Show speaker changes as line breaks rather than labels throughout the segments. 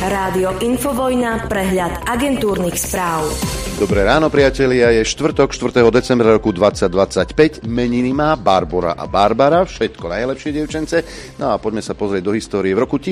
Rádio Infovojna, prehľad agentúrnych správ.
Dobré ráno, priatelia, je štvrtok, 4. decembra roku 2025. Meniny má Barbora a Barbara, všetko najlepšie, dievčence. No a poďme sa pozrieť do histórie. V roku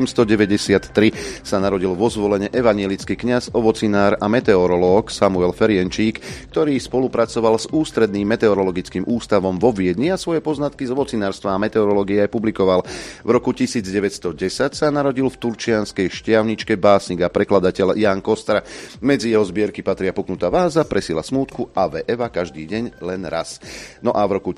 1793 sa narodil vo Zvolene evanjelický kňaz, ovocinár a meteorológ Samuel Ferjenčík, ktorý spolupracoval s Ústredným meteorologickým ústavom vo Viedni a svoje poznatky z ovocinárstva a meteorológie aj publikoval. V roku 1910 sa narodil v turčianskej Štiavničke básnik a prekladateľ Ján Kostra. Medzi jeho zbierky patria Puknutá váza, Presila smútku a Eva každý deň len raz. No a v roku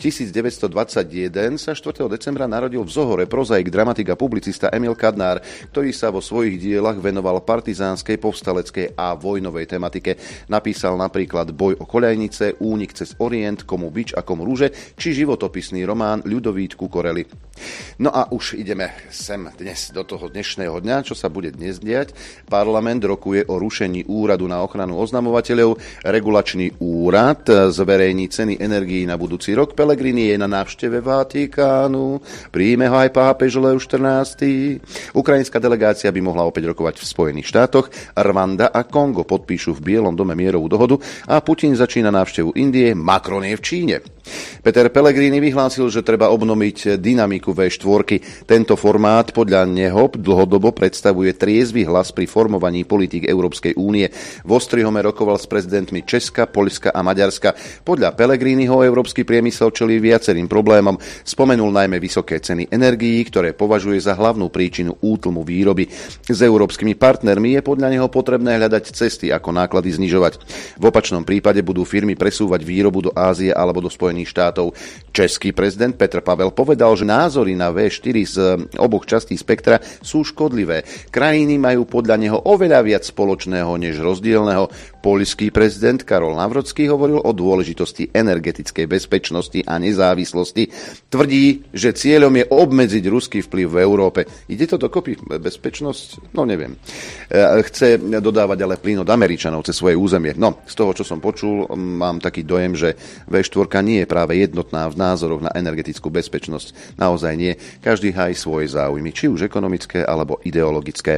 1921 sa 4. decembra narodil v Zohore prozaik, dramatik a publicista Emil Kadnár, ktorý sa vo svojich dielach venoval partizánskej, povstaleckej a vojnovej tematike. Napísal napríklad Boj o koľajnice, Únik cez Orient, Komu bič a komu rúže, či životopisný román Ľudovít Kukorely. No a už ideme sem dnes do toho dnešného dňa, čo sa bude dnes diať. Parlament rokuje o rušení úradu na ochranu oznamovateľov. Regulačný úrad zverejní ceny energií na budúci rok. Pellegrini je na návšteve Vatikánu. Príjme ho aj pápež Leo XIV. Ukrajinská delegácia by mohla opäť rokovať v Spojených štátoch. Rwanda a Kongo podpíšu v Bielom dome mierovú dohodu a Putin začína návštevu Indie. Macron je v Číne. Peter Pellegrini vyhlásil, že treba obnoviť dynamiku V4. Tento formát podľa neho dlhodobo predstavuje triezvy hlas pri formovaní politík Európskej únie. V Ostrihome rokoval s prezidentmi Česka, Poľska a Maďarska. Podľa Pellegriniho európsky priemysel čelí viacerým problémom. Spomenul najmä vysoké ceny energií, ktoré považuje za hlavnú príčinu útlmu výroby. S európskymi partnermi je podľa neho potrebné hľadať cesty, ako náklady znižovať. V opačnom prípade budú firmy presúvať výrobu do Ázie alebo do Spojených štátov. Český prezident Petr Pavel povedal, že názory na V4 z oboch častí spektra sú škodlivé. Krajiny majú podľa neho oveľa viac spoločného než rozdielného. Poľský prezident Karol Nawrocki hovoril o dôležitosti energetickej bezpečnosti a nezávislosti. Tvrdí, že cieľom je obmedziť ruský vplyv v Európe. Ide to dokopy? Bezpečnosť? No neviem. Chce dodávať ale plyn od Američanov cez svoje územie. No, z toho, čo som počul, mám taký dojem, že V4 nie je práve jednotná v názoroch na energetickú bezpečnosť. Naozaj nie. Každý hájí svoje záujmy, či už ekonomické alebo ideologické.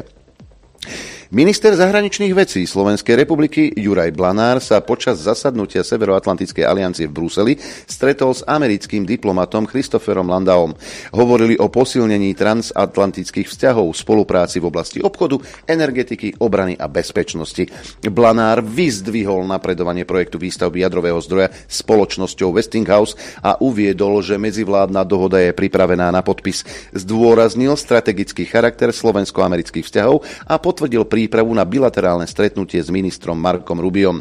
Minister zahraničných vecí Slovenskej republiky Juraj Blanár sa počas zasadnutia Severoatlantickej aliancie v Bruseli stretol s americkým diplomatom Christopherom Landauom. Hovorili o posilnení transatlantických vzťahov, spolupráci v oblasti obchodu, energetiky, obrany a bezpečnosti. Blanár vyzdvihol napredovanie projektu výstavby jadrového zdroja spoločnosťou Westinghouse a uviedol, že medzivládna dohoda je pripravená na podpis. Zdôraznil strategický charakter slovensko-amerických vzťahov a potvrdil prípravu na bilaterálne stretnutie s ministrom Markom Rubiom.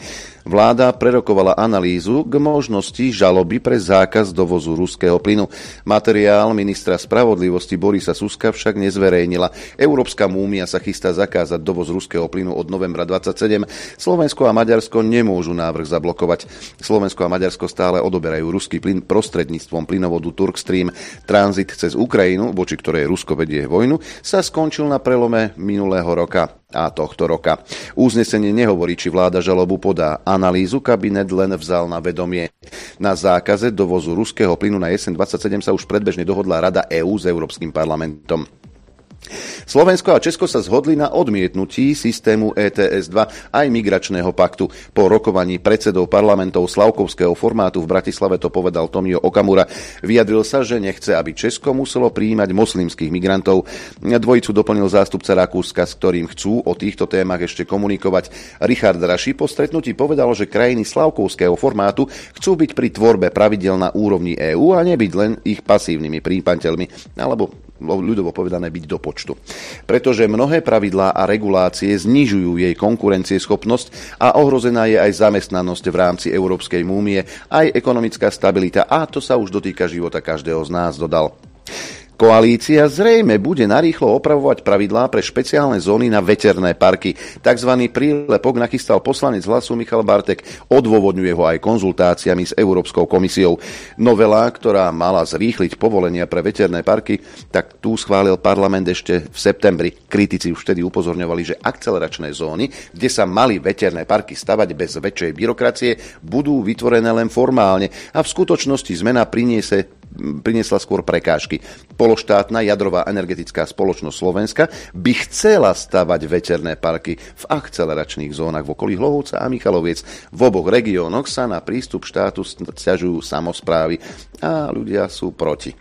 Vláda prerokovala analýzu k možnosti žaloby pre zákaz dovozu ruského plynu. Materiál ministra spravodlivosti Borisa Suska však nezverejnila. Európska múmia sa chystá zakázať dovoz ruského plynu od novembra 27. Slovensko a Maďarsko nemôžu návrh zablokovať. Slovensko a Maďarsko stále odoberajú ruský plyn prostredníctvom plynovodu Turkstream. Tranzit cez Ukrajinu, voči ktorej Rusko vedie vojnu, sa skončil na prelome minulého roka a tohto roka. Uznesenie nehovorí, či vláda žalobu podá. Analýzu kabinet len vzal na vedomie. Na zákaze dovozu ruského plynu na jeseň 27 sa už predbežne dohodla Rada EÚ s Európskym parlamentom. Slovensko a Česko sa zhodli na odmietnutí systému ETS-2 aj migračného paktu. Po rokovaní predsedov parlamentov slavkovského formátu v Bratislave to povedal Tomio Okamura. Vyjadril sa, že nechce, aby Česko muselo prijímať moslimských migrantov. Dvojicu doplnil zástupca Rakúska, s ktorým chcú o týchto témach ešte komunikovať. Richard Raši po stretnutí povedal, že krajiny slavkovského formátu chcú byť pri tvorbe pravidel na úrovni EÚ a nebyť len ich pasívnymi príjimateľmi, alebo ľudovo povedané byť do počtu. Pretože mnohé pravidlá a regulácie znižujú jej konkurencieschopnosť a ohrozená je aj zamestnanosť v rámci Európskej únie, aj ekonomická stabilita a to sa už dotýka života každého z nás, dodal. Koalícia zrejme bude narýchlo opravovať pravidlá pre špeciálne zóny na veterné parky. Takzvaný prílepok nachystal poslanec Hlasu Michal Bartek. Odôvodňuje ho aj konzultáciami s Európskou komisiou. Novela, ktorá mala zrýchliť povolenia pre veterné parky, tak tu schválil parlament ešte v septembri. Kritici už vtedy upozorňovali, že akceleračné zóny, kde sa mali veterné parky stavať bez väčšej byrokracie, budú vytvorené len formálne a v skutočnosti zmena priniesie priniesla skôr prekážky. Pološtátna jadrová energetická spoločnosť Slovenska by chcela stavať veterné parky v akceleračných zónach v okolí Hlohovca a Michaloviec. V oboch regiónoch sa na prístup štátu sťažujú samosprávy a ľudia sú proti.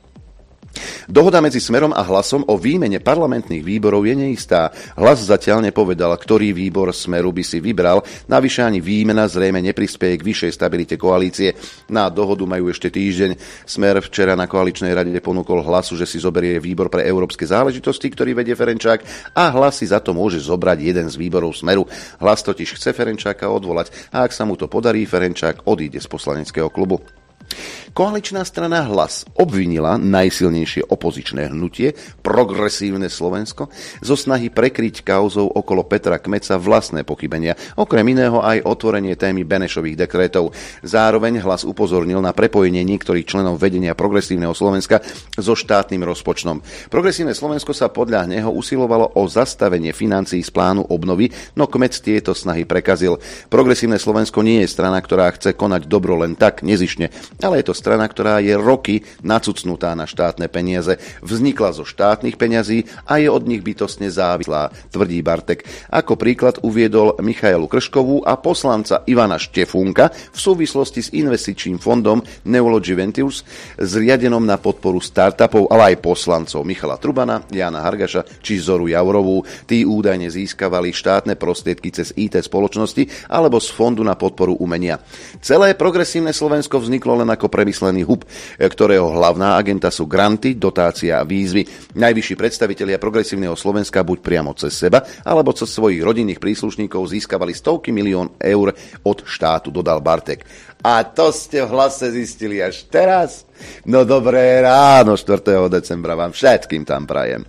Dohoda medzi Smerom a Hlasom o výmene parlamentných výborov je neistá. Hlas zatiaľ nepovedal, ktorý výbor Smeru by si vybral, navyše ani výmena zrejme neprispieje k vyššej stabilite koalície. Na dohodu majú ešte týždeň. Smer včera na koaličnej rade ponúkol Hlasu, že si zoberie výbor pre európske záležitosti, ktorý vedie Ferenčák, a Hlas si za to môže zobrať jeden z výborov Smeru. Hlas totiž chce Ferenčáka odvolať a ak sa mu to podarí, Ferenčák odíde z poslaneckého klubu. Koaličná strana Hlas obvinila najsilnejšie opozičné hnutie Progresívne Slovensko zo snahy prekryť kauzou okolo Petra Kmeca vlastné pochybenia, okrem iného aj otvorenie témy Benešových dekrétov. Zároveň Hlas upozornil na prepojenie niektorých členov vedenia Progresívneho Slovenska so štátnym rozpočtom. Progresívne Slovensko sa podľa neho usilovalo o zastavenie financií z plánu obnovy, no Kmec tieto snahy prekazil. Progresívne Slovensko nie je strana, ktorá chce konať dobro len tak nezištne, ale je to strana, ktorá je roky nacucnutá na štátne peniaze. Vznikla zo štátnych peňazí a je od nich bytostne závislá, tvrdí Bartek. Ako príklad uviedol Michailu Krškovú a poslanca Ivana Štefúnka v súvislosti s investičným fondom Neology Ventures zriadenom na podporu startupov, ale aj poslancov Michala Trubana, Jána Hargaša či Zoru Jaurovú. Tí údajne získavali štátne prostriedky cez IT spoločnosti alebo z Fondu na podporu umenia. Celé Progresívne Slovensko vzniklo len ako premyslený hub, ktorého hlavná agenta sú granty, dotácia a výzvy. Najvyšší predstavitelia Progresívneho Slovenska buď priamo cez seba, alebo cez svojich rodinných príslušníkov získavali stovky milión eur od štátu, dodal Bartek. A to ste v Hlase zistili až teraz? No dobré ráno, 4. decembra vám všetkým tam prajem.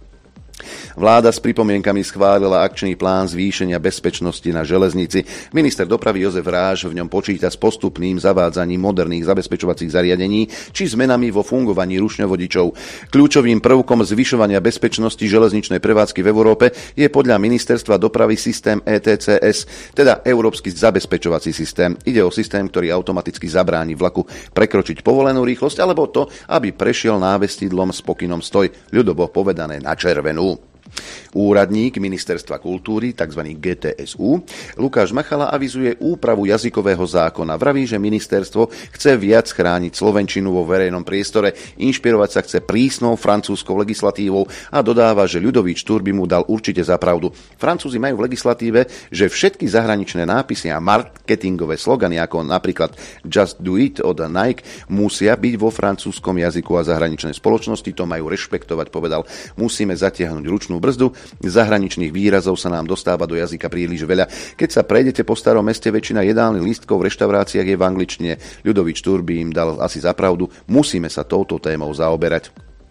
Vláda s pripomienkami schválila akčný plán zvýšenia bezpečnosti na železnici. Minister dopravy Jozef Ráž v ňom počíta s postupným zavádzaním moderných zabezpečovacích zariadení či zmenami vo fungovaní rušňovodičov. Kľúčovým prvkom zvyšovania bezpečnosti železničnej prevádzky v Európe je podľa ministerstva dopravy systém ETCS, teda Európsky zabezpečovací systém. Ide o systém, ktorý automaticky zabráni vlaku prekročiť povolenú rýchlosť alebo to, aby prešiel návestidlom s pokynom stoj, ľudovo povedané na červenú. Úradník Ministerstva kultúry, tzv. GTSU, Lukáš Machala avizuje úpravu jazykového zákona. Vraví, že ministerstvo chce viac chrániť slovenčinu vo verejnom priestore, inšpirovať sa chce prísnou francúzskou legislatívou a dodáva, že Ľudovít Štúr by mu dal určite za pravdu. Francúzi majú v legislatíve, že všetky zahraničné nápisy a marketingové slogany, ako napríklad Just Do It od Nike, musia byť vo francúzskom jazyku a zahraničné spoločnosti to majú rešpektovať, povedal. Musíme zatiahnuť ručnú brzdu, zahraničných výrazov sa nám dostáva do jazyka príliš veľa. Keď sa prejdete po starom meste, väčšina jedálnych lístkov v reštauráciách je v angličtine. Ľudovít Štúr by im dal asi za pravdu, musíme sa touto témou zaoberať.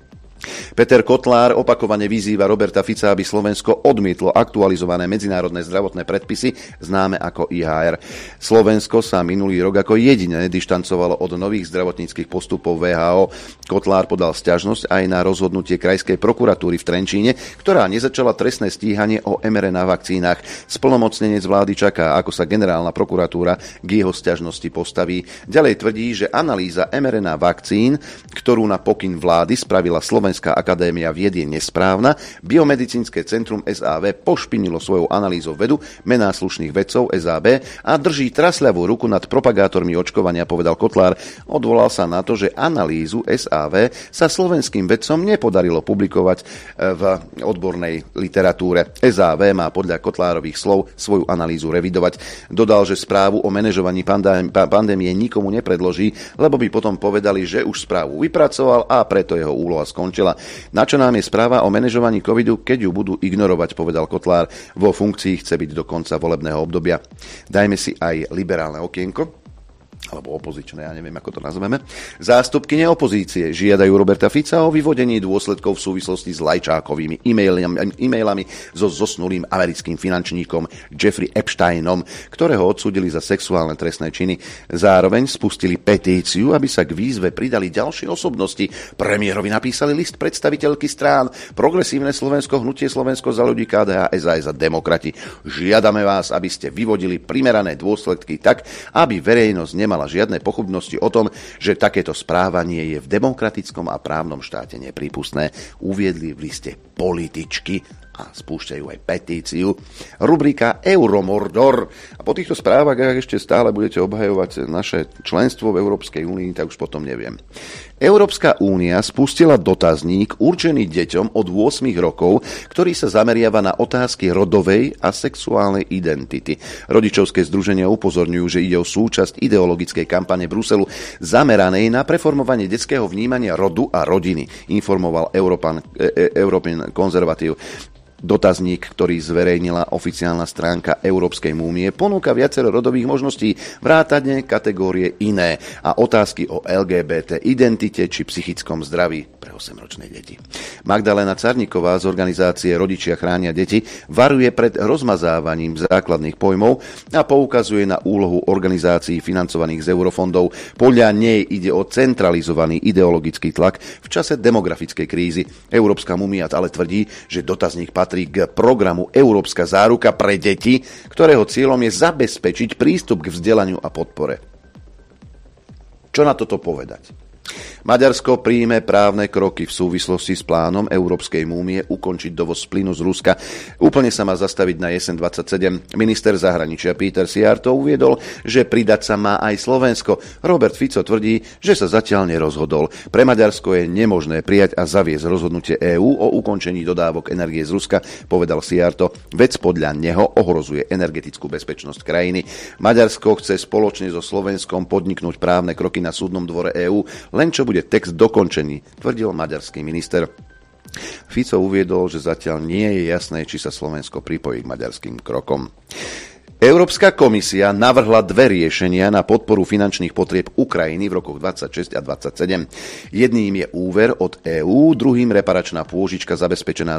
Peter Kotlár opakovane vyzýva Roberta Fica, aby Slovensko odmietlo aktualizované medzinárodné zdravotné predpisy, známe ako IHR. Slovensko sa minulý rok ako jediné dištancovalo od nových zdravotníckych postupov VHO. Kotlár podal sťažnosť aj na rozhodnutie Krajskej prokuratúry v Trenčíne, ktorá nezačala trestné stíhanie o mRNA vakcínach. Splnomocnenec vlády čaká, ako sa generálna prokuratúra k jeho sťažnosti postaví. Ďalej tvrdí, že analýza mRNA vakcín, ktorú na pokyn vlády spravila Slovenská akadémia vied, je nesprávna. Biomedicínske centrum SAV pošpinilo svojou analýzou vedu, mená slušných vedcov SAB a drží trasľavú ruku nad propagátormi očkovania, povedal Kotlár. Odvolal sa na to, že analýzu SAV sa slovenským vedcom nepodarilo publikovať v odbornej literatúre. SAV má podľa Kotlárových slov svoju analýzu revidovať. Dodal, že správu o manažovaní pandémie nikomu nepredloží, lebo by potom povedali, že už správu vypracoval a preto jeho úloha skončila. Na čo nám je správa o manažovaní covidu, keď ju budú ignorovať, povedal Kotlár. Vo funkcii chce byť do konca volebného obdobia. Dajme si aj liberálne okienko, alebo opozičné, ja neviem, ako to nazveme. Zástupkyne opozície žiadajú Roberta Fica o vyvodení dôsledkov v súvislosti s Lajčákovými e-mailami so zosnulým americkým finančníkom Jeffrey Epsteinom, ktorého odsúdili za sexuálne trestné činy. Zároveň spustili petíciu, aby sa k výzve pridali ďalšie osobnosti. Premiérovi napísali list predstaviteľky strán Progresívne Slovensko, Hnutie Slovensko za ľudí, KDH, SAS a Demokrati. Žiadame vás, aby ste vyvodili primerané dôsledky tak, aby verejnosť nemala nemala žiadne pochybnosti o tom, že takéto správanie je v demokratickom a právnom štáte neprípustné, uviedli v liste političky a spúšťajú aj petíciu. Rubrika Euromordor. A po týchto správach, ak ešte stále budete obhajovať naše členstvo v Európskej únii, tak už potom neviem. Európska únia spustila dotazník určený deťom od 8 rokov, ktorý sa zameriava na otázky rodovej a sexuálnej identity. Rodičovské združenia upozorňujú, že ide o súčasť ideologickej kampane Bruselu zameranej na preformovanie detského vnímania rodu a rodiny, informoval European Conservative. Dotazník, ktorý zverejnila oficiálna stránka Európskej múmie, ponúka viacero rodových možností, vrátane kategórie iné a otázky o LGBT identite či psychickom zdraví pre 8-ročné deti. Magdalena Carníková z organizácie Rodičia chránia deti varuje pred rozmazávaním základných pojmov a poukazuje na úlohu organizácií financovaných z eurofondov. Podľa nej ide o centralizovaný ideologický tlak v čase demografickej krízy. Európska múmia ale tvrdí, že dotazník patrí k programu Európska záruka pre deti, ktorého cieľom je zabezpečiť prístup k vzdelaniu a podpore. Čo na toto povedať? Maďarsko príjme právne kroky v súvislosti s plánom Európskej múmie ukončiť dovoz plynu z Ruska. Úplne sa má zastaviť na jeseň 27. Minister zahraničia Peter Szijjártó uviedol, že pridať sa má aj Slovensko. Robert Fico tvrdí, že sa zatiaľ nerozhodol. Pre Maďarsko je nemožné prijať a zaviesť rozhodnutie EÚ o ukončení dodávok energie z Ruska, povedal Szijjártó. Vec podľa neho ohrozuje energetickú bezpečnosť krajiny. Maďarsko chce spoločne so Slovenskom podniknúť právne kroky na súdnom dvore EÚ, len čo bude text dokončený, tvrdil maďarský minister. Fico uviedol, že zatiaľ nie je jasné, či sa Slovensko pripojí k maďarským krokom. Európska komisia navrhla dve riešenia na podporu finančných potrieb Ukrajiny v rokoch 26 a 27. Jedným je úver od EÚ, druhým reparačná pôžička zabezpečená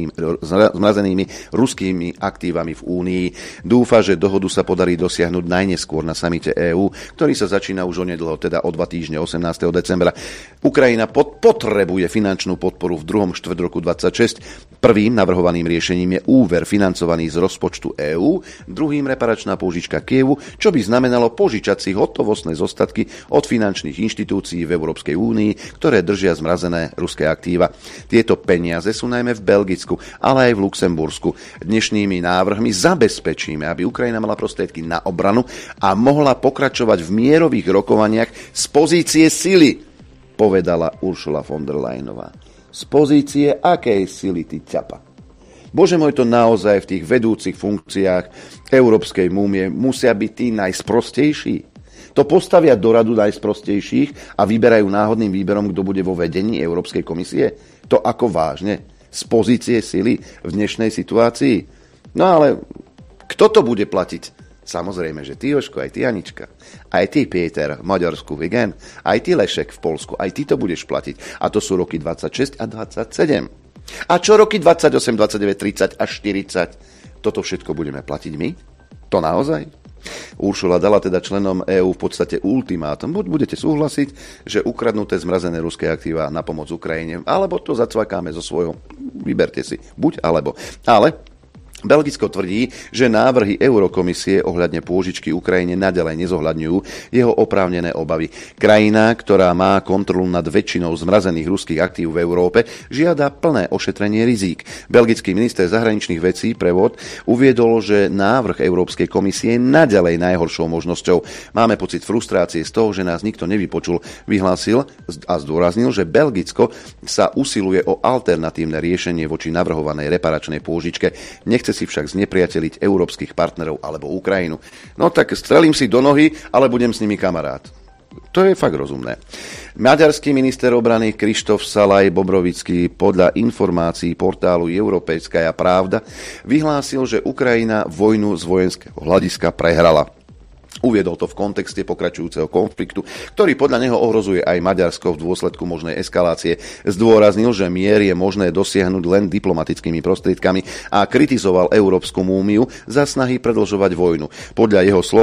zmrazenými ruskými aktívami v Únii. Dúfa, že dohodu sa podarí dosiahnuť najneskôr na samite EÚ, ktorý sa začína už onedlho, teda o 2 týždne, 18. decembra. Ukrajina potrebuje finančnú podporu v druhom štvrť roku 26. Prvým navrhovaným riešením je úver financovaný z rozpočtu EÚ, druhým reparačná pôžička Kievu, čo by znamenalo požičať si hotovostné zostatky od finančných inštitúcií v Európskej únii, ktoré držia zmrazené ruské aktíva. Tieto peniaze sú najmä v Belgicku, ale aj v Luxembursku. Dnešnými návrhmi zabezpečíme, aby Ukrajina mala prostriedky na obranu a mohla pokračovať v mierových rokovaniach z pozície sily, povedala Ursula von der Leyenová. Z pozície akej sily, ty ťapa? Bože môj, to naozaj v tých vedúcich funkciách Európskej múmie musia byť tí najsprostejší. To postavia do radu najsprostejších a vyberajú náhodným výberom, kto bude vo vedení Európskej komisie. To ako vážne? Z pozície sily v dnešnej situácii? No ale kto to bude platiť? Samozrejme, že ty, Jožko, aj ty, Anička, aj ty, Peter, v Maďarsku, Vigen, aj ty, Lešek, v Polsku, aj ty to budeš platiť. A to sú roky 26 a 27. A čo roky 28, 29, 30 a 40? Toto všetko budeme platiť my? To naozaj? Ursula dala teda členom EÚ v podstate ultimátum. Buď budete súhlasiť, že ukradnuté zmrazené ruské aktíva na pomoc Ukrajine, alebo to zacvakáme zo svojho. Vyberte si. Buď alebo. Ale Belgicko tvrdí, že návrhy Eurokomisie ohľadne pôžičky Ukrajine naďalej nezohľadňujú jeho oprávnené obavy. Krajina, ktorá má kontrolu nad väčšinou zmrazených ruských aktív v Európe, žiada plné ošetrenie rizík. Belgický minister zahraničných vecí Prevod uviedol, že návrh Európskej komisie je naďalej najhoršou možnosťou. Máme pocit frustrácie z toho, že nás nikto nevypočul, vyhlásil a zdôraznil, že Belgicko sa usiluje o alternatívne riešenie voči navrhovanej reparačnej pôžičke. Nechce si však znepriateliť európskych partnerov alebo Ukrajinu. No tak strelím si do nohy, ale budem s nimi kamarát. To je fakt rozumné. Maďarský minister obrany Krištof Salaj Bobrovický podľa informácií portálu Europejská pravda vyhlásil, že Ukrajina vojnu z vojenského hľadiska prehrala. Uviedol to v kontexte pokračujúceho konfliktu, ktorý podľa neho ohrozuje aj Maďarsko v dôsledku možnej eskalácie. Zdôraznil, že mier je možné dosiahnuť len diplomatickými prostriedkami a kritizoval Európsku múmiu za snahy predĺžovať vojnu. Podľa jeho slov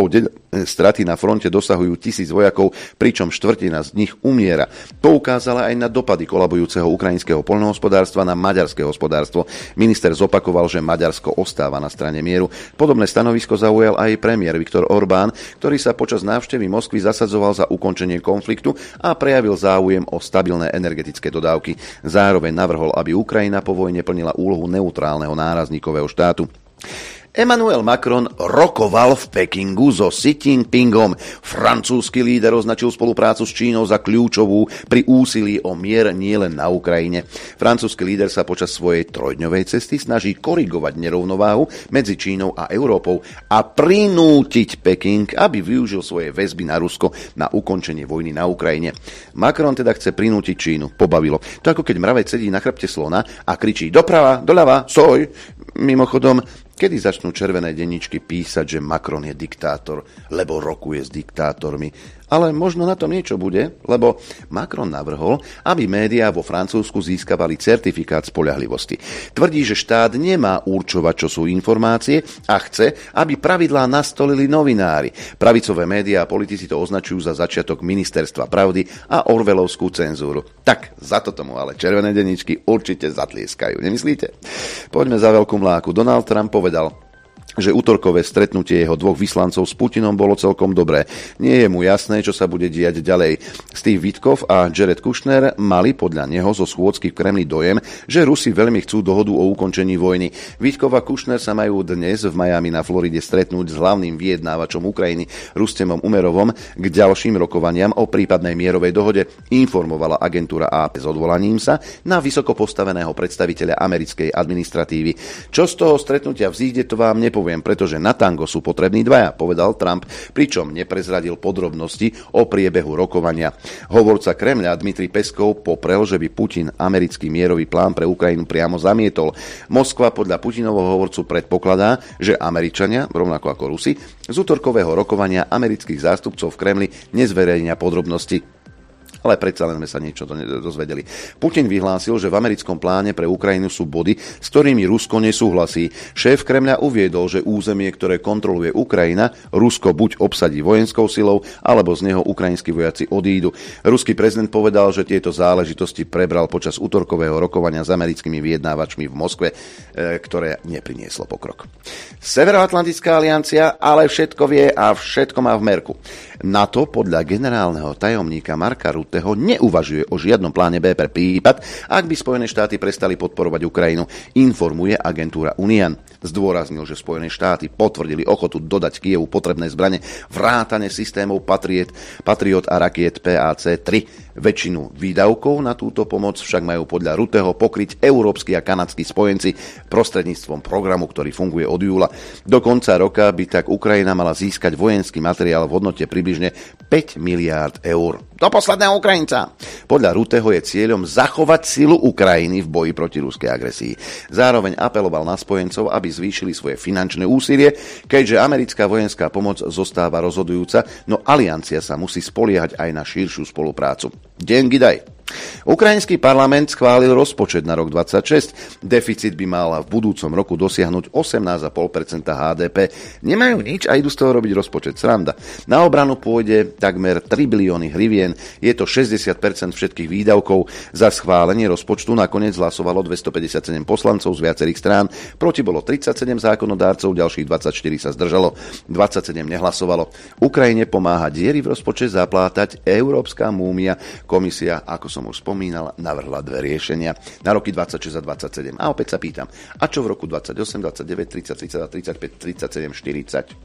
Straty na fronte dosahujú 1000 vojakov, pričom štvrtina z nich umiera. Poukázala aj na dopady kolabujúceho ukrajinského poľnohospodárstva na maďarské hospodárstvo. Minister zopakoval, že Maďarsko ostáva na strane mieru. Podobné stanovisko zaujal aj premiér Viktor Orbán, ktorý sa počas návštevy Moskvy zasadzoval za ukončenie konfliktu a prejavil záujem o stabilné energetické dodávky. Zároveň navrhol, aby Ukrajina po vojne plnila úlohu neutrálneho nárazníkového štátu. Emmanuel Macron rokoval v Pekingu so Xi Jinpingom. Francúzsky líder označil spoluprácu s Čínou za kľúčovú pri úsilí o mier nielen na Ukrajine. Francúzsky líder sa počas svojej trojdňovej cesty snaží korigovať nerovnováhu medzi Čínou a Európou a prinútiť Peking, aby využil svoje väzby na Rusko na ukončenie vojny na Ukrajine. Macron teda chce prinútiť Čínu. Pobavilo. To ako keď mravec sedí na chrbte slona a kričí doprava, doľava, stoj. Mimochodom, kedy začnú červené denníčky písať, že Macron je diktátor, lebo rokuje s diktátormi? Ale možno na tom niečo bude, lebo Macron navrhol, aby médiá vo Francúzsku získavali certifikát spoľahlivosti. Tvrdí, že štát nemá určovať, čo sú informácie a chce, aby pravidlá nastolili novinári. Pravicové médiá a politici to označujú za začiatok ministerstva pravdy a orwellovskú cenzúru. Tak, za to tomu ale červené denníčky určite zatlieskajú, nemyslíte? Poďme za veľkú mláku. Donald Trump povedal, že utorkové stretnutie jeho dvoch vyslancov s Putinom bolo celkom dobré. Nie je mu jasné, čo sa bude diať ďalej. Steve Witkoff a Jared Kushner mali podľa neho zo schôdzky v Kremli dojem, že Rusi veľmi chcú dohodu o ukončení vojny. Witkoff a Kushner sa majú dnes v Miami na Floride stretnúť s hlavným vyjednávačom Ukrajiny Rustemom Umerovom k ďalším rokovaniam o prípadnej mierovej dohode, informovala agentúra AP s odvolaním sa na vysoko postaveného predstaviteľa americkej administratívy. Čo z toho stretnutia vzíde, to vám nepoviem, pretože na tango sú potrební dvaja, povedal Trump, pričom neprezradil podrobnosti o priebehu rokovania. Hovorca Kremľa Dmitrij Peskov poprel, že by Putin americký mierový plán pre Ukrajinu priamo zamietol. Moskva podľa Putinovho hovorcu predpokladá, že Američania, rovnako ako Rusi, z útorkového rokovania amerických zástupcov v Kremli nezverejnia podrobnosti. Ale predsa len sme sa niečo dozvedeli. Putin vyhlásil, že v americkom pláne pre Ukrajinu sú body, s ktorými Rusko nesúhlasí. Šéf Kremľa uviedol, že územie, ktoré kontroluje Ukrajina, Rusko buď obsadí vojenskou silou, alebo z neho ukrajinskí vojaci odídu. Ruský prezident povedal, že tieto záležitosti prebral počas útorkového rokovania s americkými vyjednávačmi v Moskve, ktoré neprinieslo pokrok. Severoatlantická aliancia ale všetko vie a všetko má v merku. NATO podľa generálneho tajomníka Marka Rutteho neuvažuje o žiadnom pláne B pre prípad, ak by Spojené štáty prestali podporovať Ukrajinu, informuje agentúra Unian. Zdôraznil, že Spojené štáty potvrdili ochotu dodať Kyjevu potrebné zbrane, vrátane systémov Patriot a rakiet PAC-3. Väčšinu výdavkov na túto pomoc však majú podľa Rutteho pokryť európski a kanadskí spojenci prostredníctvom programu, ktorý funguje od júla. Do konca roka by tak Ukrajina mala získať vojenský materiál v hodnote približne 5 miliárd eur. Do posledného Ukrajinca! Podľa Rutteho je cieľom zachovať silu Ukrajiny v boji proti ruskej agresii. Zároveň apeloval na spojencov, aby zvýšili svoje finančné úsilie, keďže americká vojenská pomoc zostáva rozhodujúca, no aliancia sa musí spoliehať aj na širšiu spoluprácu. Dengi daj. Ukrajinský parlament schválil rozpočet na rok 2026. Deficit by mal v budúcom roku dosiahnuť 18,5% HDP. Nemajú nič a idú z toho robiť rozpočet. Sranda. Na obranu pôjde takmer 3 bilióny hrivien. Je to 60% všetkých výdavkov. Za schválenie rozpočtu nakoniec hlasovalo 257 poslancov z viacerých strán. Proti bolo 37 zákonodárcov, ďalších 24 sa zdržalo. 27 nehlasovalo. Ukrajine pomáha diery v rozpočet zaplátať Európska múmia. Komisia, ako som už spomínal, navrhla dve riešenia na roky 26 a 27. A opäť sa pýtam, a čo v roku 28, 29, 30, 32, 35, 37, 40?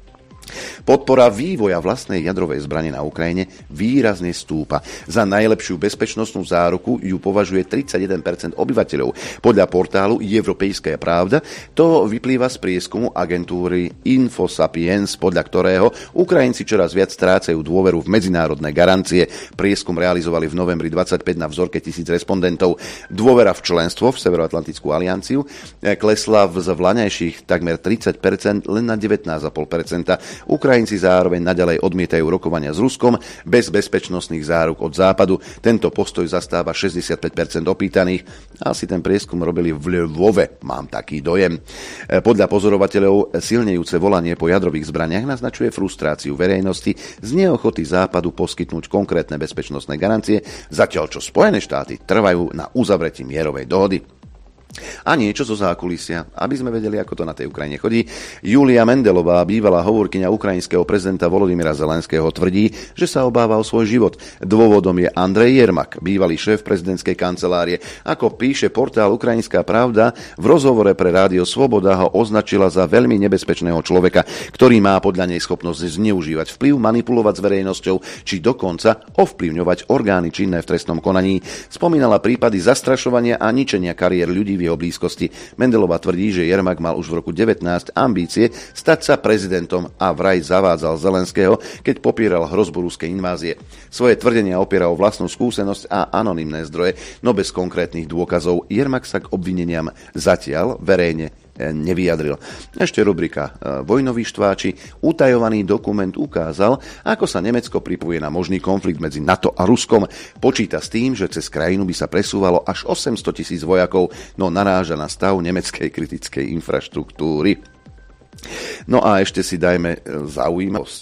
Podpora vývoja vlastnej jadrovej zbrane na Ukrajine výrazne stúpa. Za najlepšiu bezpečnostnú záruku ju považuje 31% obyvateľov. Podľa portálu Европейская правда to vyplýva z prieskumu agentúry Infosapiens, podľa ktorého Ukrajinci čoraz viac strácajú dôveru v medzinárodné garancie. Prieskum realizovali v novembri 25 na vzorke 1000 respondentov. Dôvera v členstvo v Severoatlantickú alianciu klesla z vlaňajších takmer 30% len na 19,5%. Ukrajinci zároveň naďalej odmietajú rokovania s Ruskom bez bezpečnostných záruk od Západu. Tento postoj zastáva 65% opýtaných. Asi ten prieskum robili v Lvove, mám taký dojem. Podľa pozorovateľov silnejúce volanie po jadrových zbraniach naznačuje frustráciu verejnosti z neochoty Západu poskytnúť konkrétne bezpečnostné garancie, zatiaľ čo Spojené štáty trvajú na uzavretí mierovej dohody. A niečo zo zákulisia, aby sme vedeli, ako to na tej Ukrajine chodí. Julia Mendelová, bývalá hovorkyňa ukrajinského prezidenta Volodymyra Zelenského, tvrdí, že sa obáva o svoj život. Dôvodom je Andrej Jermak, bývalý šéf prezidentskej kancelárie. Ako píše portál Ukrajinská pravda, v rozhovore pre Rádio Sloboda ho označila za veľmi nebezpečného človeka, ktorý má podľa nej schopnosť zneužívať vplyv, manipulovať s verejnosťou, či dokonca ovplyvňovať orgány činné v trestnom konaní. Spomínala prípady zastrašovania a ničenia kariér ľudí v jeho blízkosti. Mendelová tvrdí, že Jermak mal už v roku 19 ambície stať sa prezidentom a vraj zavádzal Zelenského, keď popieral hrozbu ruskej invázie. Svoje tvrdenia opiera o vlastnú skúsenosť a anonymné zdroje, no bez konkrétnych dôkazov. Jermak sa k obvineniam zatiaľ verejne nevyjadril. Ešte rubrika Vojnoví štváči. Utajovaný dokument ukázal, ako sa Nemecko pripojuje na možný konflikt medzi NATO a Ruskom. Počíta s tým, že cez krajinu by sa presúvalo až 800 000 vojakov, no naráža na stav nemeckej kritickej infraštruktúry. No a ešte si dajme zaujímavosť,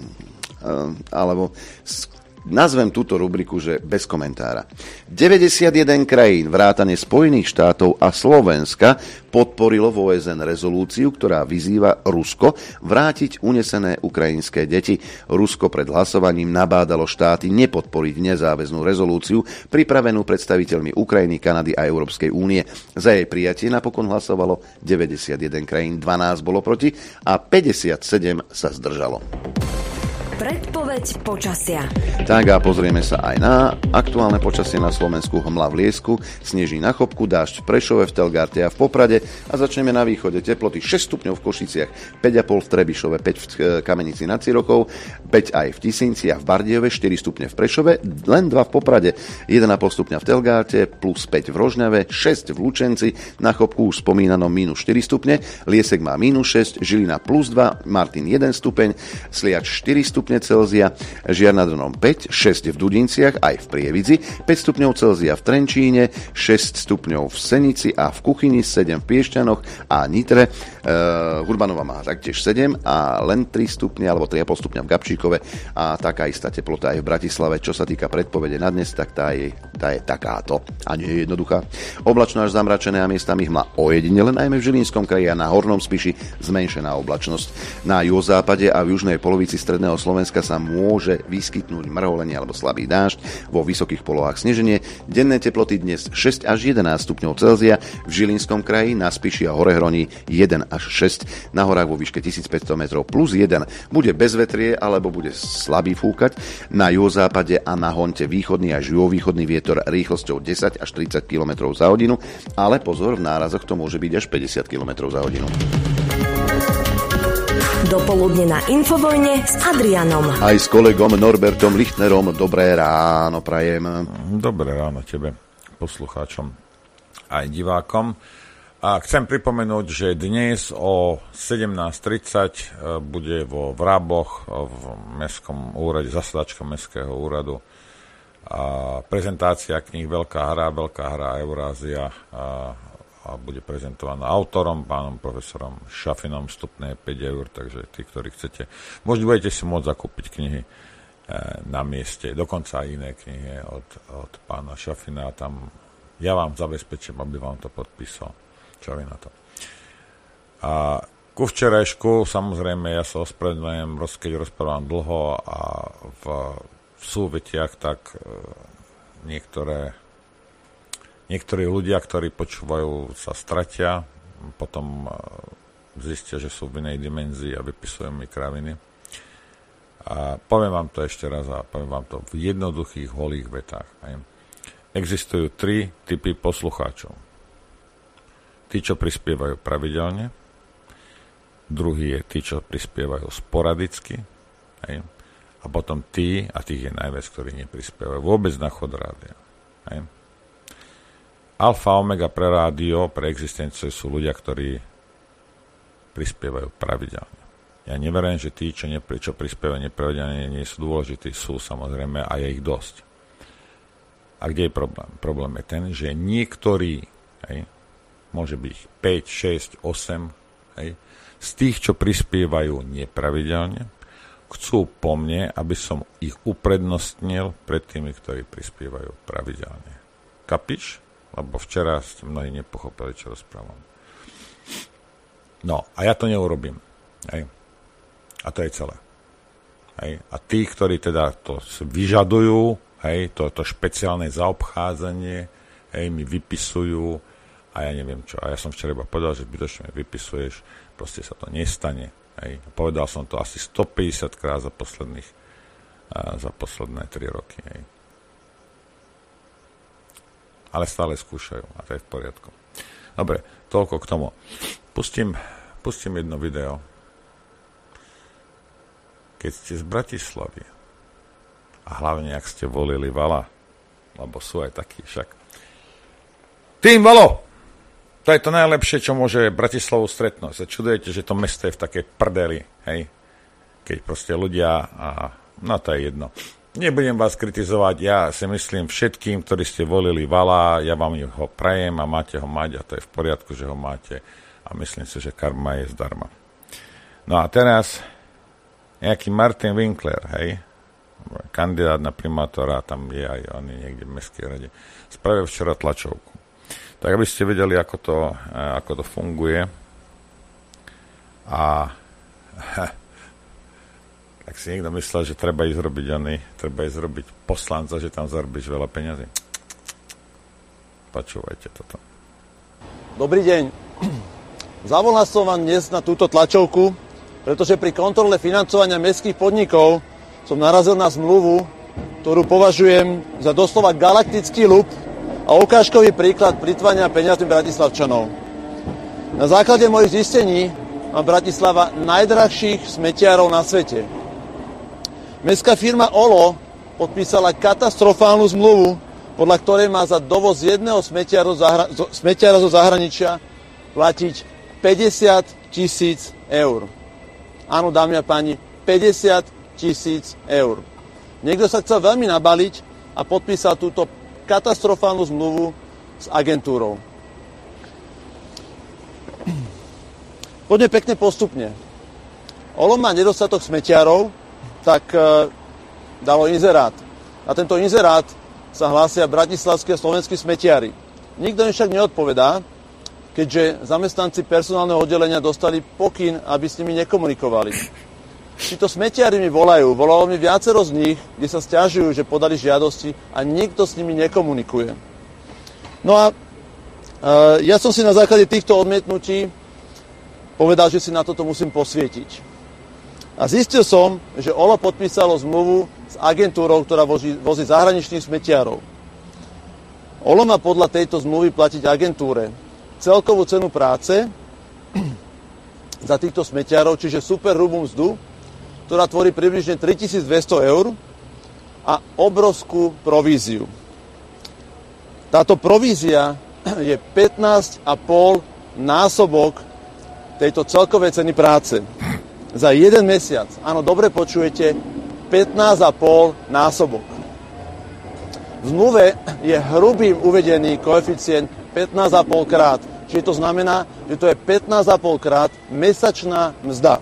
alebo nazvem túto rubriku, že bez komentára. 91 krajín vrátane Spojených štátov a Slovenska podporilo v OSN rezolúciu, ktorá vyzýva Rusko vrátiť unesené ukrajinské deti. Rusko pred hlasovaním nabádalo štáty nepodporiť nezáväznú rezolúciu pripravenú predstaviteľmi Ukrajiny, Kanady a Európskej únie. Za jej prijatie napokon hlasovalo 91 krajín, 12 bolo proti a 57 sa zdržalo.
Predpoveď počasia.
Tak a pozrieme sa aj na aktuálne počasie na Slovensku. Hmla v Liesku, sneží na Chopku, dážď v Prešove, v Telgarte a v Poprade a začneme na východe. Teploty 6 stupňov v Košiciach, 5,5 v Trebišove, 5 v Kamenici nad Cirochou, 5 aj v Tisínci a v Bardejove, 4 stupne v Prešove, len 2 v Poprade, 1,5 stupňa v Telgarte, plus 5 v Rožňave, 6 v Lučenci, na Chopku už spomínanom minus 4 stupne, Liesek má minus 6, Žilina plus 2, Martin 1 stupeň, Sliač 4 stupne Celzia, Žiar nad Hronom 5, 6 v Dudinciach aj v Prievidzi, 5 stupňov Celzia v Trenčíne, 6 stupňov v Senici a v Kuchyni, 7 v Piešťanoch a Nitre. Hurbanova má taktiež 7 a len 3 stupne alebo 3,5 stupňa v Gabčíkove a taká istá teplota aj v Bratislave. Čo sa týka predpovede na dnes, tak tá je takáto a nie je jednoduchá. Oblačno až zamračené a miestami hmla ojedinele, najmä v Žilinskom kraji a na Hornom Spiši zmenšená oblačnosť. Na juhozápade a v južnej polovici stredného Slovenska sa môže vyskytnúť mrholenie alebo slabý dážď, vo vysokých polohách sneženie. Denné teploty dnes 6 až 11 stupňov Celzia, v Žilinskom kraji, na Spiši a Horehroní 1 až 6, na horách vo výške 1500 metrov plus 1. Bude bezvetrie alebo bude slabý fúkať, na juhozápade a na Honte východný až juhovýchodný vietor rýchlosťou 10 až 30 km za hodinu, ale pozor, v nárazoch to môže byť až 50 km za hodinu.
Dopoludne na Infovojne s Adrianom.
Aj s kolegom Norbertom Lichtnerom. Dobré ráno prajem.
Dobré ráno tebe, poslucháčom aj divákom. A chcem pripomenúť, že dnes o 17:30 bude vo Vráboch v mestskom úrade, zasadačka mestského úradu a prezentácia kníh Veľká hra Eurázia a bude prezentovaná autorom, pánom profesorom Šafinom. Vstupné je 5 eur, takže tí, ktorí chcete, budete si môcť zakúpiť knihy na mieste, dokonca aj iné knihy od pána Šafina. Tam ja vám zabezpečím, aby vám to podpísal. Čo vy na to? A ku včerajšku, samozrejme, ja sa ospravedlňujem, keď rozprávam dlho a v súvetiach, tak niektorí ľudia, ktorí počúvajú, sa stratia, potom zistia, že sú v inej dimenzii a vypisujú mi kraviny. A poviem vám to ešte raz a poviem vám to v jednoduchých, holých vetách. Existujú 3 typy poslucháčov. Tí, čo prispievajú pravidelne, druhý je tí, čo prispievajú sporadicky, a potom tí, a tých je najviac, ktorí neprispievajú vôbec na chod rádia. Alfa, omega pre rádio, pre existenciu sú ľudia, ktorí prispievajú pravidelne. Ja neverím, že tí, čo prispievajú nepravidelne, nie sú dôležití, sú samozrejme a je ich dosť. A kde je problém? Problém je ten, že niektorí, môže byť 5, 6, 8, z tých, čo prispievajú nepravidelne, chcú po mne, aby som ich uprednostnil pred tými, ktorí prispievajú pravidelne. Kapiš? Lebo včera ste mnohí nepochopili, čo rozprávam. No, a ja to neurobím. A to je celé. A tí, ktorí teda to vyžadujú, to špeciálne zaobchádzanie, mi vypisujú a ja neviem čo. A ja som včera iba povedal, že zbytočne mi vypisuješ, proste sa to nestane. Povedal som to asi 150 krát za posledné 3 roky. Ale stále skúšajú a to je v poriadku. Dobre, toľko k tomu. Pustím jedno video. Keď ste z Bratislavy a hlavne, ak ste volili Vala, lebo sú aj takí však. Tým Valo! To je to najlepšie, čo môže Bratislavu stretnúť. Sa čudujete, že to mesto je v takej prdeli, Keď proste ľudia, no to je jedno. Nebudem vás kritizovať, ja si myslím všetkým, ktorí ste volili Vala, ja vám ho prajem a máte ho mať a to je v poriadku, že ho máte a myslím si, že karma je zdarma. No a teraz nejaký Martin Winkler, kandidát na primátora, tam je aj on niekde v mestskej rade, spravil včera tlačovku. Tak aby ste vedeli, ako to funguje. A tak si niekto myslel, že treba ísť robiť poslanca, že tam zarobíš veľa peňazí. Počúvajte toto.
Dobrý deň. Zavolal som vám dnes na túto tlačovku, pretože pri kontrole financovania mestských podnikov som narazil na zmluvu, ktorú považujem za doslova galaktický lup a ukážkový príklad plytvania peňazmi Bratislavčanov. Na základe mojich zistení má Bratislava najdrahších smetiarov na svete. Mestská firma Olo podpísala katastrofálnu zmluvu, podľa ktorej má za dovoz jedného smetiara zo zahraničia platiť 50 000 eur. Áno, dámy a páni, 50 000 eur. Niekto sa chcel veľmi nabaliť a podpísal túto katastrofálnu zmluvu s agentúrou. Poďme pekne postupne. Olo má nedostatok smetiarov, tak dalo inzerát. Na tento inzerát sa hlásia bratislavskí a slovenskí smetiari. Nikto im však neodpovedá, keďže zamestnanci personálneho oddelenia dostali pokyn, aby s nimi nekomunikovali. Títo smetiari mi volalo mi viacero z nich, kde sa sťažujú, že podali žiadosti a nikto s nimi nekomunikuje. No a ja som si na základe týchto odmietnutí povedal, že si na toto musím posvietiť. A zistil som, že Olo podpísalo zmluvu s agentúrou, ktorá vozí zahraničných smetiarov. Olo má podľa tejto zmluvy platiť agentúre celkovú cenu práce za týchto smetiarov, čiže superhrubú mzdu, ktorá tvorí približne 3200 eur a obrovskú províziu. Táto provízia je 15,5 násobok tejto celkovej ceny práce. Za jeden mesiac, áno, dobre počujete, 15,5 násobok. V zmluve je hrubým uvedený koeficient 15,5 krát, čiže to znamená, že to je 15,5 krát mesačná mzda.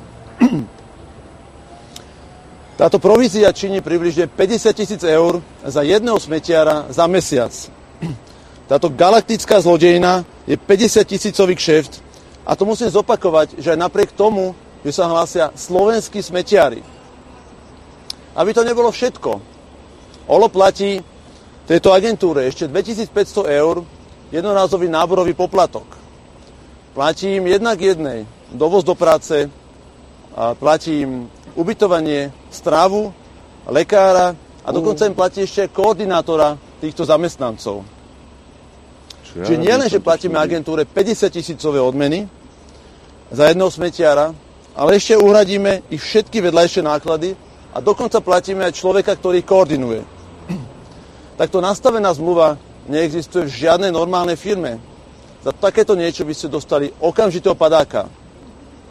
Táto provízia činí približne 50 000 eur za jedného smetiara za mesiac. Táto galaktická zlodejina je 50 000-ový kšeft a to musím zopakovať, že aj napriek tomu, že sa hlásia slovenskí smetiari. Aby to nebolo všetko, Olo platí tejto agentúre ešte 2500 eur jednorázový náborový poplatok. Platí im jednak jednej dovoz do práce, a platí im ubytovanie, stravu, lekára a dokonca im platí ešte koordinátora týchto zamestnancov. Čiže nie len, že platíme agentúre 50 000-ové odmeny za jedného smetiara, ale ešte uhradíme ich všetky vedľajšie náklady a dokonca platíme aj človeka, ktorý ich koordinuje. Takto nastavená zmluva neexistuje v žiadnej normálnej firme. Za takéto niečo by ste dostali okamžitého padáka.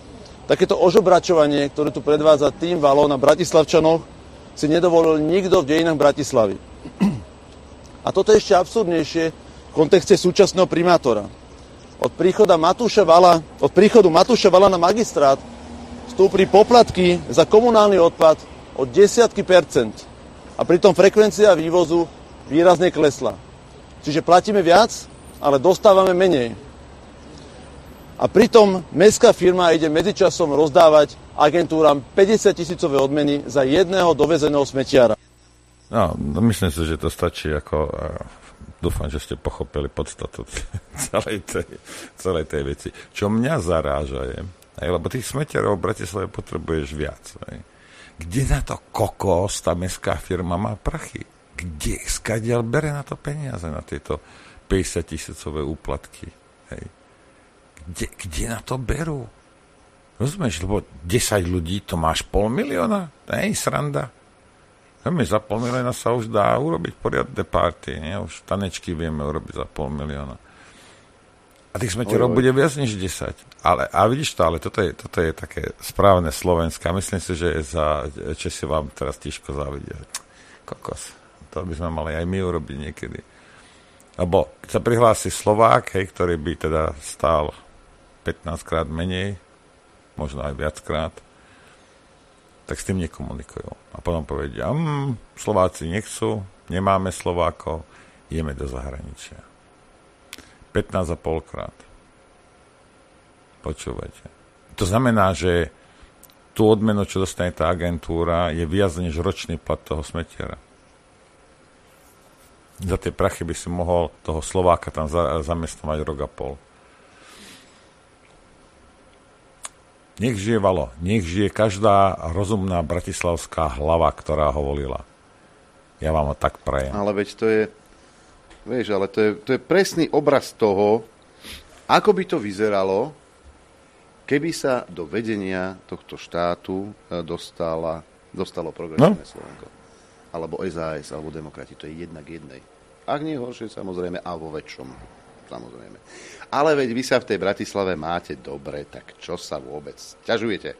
Takéto ožobračovanie, ktoré tu predvádza tým Való na Bratislavčanoch, si nedovolil nikto v dejinách Bratislavy. A toto je ešte absurdnejšie v kontexte súčasného primátora. Od príchodu Matúša Vala na magistrát stúpli poplatky za komunálny odpad o desiatky percent. A pritom frekvencia vývozu výrazne klesla. Čiže platíme viac, ale dostávame menej. A pritom mestská firma ide medzičasom rozdávať agentúram 50 000 odmeny za jedného dovezeného smetiara.
No, myslím si, že to stačí ako... Dúfam, že ste pochopili podstatu celej tej veci. Čo mňa zaráža je, lebo tých smetiarov v Bratislave potrebuješ viac. Kde na to kokos tá mestská firma má prachy? Kde skadiaľ bere na to peniaze, na tieto 50 000 úplatky? Hej. Kde na to berú? Rozumieš, lebo 10 ľudí, to máš 500 000? Hej, sranda. Za 500 000 sa už dá urobiť poriadne party. Nie? Už tanečky vieme urobiť za 500 000. A tých smetierov bude viac než 10. A vidíš to, ale toto je také správne slovenské. Myslím si, že za Česi vám teraz tížko závidia. Kokos. To by sme mali aj my urobiť niekedy. Lebo keď sa prihlási Slovák, ktorý by teda stál 15 krát menej, možno aj viackrát, tak s tým nekomunikujú. A potom povedia, Slováci nechcú, nemáme Slovákov, ideme do zahraničia. 15,5 krát. Počúvajte. To znamená, že tú odmenu, čo dostane tá agentúra, je viac než ročný plat toho smetiara. Za tie prachy by si mohol toho Slováka tam zamestnávať rok a pol. Nech žije Valo, nech žije každá rozumná bratislavská hlava, ktorá ho volila. Ja vám ho tak prajem.
Ale veď to je, vieš, ale to je presný obraz toho, ako by to vyzeralo, keby sa do vedenia tohto štátu dostalo Progresívne Slovensko. Alebo SAS, alebo demokrati. To je jedna k jednej. Ak nie horšie, samozrejme, a vo väčšom. Samozrejme. Ale veď vy sa v tej Bratislave máte dobre, tak čo sa vôbec ťažujete?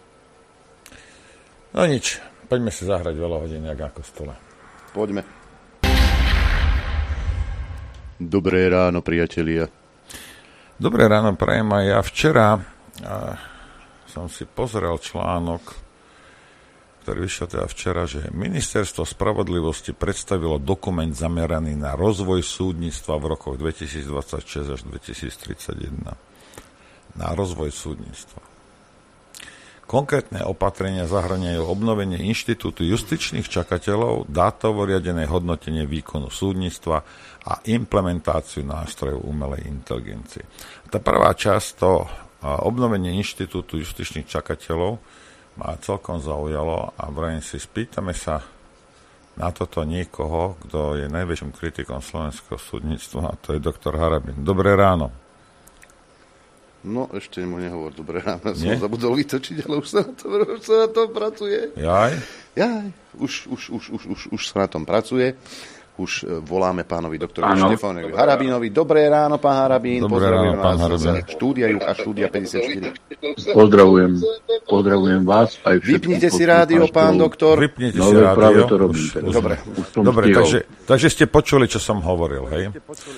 No nič. Poďme si zahrať veľa hodín jak na kostole.
Poďme. Dobré ráno, priatelia.
Dobré ráno, prajem aj ja. Včera som si pozrel článok, ktorý vyšiel teda včera, že Ministerstvo spravodlivosti predstavilo dokument zameraný na rozvoj súdnictva v rokoch 2026 až 2031. Na rozvoj súdnictva. Konkrétne opatrenia zahŕňajú obnovenie inštitútu justičných čakateľov, dátovo riadené hodnotenie výkonu súdnictva a implementáciu nástrojov umelej inteligencie. Tá prvá časť, to obnovenie inštitútu justičných čakateľov, ma celkom zaujalo a vrajím si, spýtame sa na toto niekoho, kto je najväčším kritikom slovenského súdnictva, a to je doktor Harabin. Dobré ráno.
No, ešte mu nehovor dobré ráno. Som zabudol vytočiť, ale už sa na to pracuje.
Jaj?
Už sa na tom pracuje. Už voláme pánovi doktorovi Štefanovi Harabinovi. Dobré ráno, pán Harabín.
Dobré ráno, pán Harabín.
Štúdia Juch a Štúdia 54.
Pozdravujem vás. Aj
vypnite si rádio, pán doktor.
Vypnite si rádio.
Dobre,
takže ste počuli, čo som hovoril, hej?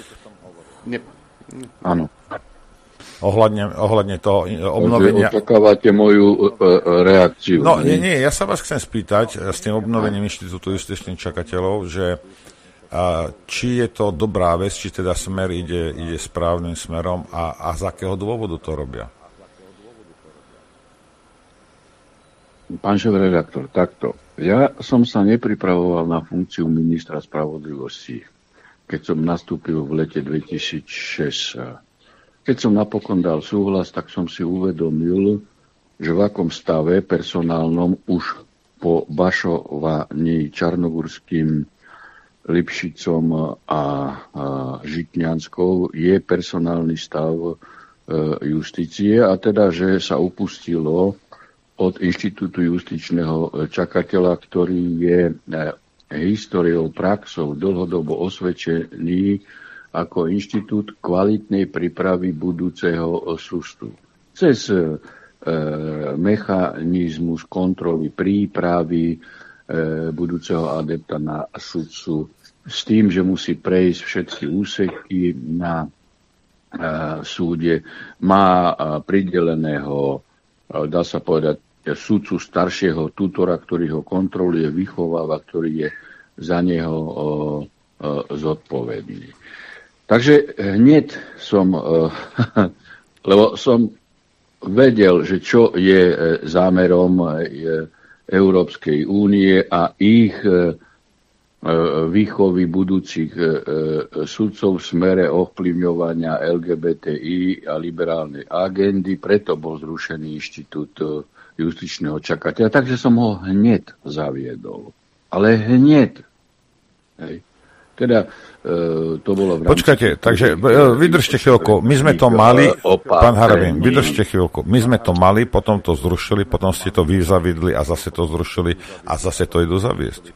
Áno.
Ohľadne toho obnovenia...
Takže očakávate moju reakciu.
No, nie, ja sa vás chcem spýtať s tým obnovením inštitútu justičných čakateľov, že či je to dobrá vec, či teda Smer ide správnym smerom a z akého dôvodu to robia?
Pán šéf-redaktor, takto. Ja som sa nepripravoval na funkciu ministra spravodlivosti, keď som nastúpil v lete 2006. Keď som napokon dal súhlas, tak som si uvedomil, že v akom stave personálnom už po bašovaní Čarnogórskym, Lipšicom a Žitňanskou je personálny stav justície, a teda, že sa upustilo od inštitútu justičného čakateľa, ktorý je históriou, praxou dlhodobo osvedčený ako inštitút kvalitnej prípravy budúceho sústu. Cez mechanizmus kontroly prípravy budúceho adepta na sudcu s tým, že musí prejsť všetky úseky na súde, má prideleného, dá sa povedať, sudcu staršieho tutora, ktorý ho kontroluje, vychováva, ktorý je za neho zodpovedný. Takže hneď som, lebo som vedel, že čo je zámerom Európskej únie a ich výchovy budúcich sudcov v smere ovplyvňovania LGBTI a liberálnej agendy, preto bol zrušený inštitút justičného čakateľa, takže som ho hneď zaviedol. Ale hneď. Hej. Teda to bolo v rámci...
Počkajte, takže vydržte chvíľku. My sme to mali, pán Harabín, vydržte chvíľku. My sme to mali, potom to zrušili, potom ste to vy zaviedli a zase to zrušili a zase to idú zaviesť.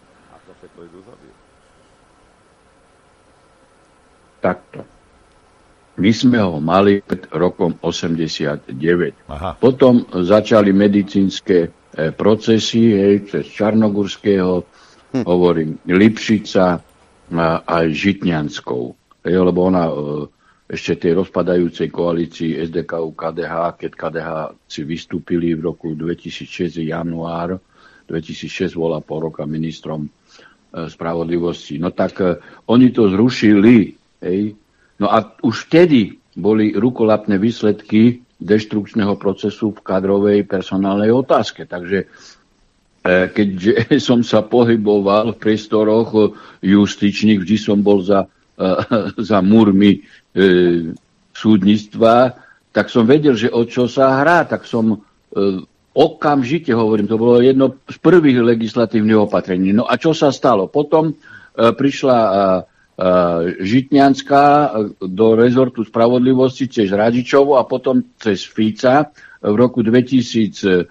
Takto. My sme ho mali pred rokom 89.
Aha.
Potom začali medicínske procesy, cez Čarnogurského, hovorím, Lipšica a Žitňanskou. Lebo ona ešte tej rozpadajúcej koalícii SDK KDH, keď KDH si vystúpili v roku 2006, január 2006, bola pol roka ministrom spravodlivosti. No tak oni to zrušili. Hej. No a už vtedy boli rukolapné výsledky deštrukčného procesu v kadrovej personálnej otázke. Takže keďže som sa pohyboval v priestoroch justičných, vždy som bol za múrmi súdnictva, tak som vedel, že o čo sa hrá, tak som okamžite, hovorím, to bolo jedno z prvých legislatívnych opatrení. No a čo sa stalo? Potom prišla Žitňanská do rezortu spravodlivosti cez Radičovu a potom cez Fica v roku 2012,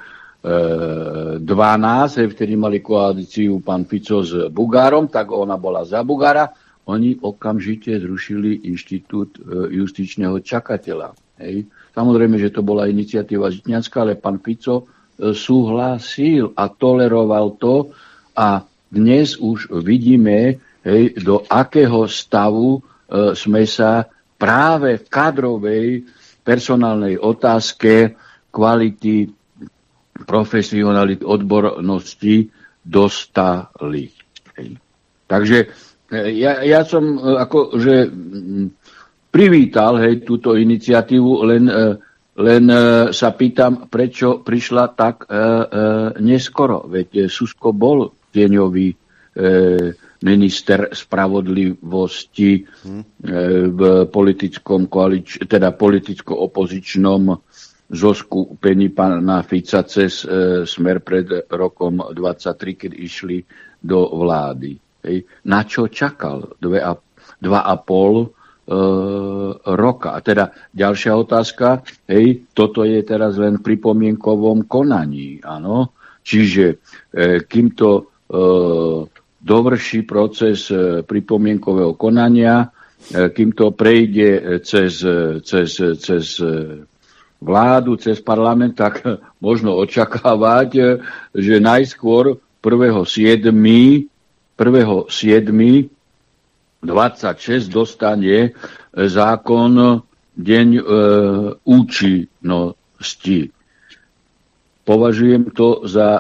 vtedy mali koalíciu pán Fico s Bugárom, tak ona bola za Bugára. Oni okamžite zrušili inštitút justičného čakateľa. Hej. Samozrejme, že to bola iniciatíva Žitňanská, ale pán Fico súhlasil a toleroval to a dnes už vidíme, hej, do akého stavu sme sa práve v kadrovej personálnej otázke kvality, profesionality, odbornosti dostali. Hej. Takže ja som akože privítal, hej, túto iniciatívu, len sa pýtam, prečo prišla tak neskoro. Veď Susko bol tieňový minister spravodlivosti v politicko-opozičnom zoskupení pána Fica cez Smer pred rokom 23, keď išli do vlády. Hej. Na čo čakal 2,5 roka? A teda ďalšia otázka, hej, toto je teraz len v pripomienkovom konaní, áno? Čiže kým to dovrší proces pripomienkového konania, kým to prejde cez vládu, cez parlament, tak možno očakávať, že najskôr 1.7.26 dostane zákon deň účinnosti. Považujem to za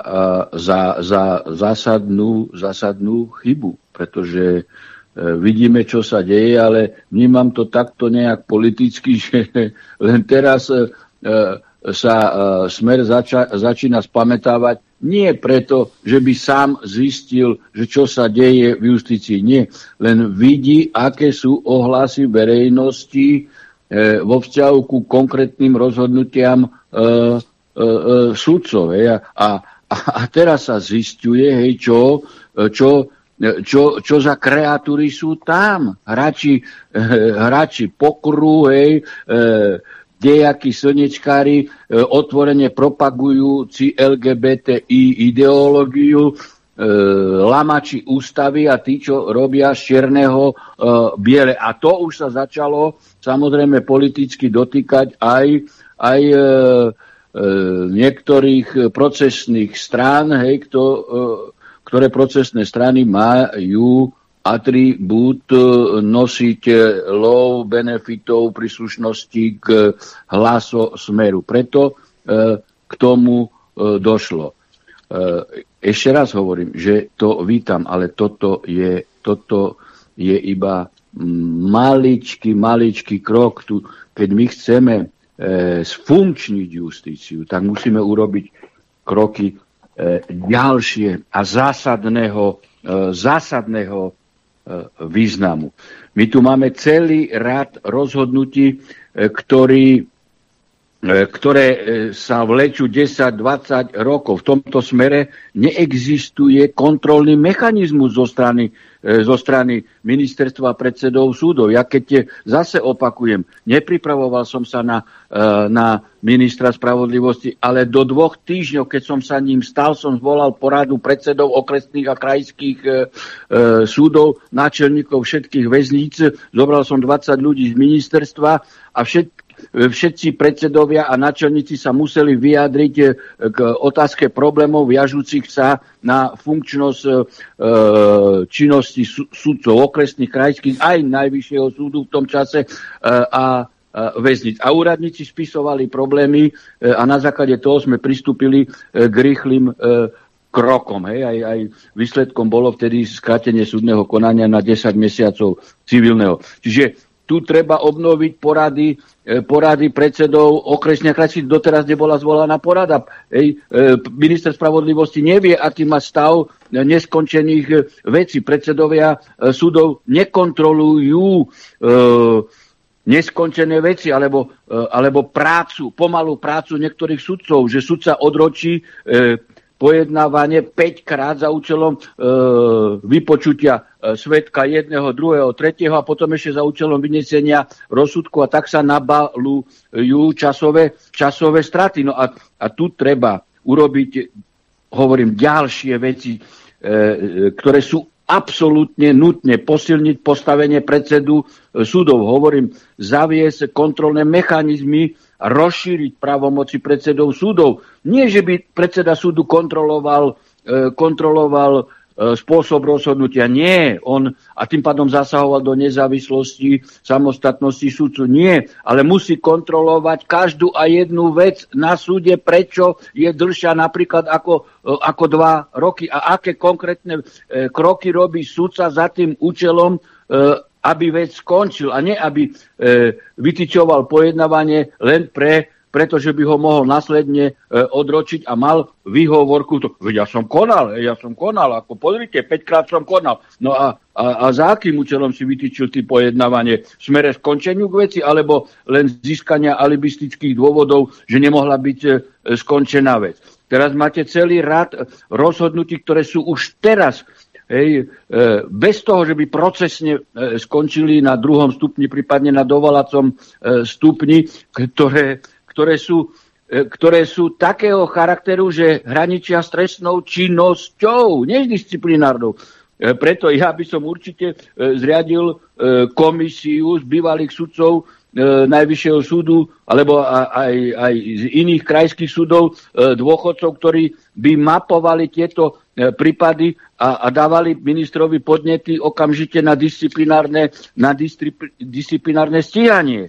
zásadnú chybu, pretože vidíme, čo sa deje, ale vnímam to takto nejak politicky, že len teraz sa Smer začína spamätávať nie preto, že by sám zistil, že čo sa deje v justícii. Nie, len vidí, aké sú ohlasy verejnosti vo vzťahu ku konkrétnym rozhodnutiam sudcov. A teraz sa zisťuje, hej, čo za kreatúry sú tam. Hráči pokru, hej, dejakí slnečkári, otvorene propagujúci LGBTI ideológiu, lamači ústavy a tí, čo robia z čierneho biele. A to už sa začalo samozrejme politicky dotýkať aj niektorých procesných strán, ktoré procesné strany majú atribút nositeľov benefitov príslušnosti k hlasosmeru. Preto k tomu došlo. Ešte raz hovorím, že to vítam, ale toto je iba maličký krok. Keď my chceme sfunkčniť justíciu, tak musíme urobiť kroky ďalšie a zásadného významu. My tu máme celý rad rozhodnutí, ktoré sa vlečú 10-20 rokov. V tomto smere neexistuje kontrolný mechanizmus zo strany ministerstva predsedov súdov. Ja keď zase opakujem, nepripravoval som sa na ministra spravodlivosti, ale do 2 týždňov, keď som sa ním stal, som zvolal poradu predsedov okresných a krajských súdov, náčelníkov všetkých väzníc, zobral som 20 ľudí z ministerstva a všetci predsedovia a načelníci sa museli vyjadriť k otázke problémov viažúcich sa na funkčnosť činnosti sudcov okresných, krajských aj Najvyššieho súdu v tom čase a väznic. A úradníci spisovali problémy a na základe toho sme pristúpili k rýchlym krokom. Aj výsledkom bolo vtedy skrátenie súdneho konania na 10 mesiacov civilného. Čiže tu treba obnoviť porady predsedov okresných a krajských. Doteraz nebola zvolaná porada. Minister spravodlivosti nevie, aký má stav neskončených vecí. Predsedovia súdov nekontrolujú neskončené veci alebo pomalú prácu niektorých sudcov, že sudca odročí pojednávanie 5-krát za účelom vypočutia svedka 1., 2., 3. a potom ešte za účelom vynesenia rozsudku a tak sa nabalujú časové straty. No a tu treba urobiť, hovorím, ďalšie veci, ktoré sú absolútne nutné. Posilniť postavenie predsedu súdov. Hovorím, zaviesť kontrolné mechanizmy, rozšíriť právomoci predsedov súdov. Nie, že by predseda súdu kontroloval spôsob rozhodnutia. Nie. A tým pádom zasahoval do nezávislosti, samostatnosti súdcu. Nie. Ale musí kontrolovať každú a jednu vec na súde, prečo je dlhšia napríklad ako 2 roky a aké konkrétne kroky robí súdca za tým účelom, aby vec skončil a nie, aby vytyčoval pojednávanie len pretože by ho mohol následne odročiť a mal výhovorku. Ja som konal, ako pozrite, 5-krát som konal. No a za akým účelom si vytýčil ty pojednávanie? V smere skončeniu k veci, alebo len získania alibistických dôvodov, že nemohla byť skončená vec? Teraz máte celý rad rozhodnutí, ktoré sú už teraz bez toho, že by procesne skončili na 2. stupni, prípadne na dovolacom stupni, ktoré sú takého charakteru, že hraničia s trestnou činnosťou, než disciplinárnou. Preto ja by som určite zriadil komisiu z bývalých sudcov Najvyššieho súdu alebo aj z iných krajských súdov dôchodcov, ktorí by mapovali tieto prípady a dávali ministrovi podnety okamžite na disciplinárne stíhanie.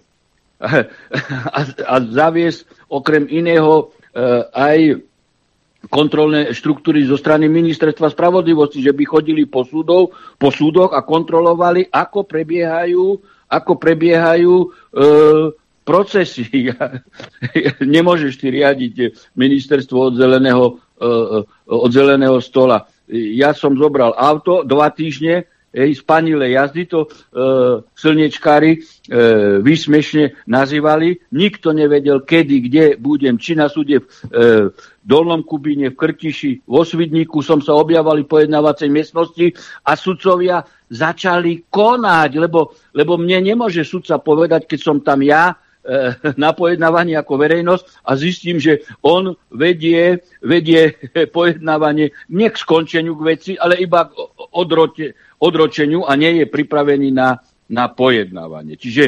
A zaviesť okrem iného aj kontrolné štruktúry zo strany ministerstva spravodlivosti, že by chodili po súdoch a kontrolovali, ako prebiehajú procesy. Nemôžeš ty riadiť ministerstvo od zeleného stola. Ja som zobral auto 2 týždne, spanilé jazdy, to slniečkári výsmešne nazývali. Nikto nevedel, kedy, kde budem, či na súde v Dolnom Kubíne, v Krtiši, vo Svidníku som sa objavali v pojednávacej miestnosti a sudcovia začali konať, lebo mne nemôže sudca povedať, keď som tam ja na pojednávaní ako verejnosť a zistím, že on vedie pojednávanie nie k skončeniu k veci, ale iba k odročeniu a nie je pripravený na pojednávanie. Čiže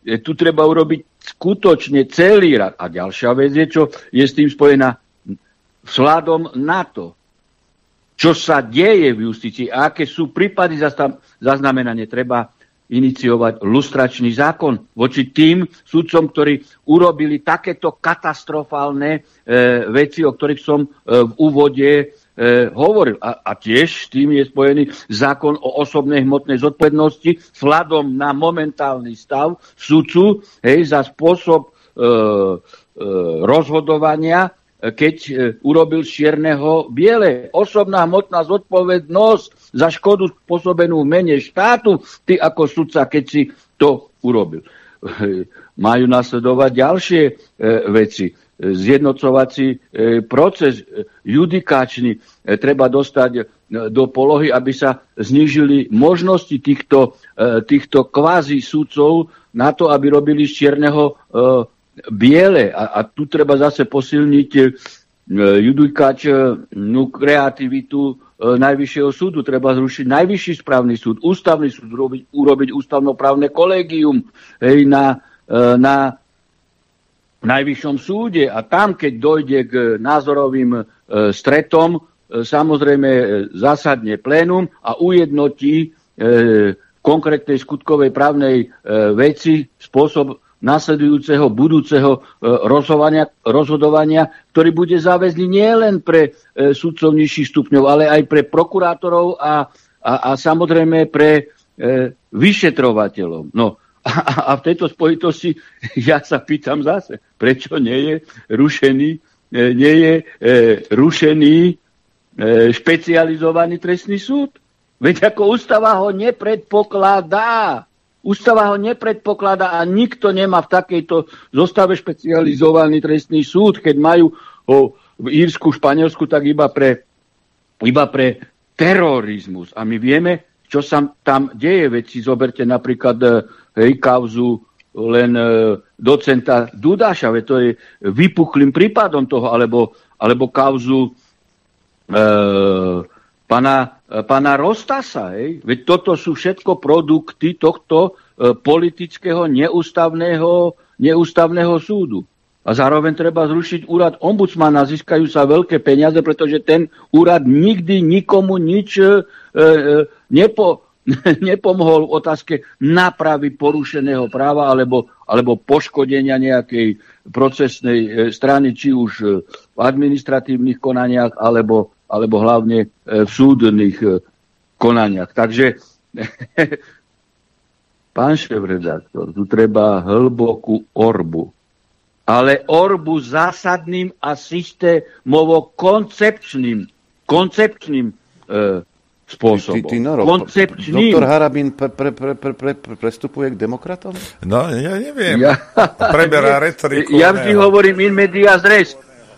tu treba urobiť skutočne celý rad. A ďalšia vec je, čo je s tým spojená vzhľadom na to, čo sa deje v justícii a aké sú prípady zaznamenania. Treba iniciovať lustračný zákon voči tým sudcom, ktorí urobili takéto katastrofálne veci, o ktorých som v úvode hovoril. A tiež s tým je spojený zákon o osobnej hmotnej zodpovednosti vzhľadom na momentálny stav sudcu za spôsob rozhodovania, keď urobil z čierneho biele. Osobná hmotná zodpovednosť za škodu spôsobenú v mene štátu, ty ako sudca, keď si to urobil. Majú nasledovať ďalšie veci. Zjednocovací proces judikáčny treba dostať do polohy, aby sa znížili možnosti týchto kvázi sudcov na to, aby robili z čierneho biele. A tu treba zase posilniť judikáčnú kreativitu Najvyššieho súdu. Treba zrušiť Najvyšší správny súd, Ústavný súd, urobiť ústavnoprávne kolégium na Najvyššom súde. A tam, keď dojde k názorovým stretom, samozrejme zasadne plénum a ujednotí konkrétnej skutkovej právnej veci spôsob nasledujúceho budúceho rozhodovania, ktorý bude záväzný nielen pre sudcov nižších stupňov, ale aj pre prokurátorov a samozrejme pre vyšetrovateľov. No a v tejto spojitosti ja sa pýtam zase, prečo nie je rušený špecializovaný trestný súd? Veď ako ústava ho nepredpokladá. Ústava ho nepredpokladá a nikto nemá v takejto zostave špecializovaný trestný súd. Keď majú ho v Írsku, Španielsku, tak iba pre terorizmus. A my vieme, čo sa tam deje. Veď si zoberte napríklad kauzu len docenta Dudáša, veď to je vypuklým prípadom toho, alebo kauzu pána Rostasa. Veď toto sú všetko produkty tohto politického neústavného súdu. A zároveň treba zrušiť úrad ombudsmana. Získajú sa veľké peniaze, pretože ten úrad nikdy nikomu nič nepomohol v otázke nápravy porušeného práva alebo poškodenia nejakej procesnej strany, či už v administratívnych konaniach, alebo hlavne v súdnych konaniach. Takže, pán šéfredaktor, tu treba hlbokú orbu. Ale orbu zásadným a systémovo-koncepčným spôsobom.
Doktor Harabín prestupuje k demokratom?
No, ja neviem. Preberá retoriku.
Ja vždy hovorím in medias res.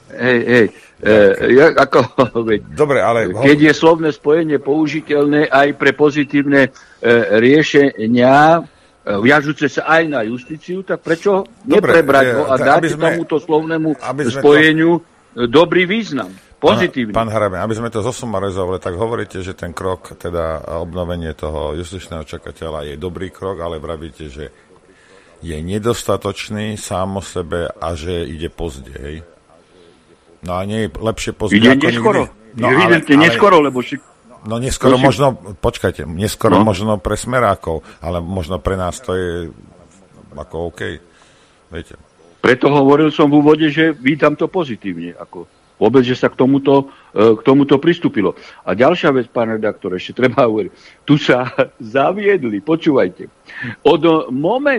Dobre, ale
keď je slovné spojenie použiteľné aj pre pozitívne riešenia, viažúce sa aj na justíciu, tak prečo neprebrať ho a dať tomuto slovnému spojeniu dobrý význam? Pozitívny.
Pán Harabín, aby sme to zosumarizovali, tak hovoríte, že ten krok, teda obnovenie toho justičného čakateľa je dobrý krok, ale vravíte, že je nedostatočný sám o sebe a že ide pozdě, hej? No a nie je lepšie pozdě
ako neskoro. Nikdy? No, ale neskoro, lebo
no neskoro možno, počkajte, neskoro možno pre smerákov, ale možno pre nás to je ako OK, viete.
Preto hovoril som v úvode, že vítam to pozitívne, ako vôbec, že sa k tomuto pristúpilo. A ďalšia vec, pán redaktor, ešte treba hovoriť. Tu sa zaviedli, počúvajte, od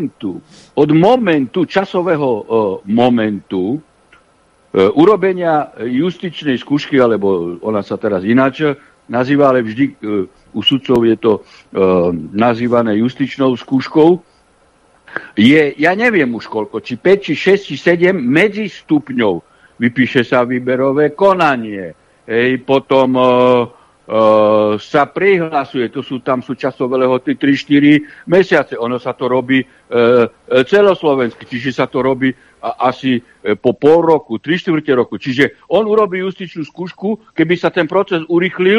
časového momentu urobenia justičnej skúšky, alebo ona sa teraz ináč nazýva, ale vždy u sudcov je to nazývané justičnou skúškou, je, ja neviem už koľko, či 5, či 6, či 7 medzistupňov. Vypíše sa výberové konanie, potom sa prihlasuje, tam sú časové lehoty 3-4 mesiace, ono sa to robí celoslovensky, čiže sa to robí asi po pol roku, 3/4 roku, čiže on urobí justičnú skúšku, keby sa ten proces urýchlil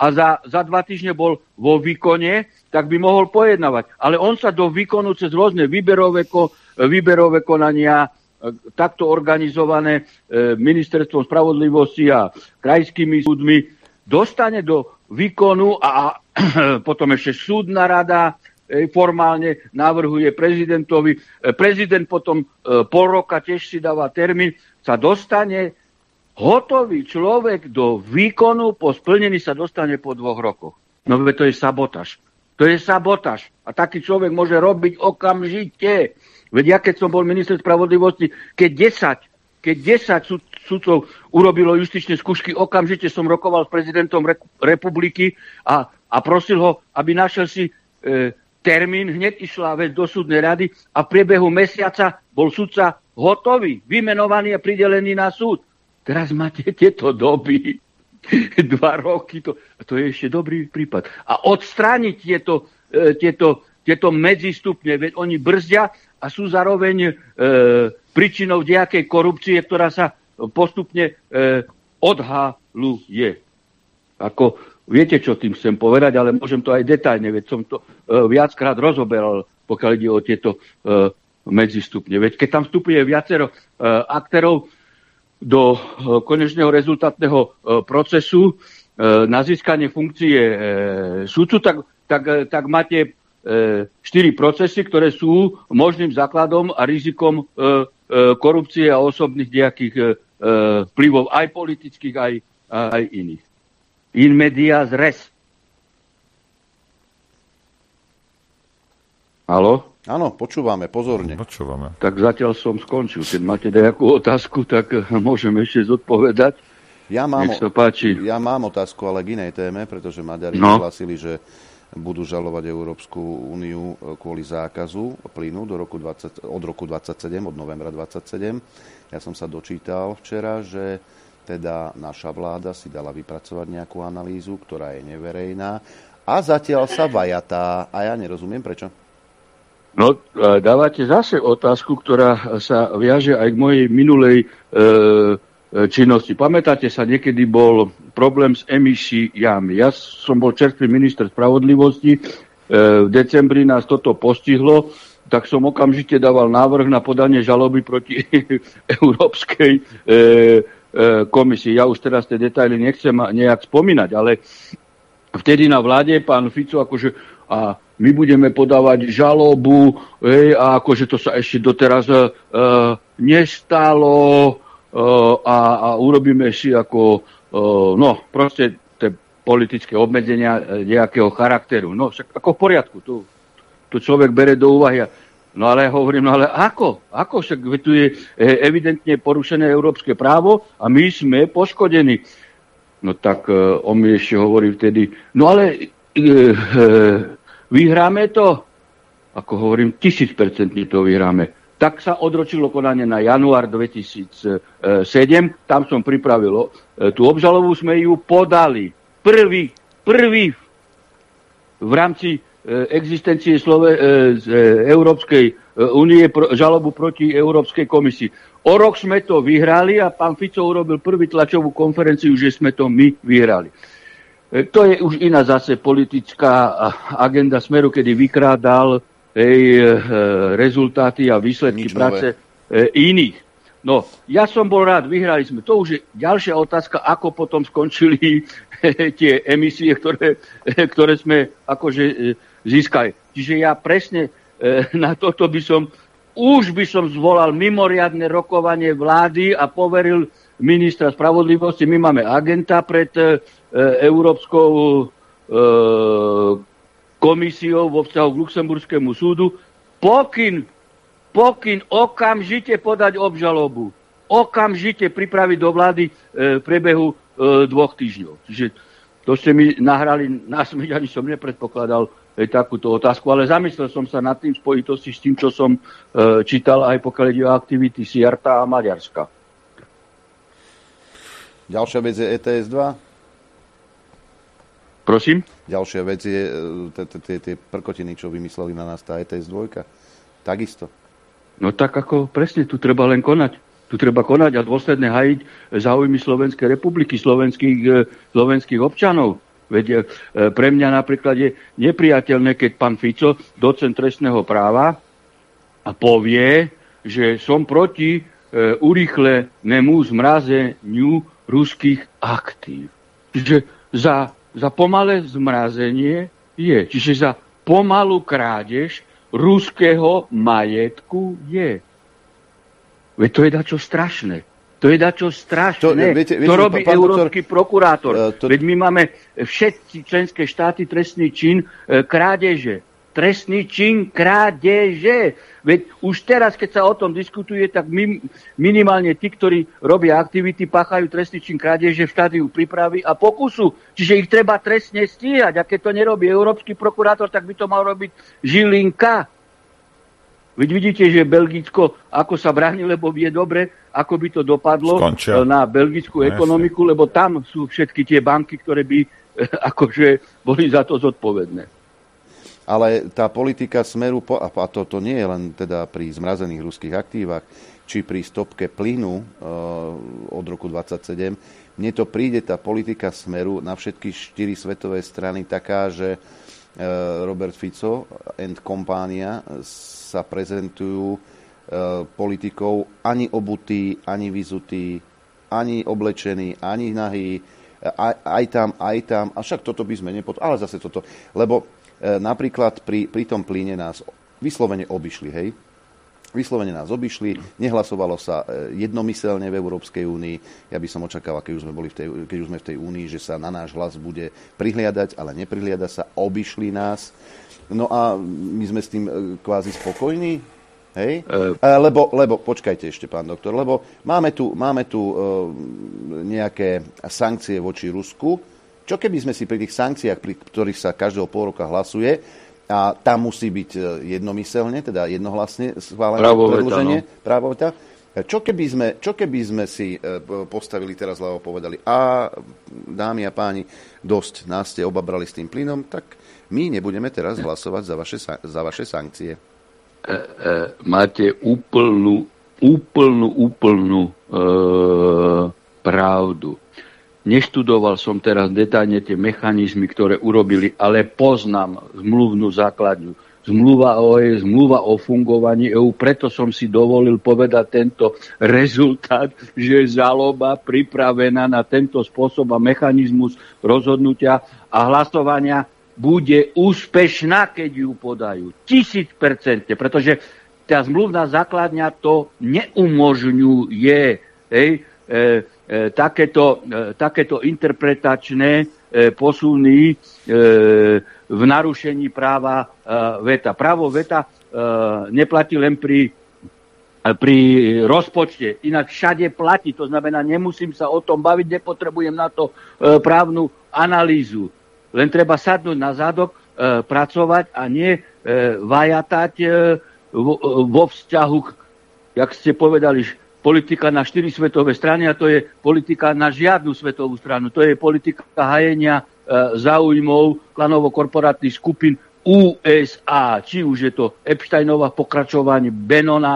a za 2 týždne bol vo výkone, tak by mohol pojednávať. Ale on sa do výkonu cez rôzne výberové konania, takto organizované ministerstvom spravodlivosti a krajskými súdmi, dostane do výkonu a potom ešte súdna rada formálne navrhuje prezidentovi. Prezident potom pol roka tiež si dáva termín, sa dostane hotový človek do výkonu, po splnení sa dostane po 2 rokoch. No to je sabotáž. To je sabotáž. A taký človek môže robiť okamžite. Veď ja, keď som bol minister spravodlivosti, keď 10 sudcov urobilo justičné skúšky, okamžite som rokoval s prezidentom republiky a prosil ho, aby našiel si termín, hneď išla vec do súdnej rady a v priebehu mesiaca bol sudca hotový, vymenovaný a pridelený na súd. Teraz máte tieto doby, 2 roky, to je ešte dobrý prípad. A odstrániť tieto medzistupne, veď oni brzdia a sú zároveň príčinou nejakej korupcie, ktorá sa postupne odhaluje. Ako, viete, čo tým chcem povedať, ale môžem to aj detailne, veď som to viackrát rozoberal, pokiaľ ide o tieto medzistupne. Veď keď tam vstupuje viacero aktérov do konečného rezultátneho procesu na získanie funkcie sudcu, tak máte 4 procesy, ktoré sú možným základom a rizikom korupcie a osobných nejakých vplyvov aj politických, aj iných. In medias res. Haló?
Áno, počúvame, pozorne.
Počúvame.
Tak zatiaľ som skončil. Keď máte nejakú otázku, tak môžem ešte zodpovedať. Nech sa páči.
Ja mám otázku, ale k inej téme, pretože Maďari vyhlásili, že budú žalovať Európsku úniu kvôli zákazu plynu od roku 27, od novembra 27. Ja som sa dočítal včera, že teda naša vláda si dala vypracovať nejakú analýzu, ktorá je neverejná a zatiaľ sa vajatá. A ja nerozumiem, prečo.
No, dávate zase otázku, ktorá sa viaže aj k mojej minulej činnosti. Pamätáte sa, niekedy bol problém s emisiami. Ja som bol čerstvý minister spravodlivosti, v decembri nás toto postihlo, tak som okamžite dával návrh na podanie žaloby proti Európskej komisii. Ja už teraz tie detaily nechcem nejak spomínať, ale vtedy na vláde pán Fico akože a my budeme podávať žalobu a akože to sa ešte doteraz nestalo a urobíme si ako proste tie politické obmedzenia nejakého charakteru. No však ako v poriadku, to človek bere do úvahy. No ale ja hovorím, ale ako? Ako však tu je evidentne porušené európske právo a my sme poškodení. No tak on mi ešte hovorí vtedy, no ale vyhráme to? Ako hovorím, 1000% to vyhráme. Tak sa odročilo konanie na január 2007. Tam som pripravil tú obžalobu, sme ju podali. Prvý v rámci existencie Európskej únie žalobu proti Európskej komisii. O rok sme to vyhrali a pán Fico urobil prvú tlačovú konferenciu, že sme to my vyhrali. To je už iná zase politická agenda Smeru, kedy vykrádal rezultáty a výsledky práce iných. No, ja som bol rád, vyhrali sme. To už je ďalšia otázka, ako potom skončili tie emisie, ktoré sme akože získali. Čiže ja presne na toto by som zvolal mimoriadne rokovanie vlády a poveril ministra spravodlivosti. My máme agenta pred Európskou komisiou vo vzťahu k Luxemburskému súdu. Pokyn okamžite podať obžalobu. Okamžite pripraviť do vlády v priebehu 2 týždňov. Čiže to ste mi nahrali na smieť, ani som nepredpokladal takúto otázku, ale zamyslel som sa nad tým v spojitosti s tým, čo som čítal aj pokiaľ ide o aktivity Siarta a Maďarska.
Ďalšia vec je ETS 2.
Prosím?
Ďalšia vec je tie prkotiny, čo vymysleli na nás tá ETS 2. Takisto.
No tak ako presne, tu treba len konať. Tu treba konať a dôsledne hajiť záujmy Slovenskej republiky, slovenských občanov. Veď pre mňa napríklad je nepriateľné, keď pán Fico, docent trestného práva, povie, že som proti urýchlenému zmrazeniu ruských aktív. Čiže za pomalé zmrazenie je. Čiže za pomalú krádež ruského majetku je. Veď to je dačo strašné. To je dačo strašné. To robí európsky prokurátor. Veď my máme všetci členské štáty trestný čin krádeže. Trestný čin krádeže. Veď už teraz, keď sa o tom diskutuje, tak minimálne tí, ktorí robia aktivity, páchajú trestný čin krádeže v štádiu prípravy a pokusu. Čiže ich treba trestne stíhať. A keď to nerobí európsky prokurátor, tak by to mal robiť Žilinka. Veď vidíte, že Belgicko, ako sa bráni, lebo vie dobre, ako by to dopadlo na belgickú ekonomiku, lebo tam sú všetky tie banky, ktoré by akože boli za to zodpovedné.
Ale tá politika Smeru, a to nie je len teda pri zmrazených ruských aktívach, či pri stopke plynu od roku 27, mne to príde tá politika Smeru na všetky 4 svetové strany taká, že Robert Fico and kompánia sa prezentujú politikou ani obutí, ani vyzutí, ani oblečení, ani nahý, aj tam, a však toto by sme ale zase toto, lebo napríklad pri tom plyne nás vyslovene obišli, hej? Vyslovene nás obišli, nehlasovalo sa jednomyselne v Európskej únii. Ja by som očakával, keď už sme v tej únii, že sa na náš hlas bude prihliadať, ale neprihliada sa, obišli nás. No a my sme s tým kvázi spokojní, hej? Lebo počkajte ešte, pán doktor, lebo máme tu nejaké sankcie voči Rusku. Čo keby sme si pri tých sankciách, pri ktorých sa každého pol roka hlasuje, a tam musí byť jednomyselne, teda jednohlasne schválené predĺženie právoveta. Čo keby sme si postavili teraz ľavo, povedali, dámy a páni, dosť, nás ste obabrali s tým plynom, tak my nebudeme teraz hlasovať za vaše sankcie.
Máte úplnú pravdu. Neštudoval som teraz detailne tie mechanizmy, ktoré urobili, ale poznám zmluvnú základňu. Zmluva o fungovaní EÚ, preto som si dovolil povedať tento rezultát, že žaloba pripravená na tento spôsob a mechanizmus rozhodnutia a hlasovania bude úspešná, keď ju podajú. 1000%, pretože tá zmluvná základňa to neumožňuje. Takéto interpretačné posuny v narušení práva veta. Právo veta neplatí len pri rozpočte, inak všade platí. To znamená, nemusím sa o tom baviť, nepotrebujem na to právnu analýzu. Len treba sadnúť na zadok, pracovať a nie vajatať vo vzťahu, jak ste povedali, politika na 4 svetové strany, a to je politika na žiadnu svetovú stranu. To je politika hajenia záujmov klanovo-korporátnych skupín USA. Či už je to Epsteinova pokračovanie, Bannona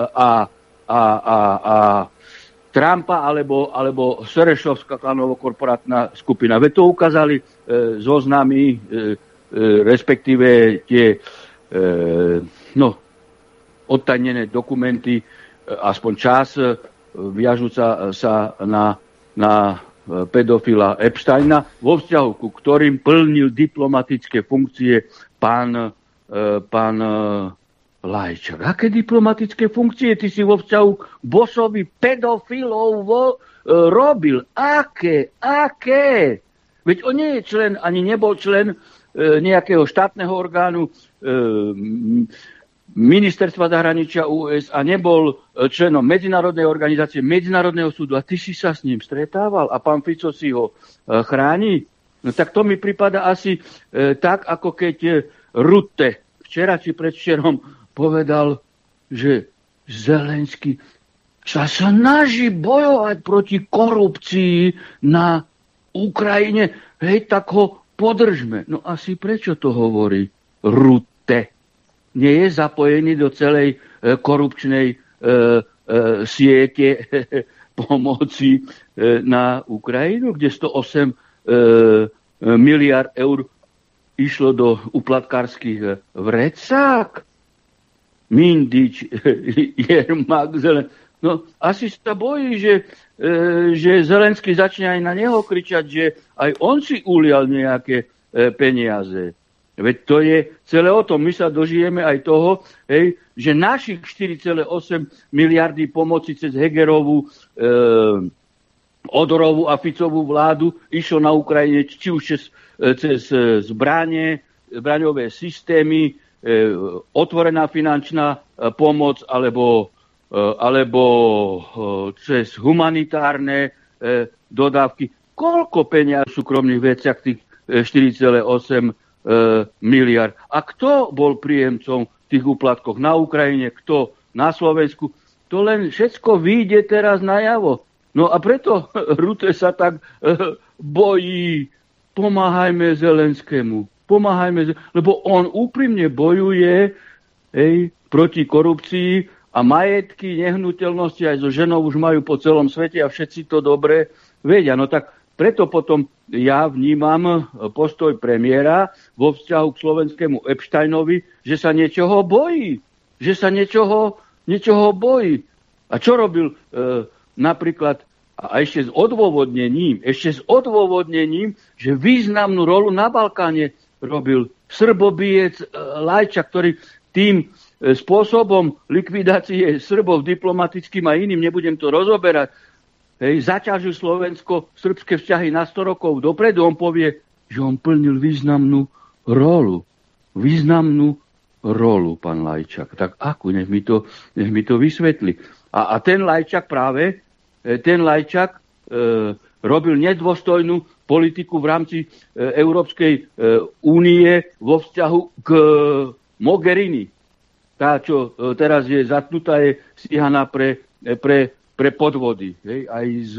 a Trumpa, alebo Serešovská klanovo-korporátna skupina. Veď to ukázali zoznamy, respektíve tie odtajnené dokumenty, aspoň čas, viažúca sa na pedofila Epsteina, vo vzťahu ku ktorým plnil diplomatické funkcie pán Lajčák. Aké diplomatické funkcie ty si vo vzťahu k bosovi pedofilov robil? Aké? Veď on nie je člen, ani nebol člen nejakého štátneho orgánu, ministerstva zahraničia USA, nebol členom medzinárodnej organizácie, medzinárodného súdu, a ty si sa s ním stretával a pán Fico si ho chráni. No tak to mi prípada asi tak, ako keď Rutte včera či predvčerom povedal, že Zelenský sa snaží bojovať proti korupcii na Ukrajine. Hej, tak ho podržme. No asi prečo to hovorí Rutte? Nie je zapojený do celej korupčnej siete pomoci na Ukrajinu, kde 108 miliard eur išlo do uplatkárskych vrecák. Mindič, Jermak, no asi sa bojí, že Zelenský začne aj na neho kričať, že aj on si ulial nejaké peniaze. Veď to je celé o tom. My sa dožijeme aj toho, že našich 4,8 miliardy pomoci cez Hegerovú, Odorovú a Ficovú vládu išlo na Ukrajine, či už cez zbraňové systémy, otvorená finančná pomoc, alebo cez humanitárne dodávky. Koľko peniaz v súkromných veciach tých 4,8 miliard? A kto bol príjemcom tých úplatkoch na Ukrajine, kto na Slovensku? To len všetko vyjde teraz najavo. No a preto Rutte sa tak bojí. Pomáhajme Zelenskému. Lebo on úprimne bojuje proti korupcii a majetky, nehnuteľnosti aj so ženou už majú po celom svete a všetci to dobre vedia. No tak preto potom ja vnímam postoj premiéra vo vzťahu k slovenskému Epsteinovi, že sa niečoho bojí. A čo robil napríklad a ešte s odôvodnením, že významnú rolu na Balkáne robil srbobijec Lajčák, ktorý tým spôsobom likvidácie Srbov diplomatickým a iným, nebudem to rozoberať, zaťažil Slovensko srbské vzťahy na 100 rokov dopredu. On povie, že on plnil významnú rolu, pán Lajčák. Tak akú? Nech mi to vysvetli. A ten Lajčák robil nedôstojnú politiku v rámci Európskej únie vo vzťahu k Mogherini. Tá, čo teraz je zatknutá, je stíhaná pre podvody. Aj s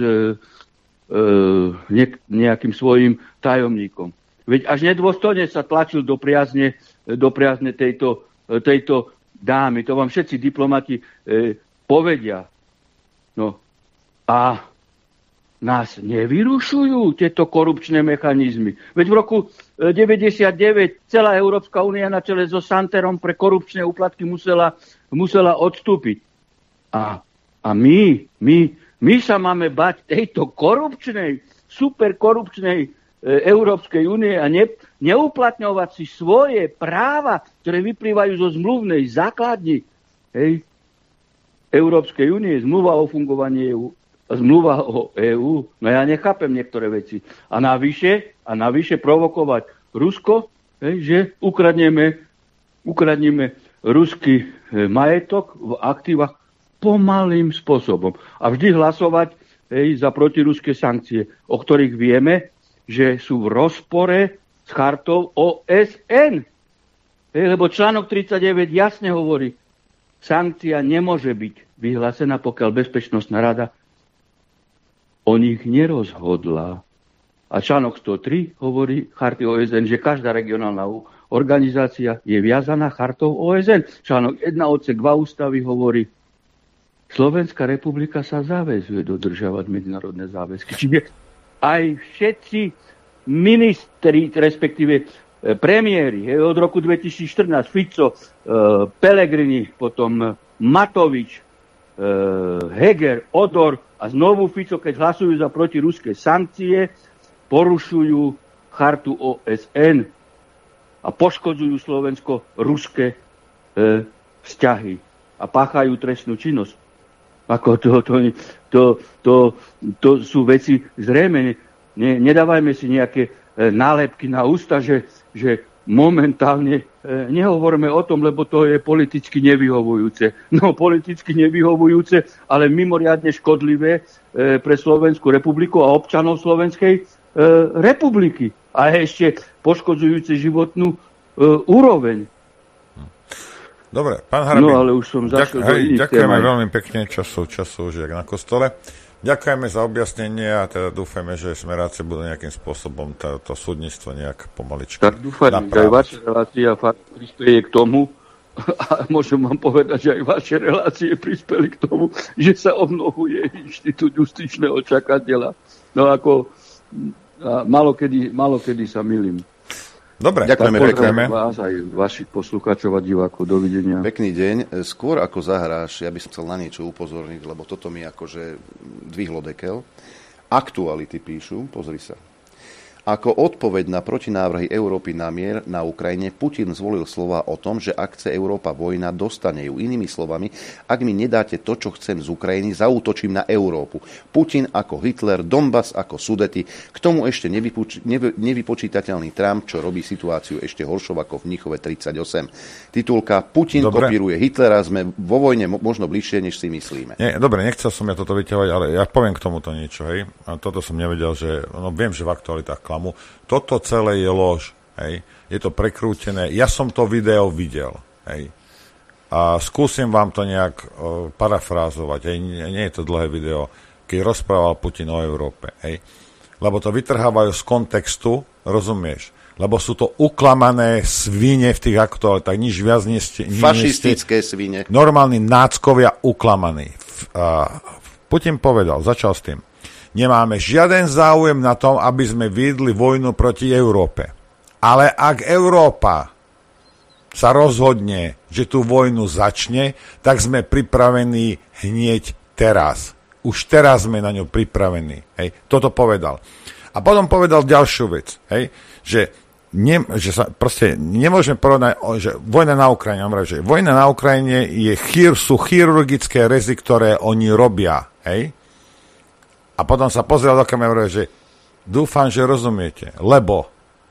nejakým svojím tajomníkom. Veď až nedôstojne sa tlačil do priazne tejto dámy. To vám všetci diplomati povedia. No, a nás nevyrušujú tieto korupčné mechanizmy. Veď v roku 1999 celá Európska únia na čele so Santerom pre korupčné úplatky musela odstúpiť. A my sa máme bať tejto korupčnej, superkorupčnej Európskej únie a neuplatňovať si svoje práva, ktoré vyplývajú zo zmluvnej základni Európskej únie, zmluva o fungovaní EÚ. Zmluva o EÚ. No ja nechápem niektoré veci. A navyše provokovať Rusko, že ukradneme ruský majetok v aktívach pomalým spôsobom. A vždy hlasovať za protiruské sankcie, o ktorých vieme, že sú v rozpore s chartou OSN. Lebo článok 39 jasne hovorí, sankcia nemôže byť vyhlásená, pokiaľ Bezpečnostná rada o nich nerozhodla. A článok 103 hovorí charty OSN, že každá regionálna organizácia je viazaná chartou OSN. Článok 1 odsek 2 ústavy hovorí, Slovenská republika sa záväzuje dodržiavať medzinárodné záväzky. Čiže aj všetci ministri, respektíve premiéri, od roku 2014, Fico, Pellegrini, potom Matovič, Heger, Odor a znovu Fico, keď hlasujú za protiruské sankcie, porušujú chartu OSN a poškodzujú slovensko-ruské vzťahy a páchajú trestnú činnosť. Ako to sú veci zrejme. Nedávajme si nejaké nálepky na ústa, že momentálne nehovoríme o tom, lebo to je politicky nevyhovujúce. No, politicky nevyhovujúce, ale mimoriadne škodlivé pre Slovenskú republiku a občanov Slovenskej republiky. A ešte poškodzujúce životnú úroveň.
Dobre, pán Harabín.
No, ale už som zašiel do iných
ďakujeme veľmi pekne, času už jak na kostole. Ďakujeme za objasnenie a teda dúfame, že smeráci budú nejakým spôsobom to súdnictvo nejak pomaličky
tak dúfam, že aj vaša relácia prispieje k tomu, a môžem vám povedať, že aj vaše relácie prispeli k tomu, že sa obnovuje inštitút justičného čakateľa. No ako Málo kedy sa milím.
Dobre,
ďakujeme pekne.
Vás aj vašich poslucháčov a divákov. Dovidenia.
Pekný deň. Skôr ako zahráš, ja by som chcel na niečo upozorniť, lebo toto mi akože dvihlo dekel. Aktuality píšu, pozri sa. Ako odpoveď na protinávrhy Európy na mier na Ukrajine, Putin zvolil slova o tom, že ak chce Európa vojna, dostane ju. Inými slovami, ak mi nedáte to, čo chcem z Ukrajiny, zaútočím na Európu. Putin ako Hitler, Donbas ako Sudety, k tomu ešte nevypočítateľný Trump, čo robí situáciu ešte horšou ako v Mníchove 38. Titulka Putin kopíruje Hitlera, sme vo vojne možno bližšie, než si myslíme.
Dobre, nechcel som ja toto vyťahovať, ale ja poviem k tomuto niečo, hej. A toto som nevedel, že, viem, že v aktualitách klamu. Toto celé je lož, hej. Je to prekrútené. Ja som to video videl, hej. A skúsim vám to nejak parafrázovať, hej. Nie je to dlhé video, keď rozprával Putin o Európe, hej. Lebo to vytrhávajú z kontextu, rozumieš? Lebo sú to uklamané svine v tých aktualitách, nič viac nie ste.
Fašistické svine.
Normálni náckovia uklamaní. Putin povedal, začal s tým. Nemáme žiaden záujem na tom, aby sme viedli vojnu proti Európe. Ale ak Európa sa rozhodne, že tú vojnu začne, tak sme pripravení hneď teraz. Už teraz sme na ňu pripravení. Hej. Toto povedal. A potom povedal ďalšiu vec, hej, že sa proste nemôžeme porovnať, že vojna na Ukrajine, že vojna na Ukrajine sú chirurgické rezy, ktoré oni robia, hej. A potom sa pozrel do kamery, že dúfam, že rozumiete, lebo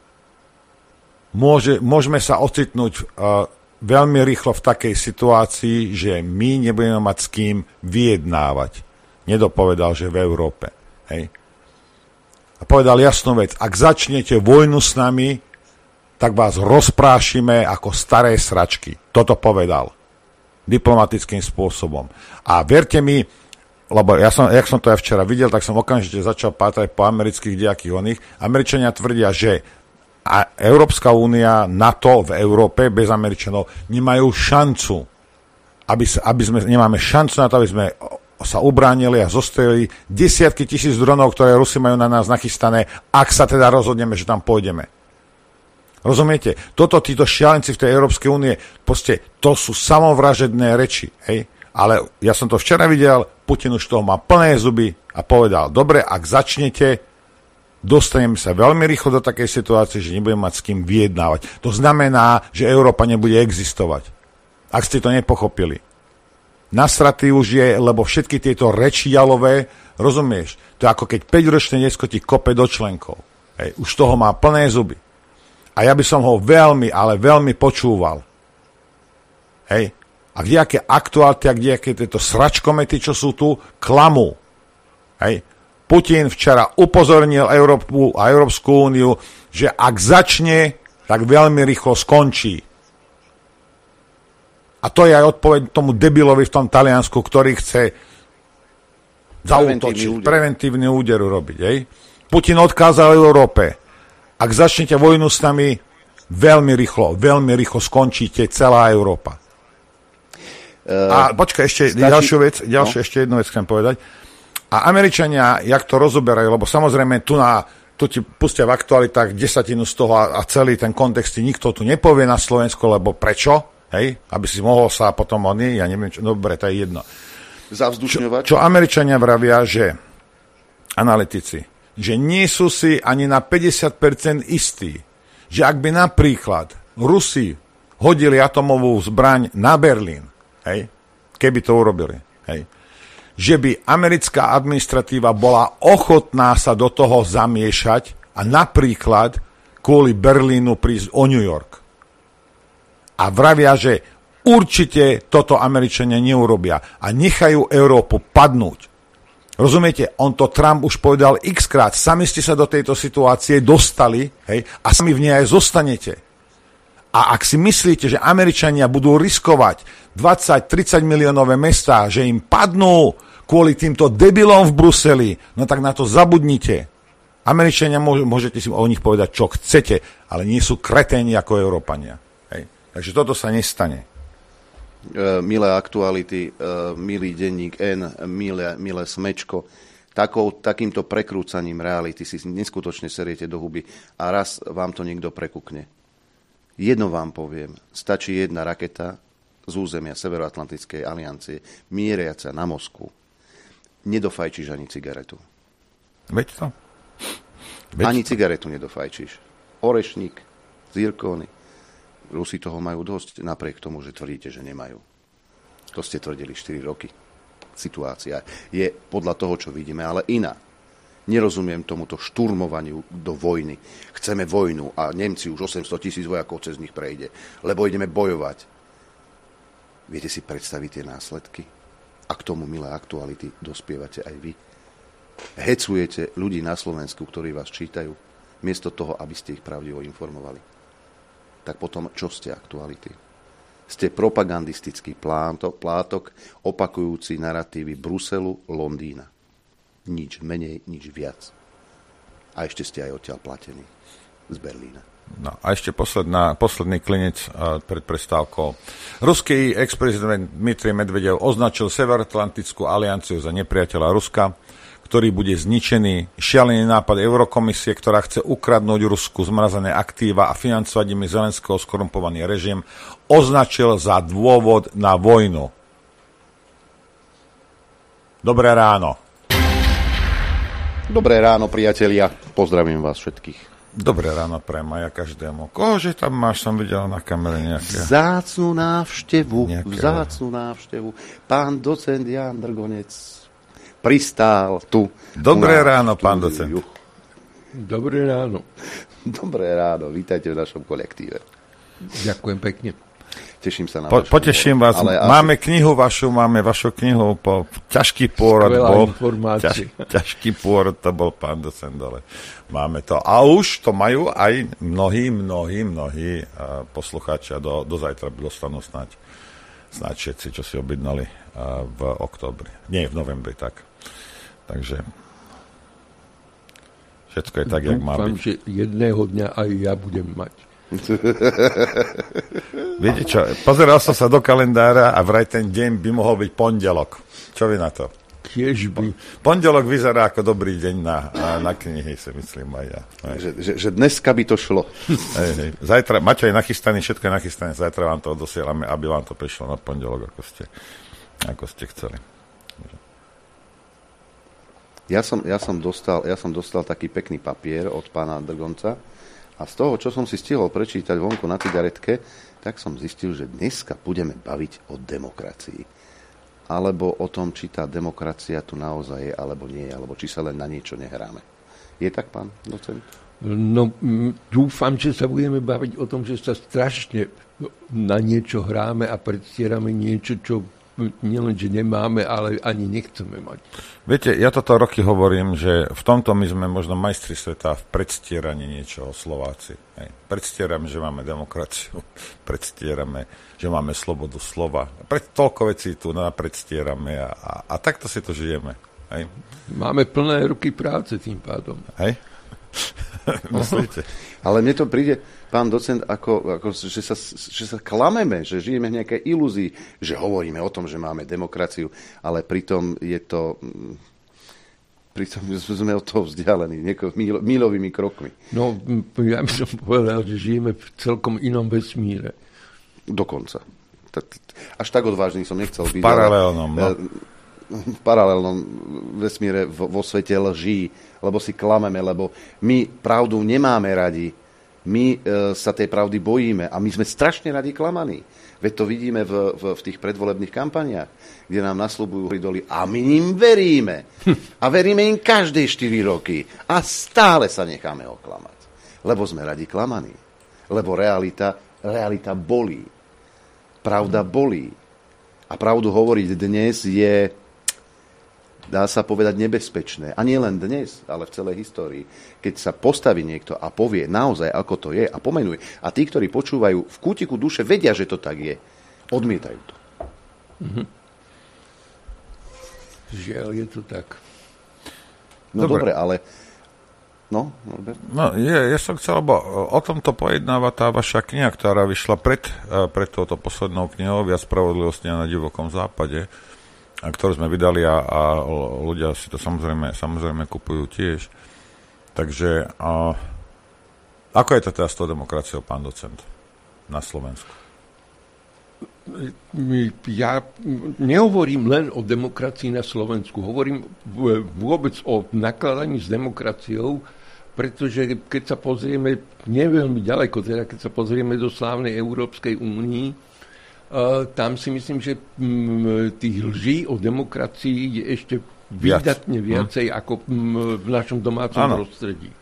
môžeme sa ocitnúť veľmi rýchlo v takej situácii, že my nebudeme mať s kým vyjednávať. Nedopovedal, že v Európe. Hej. A povedal jasnú vec, ak začnete vojnu s nami, tak vás rozprášime ako staré sračky. Toto povedal diplomatickým spôsobom. A verte mi, lebo jak som to aj včera videl, tak som okamžite začal pátrať po amerických dejakých oných. Američania tvrdia, že Európska únia, NATO v Európe bez Američanov nemajú šancu, nemáme šancu na to, aby sme sa ubránili a zostrelili desiatky tisíc dronov, ktoré Rusi majú na nás nachystané, ak sa teda rozhodneme, že tam pôjdeme. Rozumiete? Títo šialenci v tej Európskej únie, to sú samovražedné reči, hej? Ale ja som to včera videl, Putin už toho má plné zuby a povedal, dobre, ak začnete, dostaneme sa veľmi rýchlo do takej situácie, že nebudeme mať s kým vyjednávať. To znamená, že Európa nebude existovať. Ak ste to nepochopili. Nasratý už je, lebo všetky tieto reči jalové, rozumieš, to je ako keď 5-ročné decko ti kope do členkov. Hej, už toho má plné zuby. A ja by som ho veľmi, ale veľmi počúval. Hej. A kdejaké aktuálty a kdejaké tieto sračkomety, čo sú tu, klamú. Hej. Putin včera upozornil Európu a Európsku úniu, že ak začne, tak veľmi rýchlo skončí. A to je aj odpoveď tomu debilovi v tom Taliansku, ktorý chce zaútočiť, preventívny úder robiť. Hej. Putin odkázal Európe, ak začnete vojnu s nami, veľmi rýchlo skončíte celá Európa. A počkaj, ešte ešte jednu vec chcem povedať. A Američania, jak to rozoberajú, lebo samozrejme tu ti pustia v aktualitách 10% z toho a celý ten kontext nikto tu nepovie na Slovensku, lebo prečo? Hej? Aby si mohol sa potom ja neviem, dobre, to je jedno.
Zavzdušňovať.
Čo Američania vravia, že analytici, že nie sú si ani na 50% istí, že ak by napríklad Rusi hodili atomovú zbraň na Berlín, hej, keby to urobili, hej, že by americká administratíva bola ochotná sa do toho zamiešať a napríklad kvôli Berlínu prísť o New York. A vravia, že určite toto Američania neurobia a nechajú Európu padnúť. Rozumiete? Trump už povedal x-krát, sami ste sa do tejto situácie dostali, hej, a sami v nej aj zostanete. A ak si myslíte, že Američania budú riskovať 20-30 miliónové mestá, že im padnú kvôli týmto debilom v Bruseli, no tak na to zabudnite. Američania môžete si o nich povedať, čo chcete, ale nie sú kreténi ako Európania. Hej. Takže toto sa nestane.
Milé aktuality, milý denník N, milé smečko. takýmto prekrúcaním reality si neskutočne seriete do huby a raz vám to niekto prekukne. Jedno vám poviem, stačí jedna raketa z územia Severoatlantickej aliancie, mieriaca na Moskvu. Nedofajčíš ani cigaretu.
Veď to.
Ani cigaretu nedofajčíš. Orešník, zirkóny. Rusi toho majú dosť, napriek tomu, že tvrdíte, že nemajú. To ste tvrdili 4 roky. Situácia je podľa toho, čo vidíme, ale iná. Nerozumiem tomuto šturmovaniu do vojny. Chceme vojnu a Nemci už 800 000 vojakov cez nich prejde, lebo ideme bojovať. Viete si predstaviť tie následky? A k tomu, milé aktuality, dospievate aj vy. Hecujete ľudí na Slovensku, ktorí vás čítajú, miesto toho, aby ste ich pravdivo informovali. Tak potom, čo ste aktuality? Ste propagandistický plátok, opakujúci naratívy Bruselu, Londýna. Nič menej, nič viac. A ešte ste aj odtiaľ platení z Berlína.
No a ešte posledný klinec pred prestávkou. Ruský ex-prezident Dmitrij Medvedev označil Severoatlantickú alianciu za nepriateľa Ruska, ktorý bude zničený. Šialený nápad Eurokomisie, ktorá chce ukradnúť Rusku zmrazené aktíva a financovať imi Zelenského skorumpovaný režim, označil za dôvod na vojnu. Dobré ráno.
Dobré ráno, priatelia. Pozdravím vás všetkých.
Dobré ráno pre Maja každému. Kohože tam máš, som videl na kamere nejaké.
Vzácnu návštevu. Pán docent Ján Drgonec pristál tu.
Dobré ráno, pán docent.
Dobré ráno.
Dobré ráno, vítajte v našom kolektíve.
Ďakujem pekne.
Teším sa na
Poteším vás. Máme knihu máme vašu knihu po ťažký pôrod bol. Ťažký pôrod to bol, pán docent, ale máme to. A už to majú aj mnohí poslucháči a do zajtra dostanú snáď všetci, čo si objednali v októbri. Nie, v novembri, tak. Takže všetko je tak, jak má byť.
Dúfam, že jedného dňa aj ja budem mať.
Viete čo, pozeral som sa do kalendára a vraj ten deň by mohol byť pondelok. Čo vy na to?
Kiež by.
Pondelok vyzerá ako dobrý deň na knihy, si myslím aj ja.
Že dneska by to šlo.
Hej. Zajtra, Maťo je nachystaný, všetko je nachystané, zajtra vám to dosielame, aby vám to prišlo na pondelok, ako ste chceli.
Ja som dostal taký pekný papier od pána Drgonca a z toho, čo som si stihol prečítať vonku na cigaretke, tak som zistil, že dneska budeme baviť o demokracii. Alebo o tom, či tá demokracia tu naozaj je, alebo nie je, alebo či sa len na niečo nehráme. Je tak, pán docent?
No, dúfam, že sa budeme baviť o tom, že sa strašne na niečo hráme a predstierame niečo, čo nielen, že nemáme, ale ani nechceme mať.
Viete, ja toto roky hovorím, že v tomto my sme možno majstri sveta v predstieraní niečoho, Slováci. Predstierame, že máme demokraciu, predstierame, že máme slobodu slova. Toľko vecí tu predstierame a takto si to žijeme. Hej.
Máme plné ruky práce tým pádom.
Hej? Myslíte?
Ale mne to príde, pán docent, ako že sa klameme, že žijeme v nejakej ilúzii, že hovoríme o tom, že máme demokraciu, ale pritom sme od toho vzdialení míľovými krokmi.
No, ja by som povedal, že žijeme v celkom inom vesmíre.
Dokonca. Až tak odvážny som nechcel byť. V paralelnom vesmíre vo svete lží, lebo si klameme, lebo my pravdu nemáme radi. My sa tej pravdy bojíme a my sme strašne radi klamaní. Veď to vidíme v tých predvolebných kampaniách, kde nám nasľubujú idoly a my im veríme. A veríme im každé 4 roky a stále sa necháme oklamať. Lebo sme radi klamaní. Lebo realita bolí. Pravda bolí. A pravdu hovoriť dnes je, dá sa povedať, nebezpečné. A nie len dnes, ale v celej histórii. Keď sa postaví niekto a povie naozaj, ako to je a pomenuje. A tí, ktorí počúvajú v kútiku duše, vedia, že to tak je. Odmietajú to.
Mhm. Žiaľ, je to tak.
No dobre, ale... No, Norbert?
No, ja som chcel, lebo o tomto pojednáva tá vaša kniha, ktorá vyšla pred touto poslednou knihou Viac spravodlivosti na divokom západe. ktorú sme vydali a ľudia si to samozrejme kupujú tiež. Takže ako je to teda s tou demokraciou, pán docent, na Slovensku?
Ja nehovorím len o demokracii na Slovensku, hovorím vôbec o nakladaní s demokraciou, pretože keď sa pozrieme neveľmi ďaleko, teda keď sa pozrieme do slávnej Európskej únii, tam si myslím, že tých lží o demokracii je ešte výdatne viacej ako v našom domácom prostredí.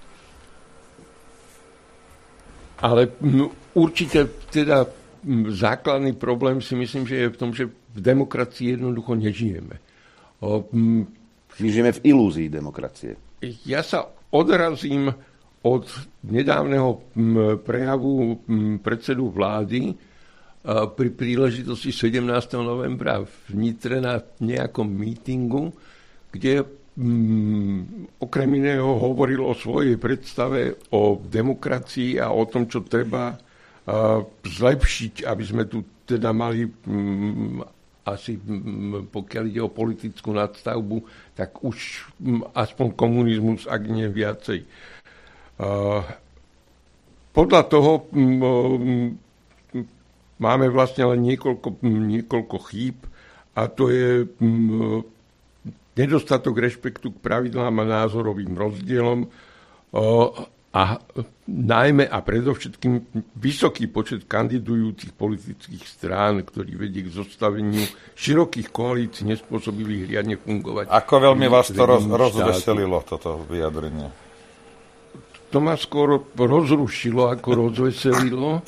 Ale určite teda základný problém si myslím, že je v tom, že v demokracii jednoducho nežijeme.
My žijeme v ilúzii demokracie.
Ja sa odrazím od nedávneho prejavu predsedu vlády pri príležitosti 17. novembra v Nitre na nejakom mítingu, kde okrem iného hovoril o svojej predstave o demokracii a o tom, čo treba zlepšiť, aby sme tu teda mali asi, pokiaľ ide o politickú nadstavbu, tak už aspoň komunizmus, ak nie viacej. Podľa toho máme vlastne len niekoľko chýb a to je nedostatok rešpektu k pravidlám a názorovým rozdielom a najmä a predovšetkým vysoký počet kandidujúcich politických strán, ktorý vedie k zostaveniu širokých koalícií nespôsobilých riadne fungovať.
Ako veľmi vás to rozveselilo, toto vyjadrenie?
To ma skoro rozrušilo, ako rozveselilo.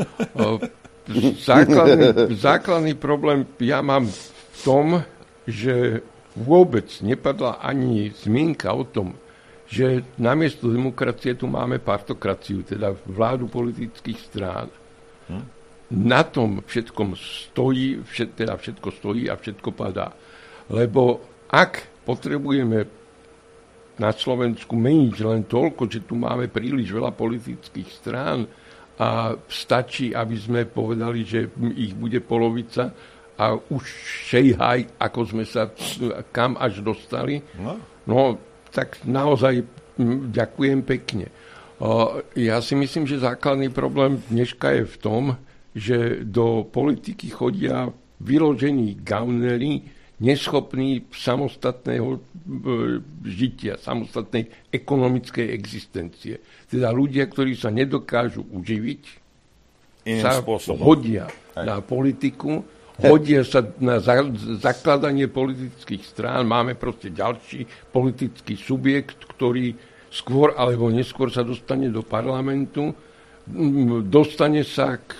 Základný problém ja mám v tom, že vôbec nepadla ani zmienka o tom, že namiesto demokracie tu máme partokraciu, teda vládu politických strán. Na tom všetkom stojí, všetko stojí a všetko padá. Lebo ak potrebujeme na Slovensku meniť len toľko, že tu máme príliš veľa politických strán a stačí, aby sme povedali, že ich bude polovica a už šejhaj, ako sme sa kam až dostali, no tak naozaj ďakujem pekne. Ja si myslím, že základný problém dneška je v tom, že do politiky chodia vyložení gaunery, neschopní samostatného žitia, samostatnej ekonomickej existencie. Teda ľudia, ktorí sa nedokážu uživiť, sa hodia na politiku, hodia sa na zakladanie politických strán. Máme proste ďalší politický subjekt, ktorý skôr alebo neskôr sa dostane do parlamentu, dostane sa k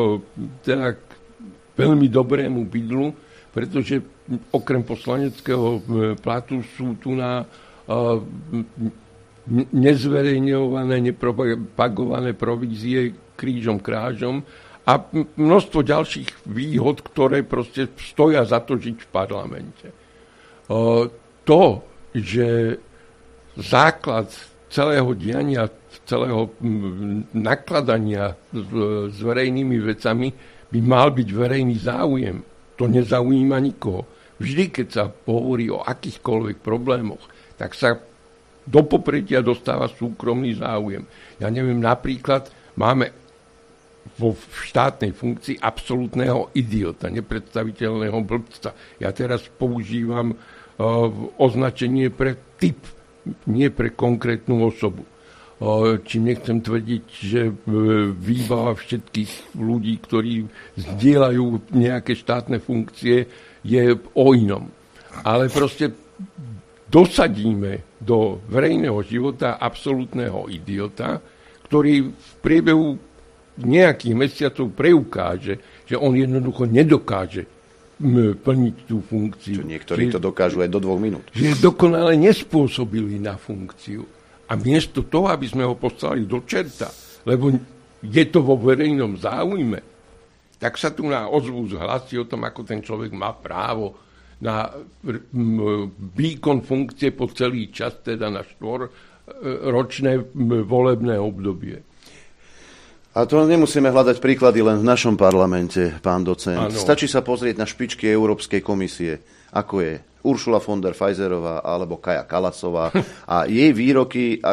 veľmi dobrému bydlu, pretože okrem poslaneckého platu sú tu na nezverejňované, nepropagované provízie krížom krážom a množstvo ďalších výhod, ktoré proste stoja za to žiť v parlamente. To, že základ celého diania, celého nakladania s verejnými vecami by mal byť verejný záujem. To nezaujíma nikoho. Vždy, keď sa hovorí o akýchkoľvek problémoch, tak sa do popredia dostáva súkromný záujem. Ja neviem, napríklad máme vo štátnej funkcii absolútneho idiota, nepredstaviteľného blbca. Ja teraz používam označenie pre typ, nie pre konkrétnu osobu. Čím nechcem tvrdiť, že výbava všetkých ľudí, ktorí zdieľajú nejaké štátne funkcie, je o inom. Ale proste dosadíme do verejného života absolútneho idiota, ktorý v priebehu nejakých mesiacov preukáže, že on jednoducho nedokáže plniť tú funkciu.
Čo niektorí to dokážu aj do 2 minút.
Že je dokonale nespôsobili na funkciu. A miesto toho, aby sme ho poslali do čerta, lebo je to vo verejnom záujme, tak sa tu na ozvu zhlasí o tom, ako ten človek má právo na výkon funkcie po celý čas, teda na 4-ročné volebné obdobie.
A to nemusíme hľadať príklady len v našom parlamente, pán docent.
Ano.
Stačí sa pozrieť na špičky Európskej komisie, ako je Ursula von der Pfizerová alebo Kaja Kallasová a jej výroky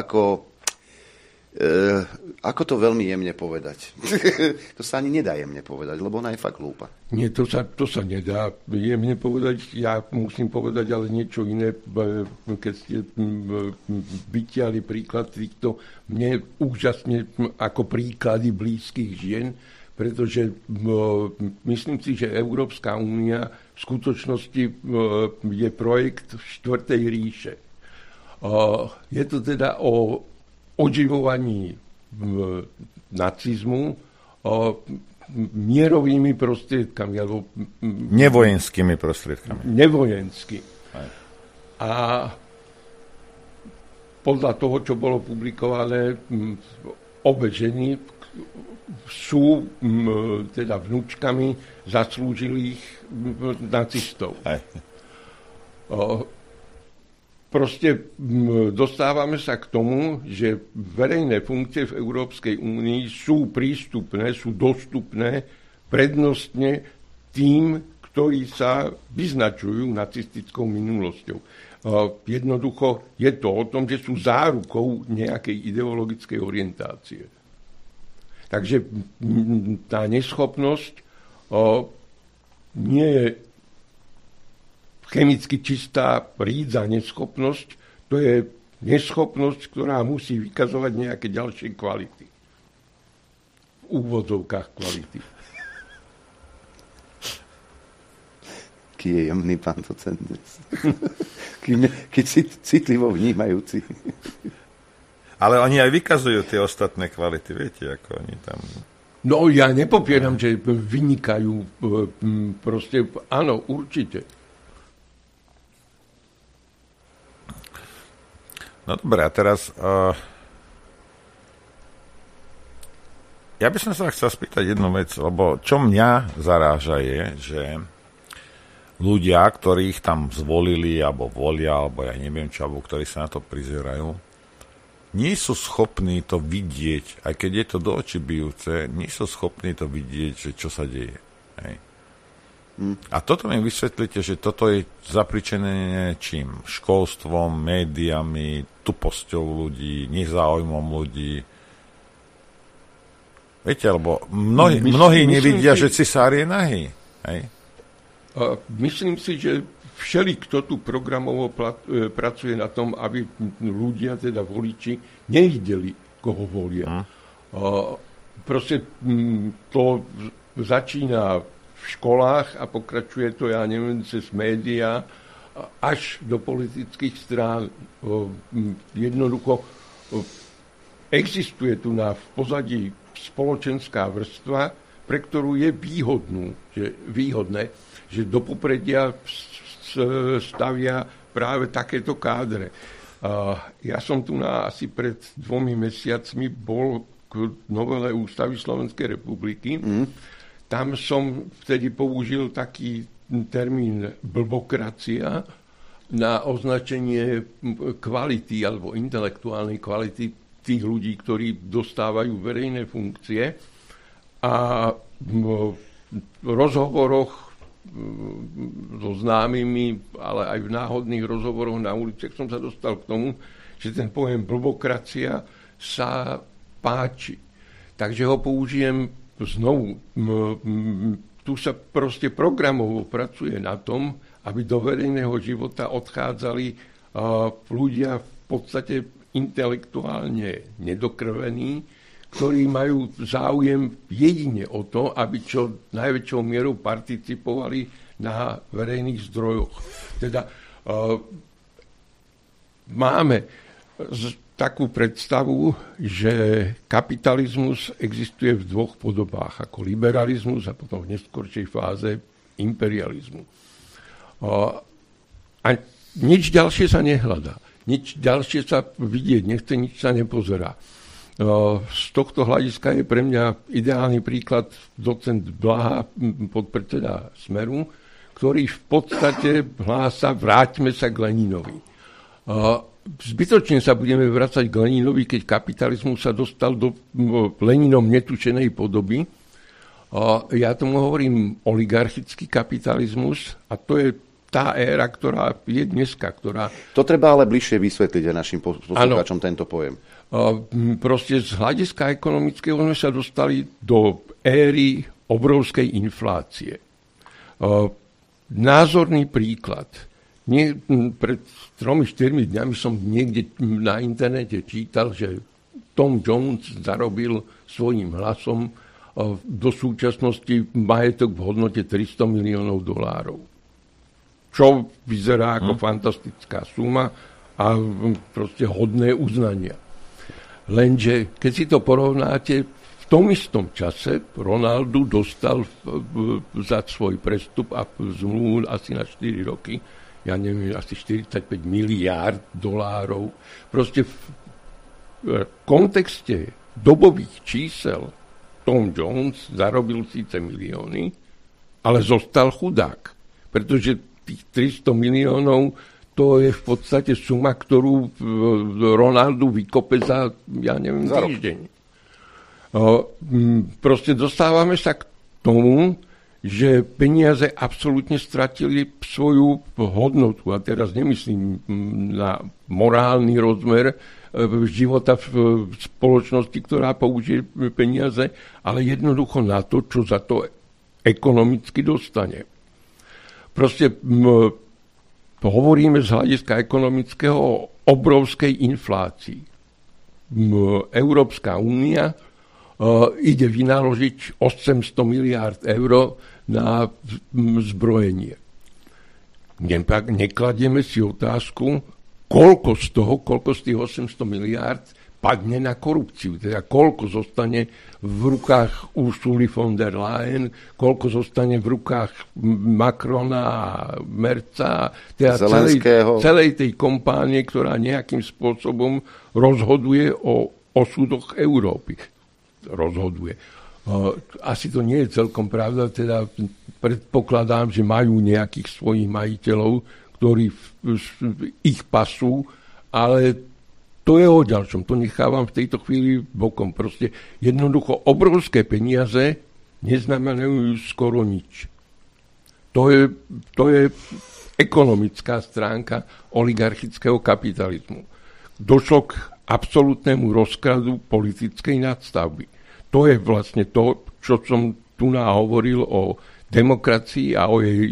ako to veľmi jemne povedať. To sa ani nedá jemne povedať, lebo ona je fakt hlúpa.
Nie, to sa nedá jemne povedať. Ja musím povedať ale niečo iné. Keď ste vytiahli príklad týchto mne úžasne ako príklady blízkych žien, pretože myslím si, že Európska únia v skutočnosti je projekt štvrtej ríše. Je to teda o oživovaní nacizmu mierovými prostriedkami. Alebo
nevojenskými prostriedkami.
Nevojensky. A podľa toho, čo bolo publikované, obe ženy sú teda vnúčkami zaslúžilých nacistov. Proste dostávame sa k tomu, že verejné funkcie v Európskej únii sú prístupné, sú dostupné prednostne tým, ktorí sa vyznačujú nacistickou minulosťou. Jednoducho je to o tom, že sú zárukou nejakej ideologickej orientácie. Takže tá neschopnosť nie je chemicky čistá rídza neschopnosť, to je neschopnosť, ktorá musí vykazovať nejaké ďalšie kvality. V úvodzovkách kvality.
Ký je jemný pán docent dnes. Keď citlivo vnímajúci.
Ale oni aj vykazujú tie ostatné kvality, viete, ako oni tam...
No ja nepopieram, že vynikajú proste, áno, určite.
No dobré, a teraz ja by som sa chcel spýtať jednu vec, lebo čo mňa zaráža je, že ľudia, ktorých tam zvolili, alebo volia, alebo ja neviem čo, alebo ktorí sa na to prizerajú, nie sú schopní to vidieť, aj keď je to do očí bijúce, nie sú schopní to vidieť, že čo sa deje. Hej. A toto mi vysvetlíte, že toto je zapričené čím? Školstvom, médiami, tuposťou ľudí, nezáujmom ľudí. Viete, lebo mnohí nevidia, že cisár je nahý. Hej?
Myslím si, že kto tu programovo pracuje na tom, aby ľudia, teda voliči, nevideli, koho volia. Proste to začína v školách a pokračuje to, ja neviem, cez médiá až do politických strán. Jednoducho existuje tu v pozadí spoločenská vrstva, pre ktorú je výhodné, že do popredia stavia práve takéto kádre. Ja som tu asi pred 2 mesiacmi bol k novele Ústavy Slovenskej republiky. Tam som vtedy použil taký termín blbokracia na označenie kvality alebo intelektuálnej kvality tých ľudí, ktorí dostávajú verejné funkcie. A v rozhovoroch so známymi, ale aj v náhodných rozhovoroch na uliciach som sa dostal k tomu, že ten pojem blbokracia sa páči. Takže ho použijem znovu. Tu sa proste programovo pracuje na tom, aby do verejného života odchádzali ľudia v podstate intelektuálne nedokrvení, ktorí majú záujem jedine o to, aby čo najväčšou mierou participovali na verejných zdrojoch. Teda máme takú predstavu, že kapitalizmus existuje v 2 podobách, ako liberalizmus a potom v neskoršej fáze imperializmu. A nič ďalšie sa nehľadá. Nič ďalšie sa vidieť nechce, nič sa nepozerá. Z tohto hľadiska je pre mňa ideálny príklad docent Blaha, podpredseda Smeru, ktorý v podstate hlása vráťme sa k Leninovi. zbytočne sa budeme vracať k Leninovi, keď kapitalizmus sa dostal do Leninom netučenej podoby. Ja tomu hovorím oligarchický kapitalizmus a to je tá éra, ktorá je dneska.
To treba ale bližšie vysvetliť aj našim poslucháčom tento pojem.
Proste z hľadiska ekonomického sme sa dostali do éry obrovskej inflácie. Názorný príklad. Pred 3-4 dňami som niekde na internete čítal, že Tom Jones zarobil svojím hlasom do súčasnosti majetok v hodnote $300 miliónov. Čo vyzerá ako fantastická suma a proste hodné uznania. Lenže, keď si to porovnáte, v tom istom čase Ronaldo dostal za svoj prestup a zmluvu asi na 4 roky, ja neviem, asi 45 miliárd dolárov. Proste v kontexte dobových čísel Tom Jones zarobil síce milióny, ale zostal chudák. Pretože tých 300 miliónov to je v podstate suma, ktorú Ronaldo vykope za, ja neviem, týždeň. Proste dostávame sa k tomu, že peniaze absolútne stratili svoju hodnotu. A teraz nemyslím na morálny rozmer života v spoločnosti, ktorá použije peniaze, ale jednoducho na to, čo za to ekonomicky dostane. Proste hovoríme z hľadiska ekonomického o obrovskej inflácii. Európska únia ide vynaložiť 800 miliárd eur na zbrojenie. Nekladieme si otázku, koľko z tých 800 miliárd padne na korupciu. Teda koľko zostane v rukách Ursuly von der Leyen, koľko zostane v rukách Macrona a Merca, teda celej tej kompánie, ktorá nejakým spôsobom rozhoduje o osudoch Európy. Rozhoduje. Asi to nie je celkom pravda, teda predpokladám, že majú nejakých svojich majiteľov, ktorí ich pasú, ale to je o ďalšom, to nechávam v tejto chvíli bokom. Proste jednoducho obrovské peniaze neznamenajú skoro nič. To je ekonomická stránka oligarchického kapitalizmu. Došlo k absolútnemu rozkladu politickej nadstavby. To je vlastne to, čo som tu hovoril o demokracii a o jej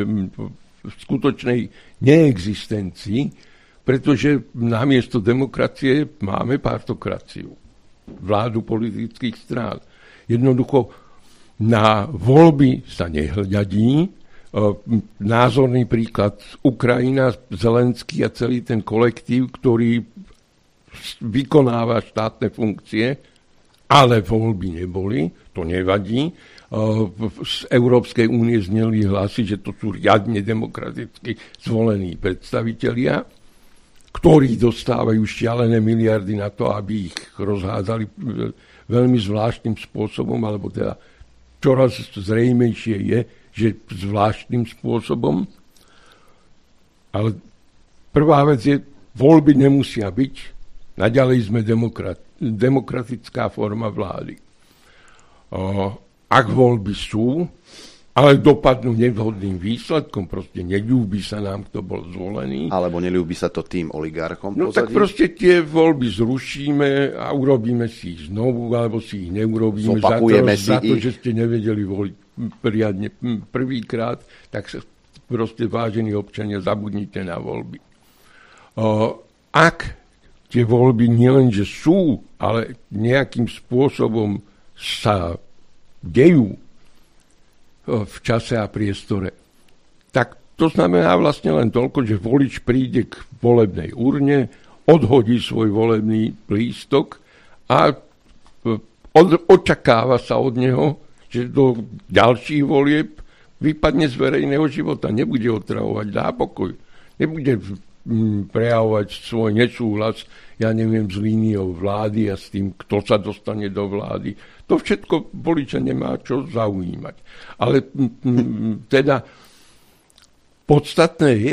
skutočnej neexistencii, pretože namiesto demokracie máme partokraciu, vládu politických strán. Jednoducho na voľby sa nehľadí. Názorný príklad Ukrajina, Zelenský a celý ten kolektív, ktorý vykonáva štátne funkcie, ale voľby neboli, to nevadí. Z Európskej únie zneli hlasy, že to sú riadne demokraticky zvolení predstavitelia, ktorí dostávajú šialené miliardy na to, aby ich rozhádzali veľmi zvláštnym spôsobom, alebo teda čoraz zrejmejšie je, že zvláštnym spôsobom. Ale prvá vec je, voľby nemusia byť, naďalej sme demokratická forma vlády. Ak voľby sú, ale dopadnú nevhodným výsledkom, proste neľúbi sa nám, kto bol zvolený.
Alebo neľúbi sa to tým oligarchom
pozadí? Tak proste tie voľby zrušíme a urobíme si ich znovu, alebo si ich neurobíme za to, že ste nevedeli voliť riadne prvýkrát, tak sa proste, vážení občania, zabudnite na voľby. Ak tie voľby nielenže sú, ale nejakým spôsobom sa dejú v čase a priestore, tak to znamená vlastne len toľko, že volič príde k volebnej urne, odhodí svoj volebný lístok a očakáva sa od neho, že do ďalších volieb vypadne z verejného života, nebude otravovať nápokoj, nebude prejavovať svoj nesúhlas, ja neviem, s líniou vlády a s tým, kto sa dostane do vlády. To všetko voliča nemá čo zaujímať. Ale teda podstatné je,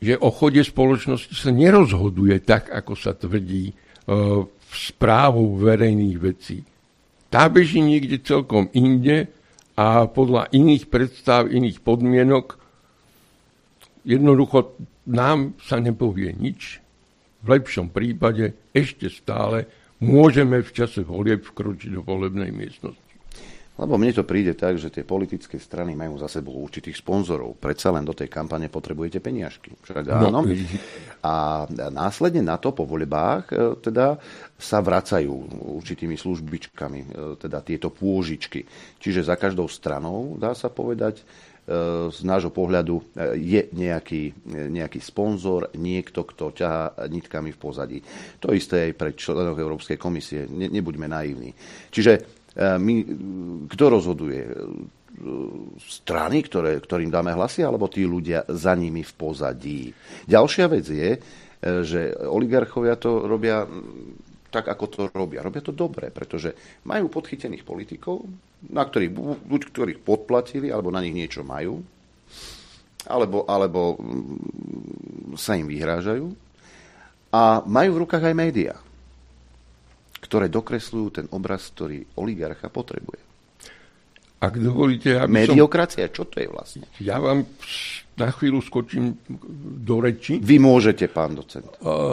že o chode spoločnosti sa nerozhoduje tak, ako sa tvrdí správou verejných vecí. Tá beží niekde celkom inde a podľa iných predstav, iných podmienok jednoducho nám sa nepovie nič. V lepšom prípade ešte stále môžeme v čase volieb vkročiť do volebnej miestnosti.
Lebo mne to príde tak, že tie politické strany majú za sebou určitých sponzorov. Predsa len do tej kampane potrebujete peniažky. Však áno. A následne na to po voľbách teda sa vracajú určitými službičkami, teda tieto pôžičky. Čiže za každou stranou, dá sa povedať, z nášho pohľadu je nejaký sponzor, niekto, kto ťahá nitkami v pozadí. To isté aj pre členov Európskej komisie. Nebuďme naivní. Čiže kto rozhoduje? Strany, ktorým dáme hlasy, alebo tí ľudia za nimi v pozadí? Ďalšia vec je, že oligarchovia to robia tak, ako to robia. Robia to dobre, pretože majú podchytených politikov, na ktorých podplatili, alebo na nich niečo majú, alebo sa im vyhrážajú. A majú v rukách aj médiá, ktoré dokresľujú ten obraz, ktorý oligarcha potrebuje.
Ak dovolíte,
mediokracia, čo to je vlastne?
Ja vám na chvíľu skočím do reči.
Vy môžete, pán docent.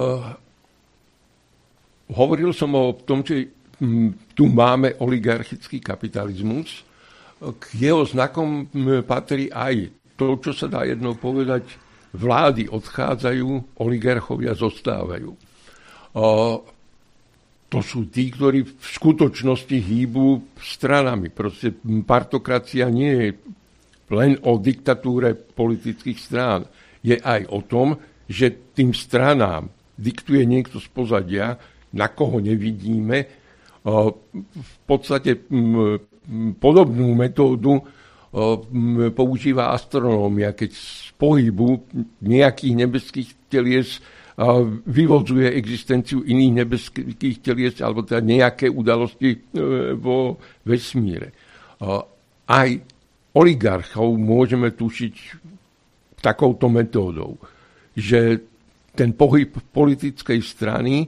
Hovoril som o tom, že tu máme oligarchický kapitalizmus. K jeho znakom patrí aj to, čo sa dá jednou povedať, vlády odchádzajú, oligarchovia zostávajú. To sú tí, ktorí v skutočnosti hýbu stranami. Proste partokracia nie je len o diktatúre politických strán. Je aj o tom, že tým stranám diktuje niekto z pozadia, na koho nevidíme. V podstate podobnú metódu používa astronómia, keď z pohybu nejakých nebeských telies vyvodzuje existenciu iných nebeských telies alebo teda nejaké udalosti vo vesmíre. Aj oligarchov môžeme tušiť takouto metódou, že ten pohyb politickej strany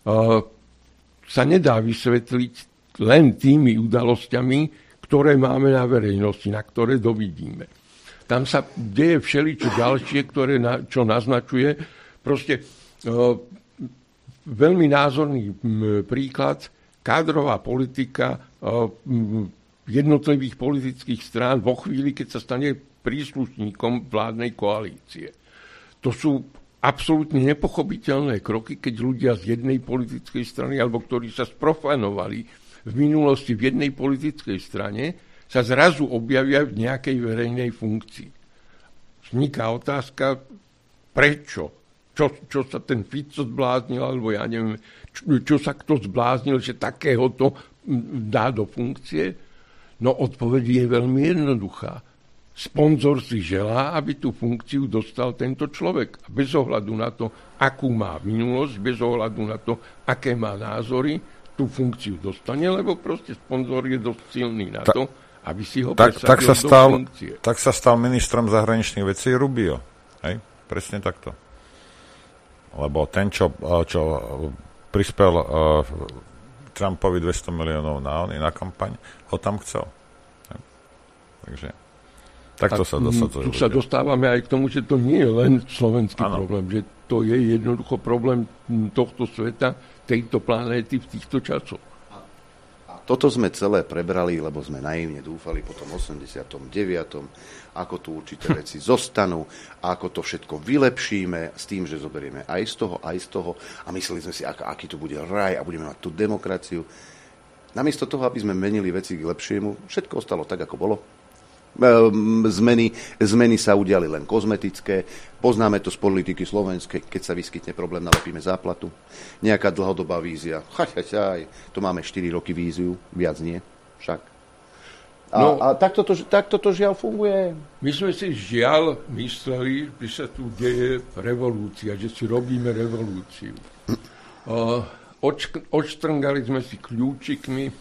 sa nedá vysvetliť len tými udalosťami, ktoré máme na verejnosti, na ktoré dovidíme. Tam sa deje všeličo ďalšie, čo naznačuje proste veľmi názorný príklad, kádrová politika jednotlivých politických strán vo chvíli, keď sa stane príslušníkom vládnej koalície. To sú absolútne nepochopiteľné kroky, keď ľudia z jednej politickej strany, alebo ktorí sa sprofanovali v minulosti v jednej politickej strane, sa zrazu objavia v nejakej verejnej funkcii. Vzniká otázka, prečo? Čo sa ten Fico zbláznil, alebo ja neviem, čo sa kto zbláznil, že takéhoto dá do funkcie? No odpoveď je veľmi jednoduchá. Sponzor si želá, aby tú funkciu dostal tento človek. Bez ohľadu na to, akú má minulosť, bez ohľadu na to, aké má názory, tú funkciu dostane, lebo proste sponzor je dosť silný na to, aby si ho presadil do funkcie.
Tak sa stal ministrom zahraničných vecí Rubio. Hej? Presne takto. Lebo ten, čo prispel Trumpovi 200 miliónov na kampaň, ho tam chcel. Hej? Takže takto sa dosadzuje.
Tu sa dostávame aj k tomu, že to nie je len slovenský problém, že to je jednoducho problém tohto sveta, tejto planéty v týchto časoch.
A toto sme celé prebrali, lebo sme naivne dúfali po tom 89., ako tu určité veci zostanú, ako to všetko vylepšíme s tým, že zoberieme aj z toho a mysleli sme si, aký to bude raj a budeme mať tú demokraciu. Namiesto toho, aby sme menili veci k lepšiemu, všetko ostalo tak, ako bolo. Zmeny sa udiali len kozmetické. Poznáme to z politiky slovenskej, keď sa vyskytne problém, nalepíme záplatu. Nejaká dlhodobá vízia. To máme 4 roky víziu, viac nie. Však. A takto to žiaľ funguje.
My sme si žiaľ mysleli, že sa tu deje revolúcia, že si robíme revolúciu. Odštrngali sme si kľúčikmi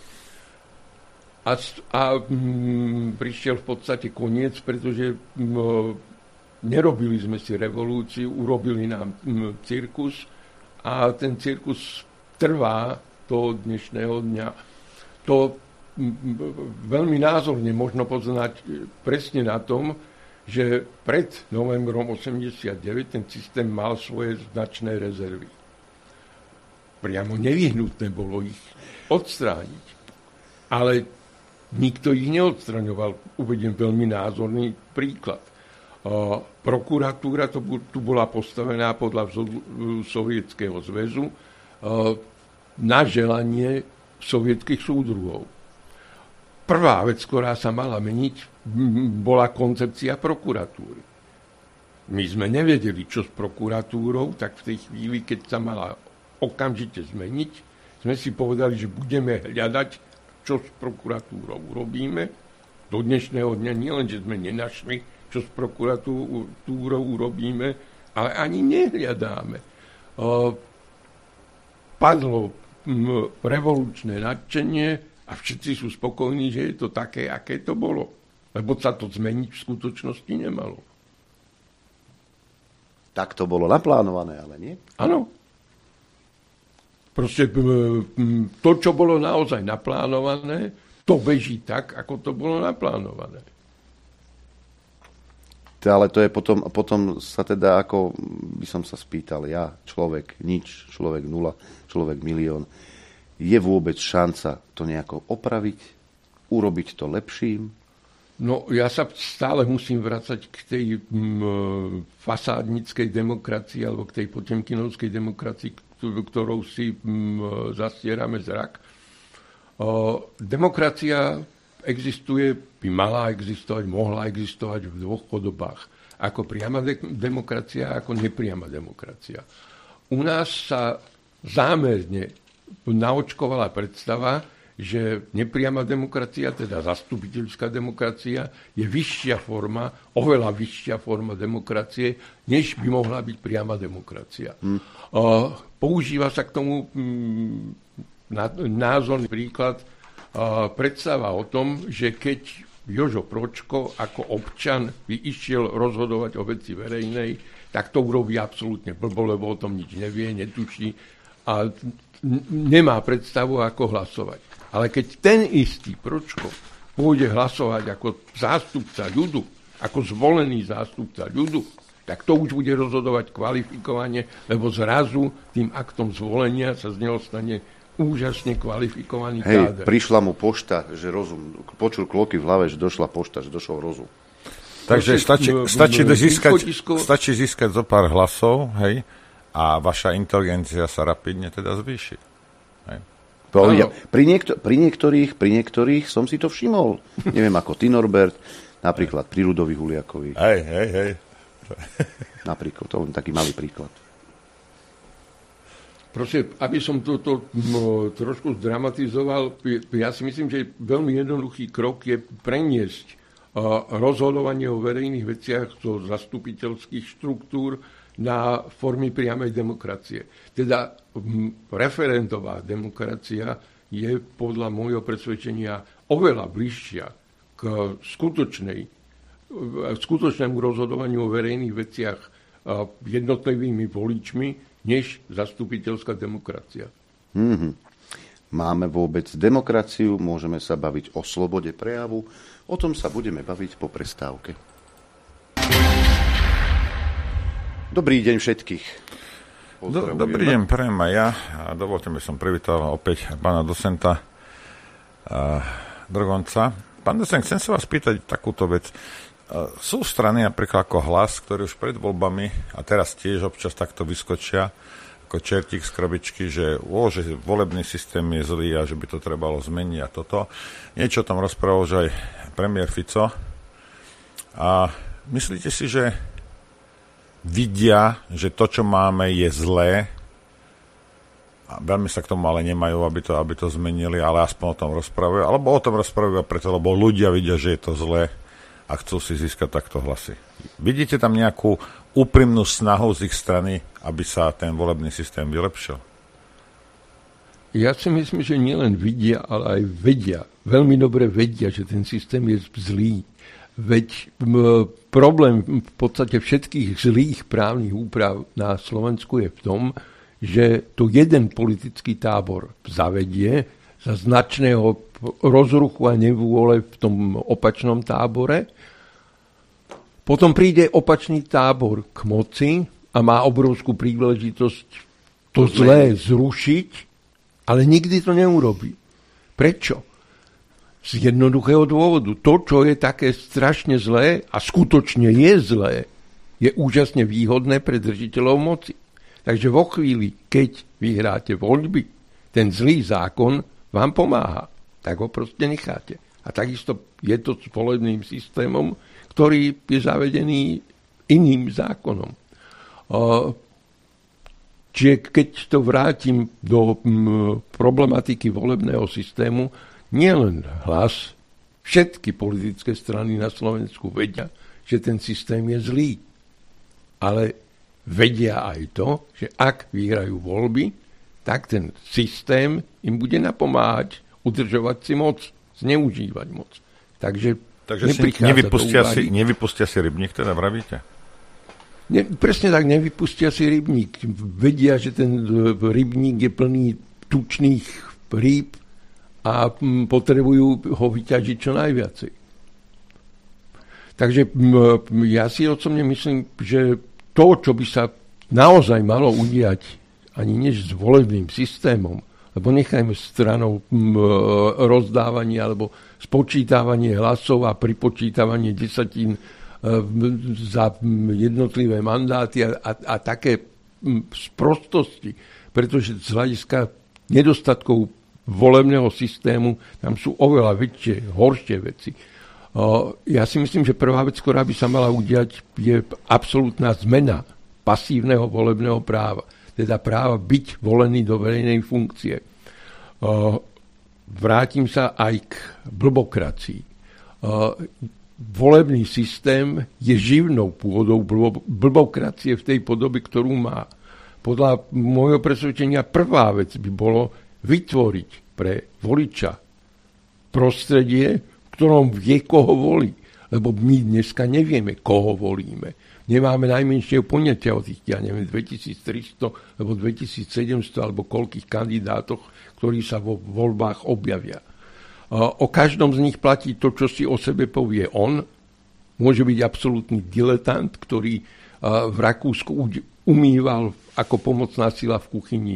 a prišiel v podstate koniec, pretože nerobili sme si revolúciu, urobili nám cirkus a ten cirkus trvá do dnešného dňa. To veľmi názorne možno poznať presne na tom, že pred novembrom 89 ten systém mal svoje značné rezervy. Priamo nevyhnutné bolo ich odstrániť. Ale nikto ich neodstraňoval. Uvediem veľmi názorný príklad. Prokuratúra tu bola postavená podľa vzoru Sovietskeho zväzu na želanie sovietských súdruhov. Prvá vec, ktorá sa mala meniť, bola koncepcia prokuratúry. My sme nevedeli, čo s prokuratúrou, tak v tej chvíli, keď sa mala okamžite zmeniť, sme si povedali, že budeme hľadať, čo s prokuratúrou urobíme. Do dnešného dňa nielen, že sme nenašli, čo s prokuratúrou urobíme, ale ani nehľadáme. Padlo revolučné nadšenie, a všetci sú spokojní, že je to také, aké to bolo. Lebo sa to zmeniť v skutočnosti nemalo.
Tak to bolo naplánované, ale nie?
Áno. Proste to, čo bolo naozaj naplánované, to beží tak, ako to bolo naplánované.
Ale to je potom sa teda, ako by som sa spýtal, ja, človek nič, človek nula, človek milión, je vôbec šanca to nejako opraviť, urobiť to lepším?
No, ja sa stále musím vracať k tej fasádnickej demokracii alebo k tej potemkinovskej demokracii, ktorou si zastierame zrak. Demokracia existuje, by mala existovať, mohla existovať v dvoch podobách. Ako priama demokracia a ako nepriama demokracia. U nás sa zámerne naočkovala predstava, že nepriama demokracia, teda zastupiteľská demokracia, je vyššia forma, oveľa vyššia forma demokracie, než by mohla byť priama demokracia. Používa sa k tomu názorný príklad predstava o tom, že keď Jožo Pročko ako občan by išiel rozhodovať o veci verejnej, tak to urobí absolútne blbo, lebo o tom nič nevie, netuší a nemá predstavu, ako hlasovať. Ale keď ten istý Pročko pôjde hlasovať ako zástupca ľudu, ako zvolený zástupca ľudu, tak to už bude rozhodovať kvalifikovane, lebo zrazu tým aktom zvolenia sa z neho stane úžasne kvalifikovaný káder.
Prišla mu pošta, že rozum. Počul kloky v hlave, že došla pošta, že došiel rozum.
Takže stačí získať zo pár hlasov, hej, a vaša inteligencia sa rapidne teda zvýši. Hej.
Pri niektorých som si to všimol. Neviem, ako ty, Norbert, napríklad pri Rudovi Huliakovi.
Hej.
Napríklad, to len taký malý príklad.
Proste, aby som toto trošku zdramatizoval, ja si myslím, že veľmi jednoduchý krok je preniesť rozhodovanie o verejných veciach zo zastupiteľských štruktúr na formy priamej demokracie. Teda referendová demokracia je podľa môjho presvedčenia oveľa bližšia k skutočnému rozhodovaniu o verejných veciach jednotlivými voličmi, než zastupiteľská demokracia.
Máme vôbec demokraciu, môžeme sa baviť o slobode prejavu, o tom sa budeme baviť po prestávke. Dobrý deň všetkých.
Dobrý deň, prajem aj ja. Dovolte mi, som privítal opäť pána docenta Drgonca. Pán docent, chcem sa vás pýtať takúto vec. Sú strany napríklad ako Hlas, ktoré už pred voľbami, a teraz tiež občas takto vyskočia, ako čertík z krabičky, že volebný systém je zlý a že by to trebalo zmeniť a toto. Niečo o tom rozprával už aj premiér Fico. A myslíte si, že vidia, že to, čo máme, je zlé, a veľmi sa k tomu ale nemajú, aby to zmenili, ale aspoň o tom rozprávajú, alebo o tom rozprávajú preto, lebo ľudia vidia, že je to zlé a chcú si získať takto hlasy. Vidíte tam nejakú úprimnú snahu z ich strany, aby sa ten volebný systém vylepšil?
Ja si myslím, že nielen vidia, ale aj vedia. Veľmi dobre vedia, že ten systém je zlý. Veď problém v podstate všetkých zlých právnych úprav na Slovensku je v tom, že to jeden politický tábor zavedie za značného rozruchu a nevôle v tom opačnom tábore. Potom príde opačný tábor k moci a má obrovskú príležitosť to zlé zrušiť, ale nikdy to neurobí. Prečo? Z jednoduchého dôvodu. To, čo je také strašne zlé a skutočne je zlé, je úžasne výhodné pre držiteľov moci. Takže vo chvíli, keď vyhráte voľby, ten zlý zákon vám pomáha. Tak ho proste necháte. A takisto je to s volebným systémom, ktorý je zavedený iným zákonom. Čiže keď to vrátim do problematiky volebného systému, nielen Hlas, všetky politické strany na Slovensku vedia, že ten systém je zlý. Ale vedia aj to, že ak vyhrajú voľby, tak ten systém im bude napomáhať udržovať si moc, zneužívať moc. Takže
nevypustia si rybník, teda vravíte?
Presne tak, nevypustia si rybník. Vedia, že ten rybník je plný tučných rýb a potrebujú ho vyťažiť čo najviacej. Takže ja si osobne myslím, že to, čo by sa naozaj malo udiať, ani než s volebným systémom, lebo nechajme stranou rozdávanie alebo spočítavanie hlasov a pripočítavanie desatín za jednotlivé mandáty a také sprostosti, pretože z hľadiska nedostatkov volebného systému tam sú oveľa väčšie, horšie veci. Ja si myslím, že prvá vec, ktorá by sa mala udiať, je absolútna zmena pasívneho volebného práva, teda práva byť volený do verejnej funkcie. Vrátim sa aj k blbokracii. Volebný systém je živnou pôdou blbokracie v tej podobe, ktorú má. Podľa môjho presvedčenia prvá vec by bolo vytvoriť pre voliča prostredie, v ktorom vie, koho volí. Lebo my dneska nevieme, koho volíme. Nemáme najmenšieho poňatia o tých, 2300 alebo 2700 alebo koľkých kandidátoch, ktorí sa vo voľbách objavia. O každom z nich platí to, čo si o sebe povie on. Môže byť absolútny diletant, ktorý v Rakúsku umýval ako pomocná sila v kuchyni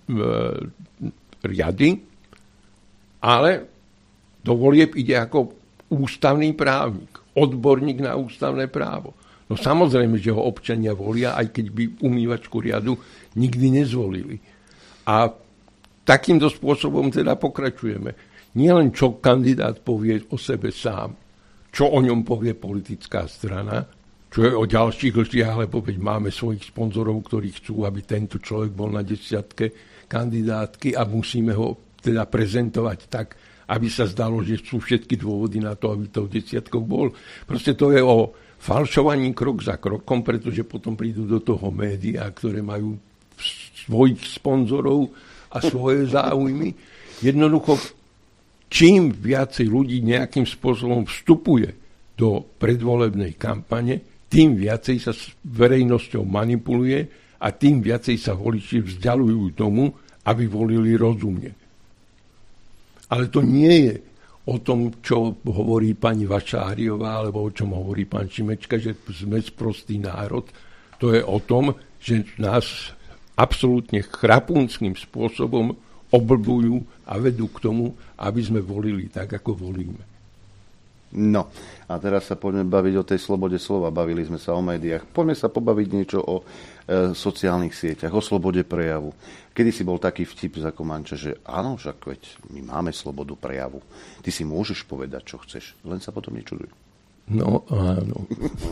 riady, ale do volieb ide ako ústavný právnik, odborník na ústavné právo. No samozrejme, že ho občania volia, aj keď by umývačku riadu nikdy nezvolili. A takýmto spôsobom teda pokračujeme. Nie len čo kandidát povie o sebe sám, čo o ňom povie politická strana, čo je o ďalších lžiach, lebo veď máme svojich sponzorov, ktorí chcú, aby tento človek bol na 10 kandidátky a musíme ho teda prezentovať tak, aby sa zdalo, že sú všetky dôvody na to, aby to 10 bol. Proste to je o falšovaní krok za krokom, pretože potom prídu do toho médiá, ktoré majú svojich sponzorov a svoje záujmy. Jednoducho, čím viacej ľudí nejakým spôsobom vstupuje do predvolebnej kampane, tým viacej sa s verejnosťou manipuluje a tým viacej sa voliči vzdialujú tomu, aby volili rozumne. Ale to nie je o tom, čo hovorí pani Vašáriová, alebo o čom hovorí pán Šimečka, že sme sprostý národ. To je o tom, že nás absolútne chrapúnským spôsobom oblbujú a vedú k tomu, aby sme volili tak, ako volíme.
No, a teraz sa poďme baviť o tej slobode slova. Bavili sme sa o médiách. Poďme sa pobaviť niečo o sociálnych sieťach, o slobode prejavu. Kedy si bol taký vtip za Komanča, že áno, však veď my máme slobodu prejavu. Ty si môžeš povedať, čo chceš, len sa potom nečuduj.
No, áno.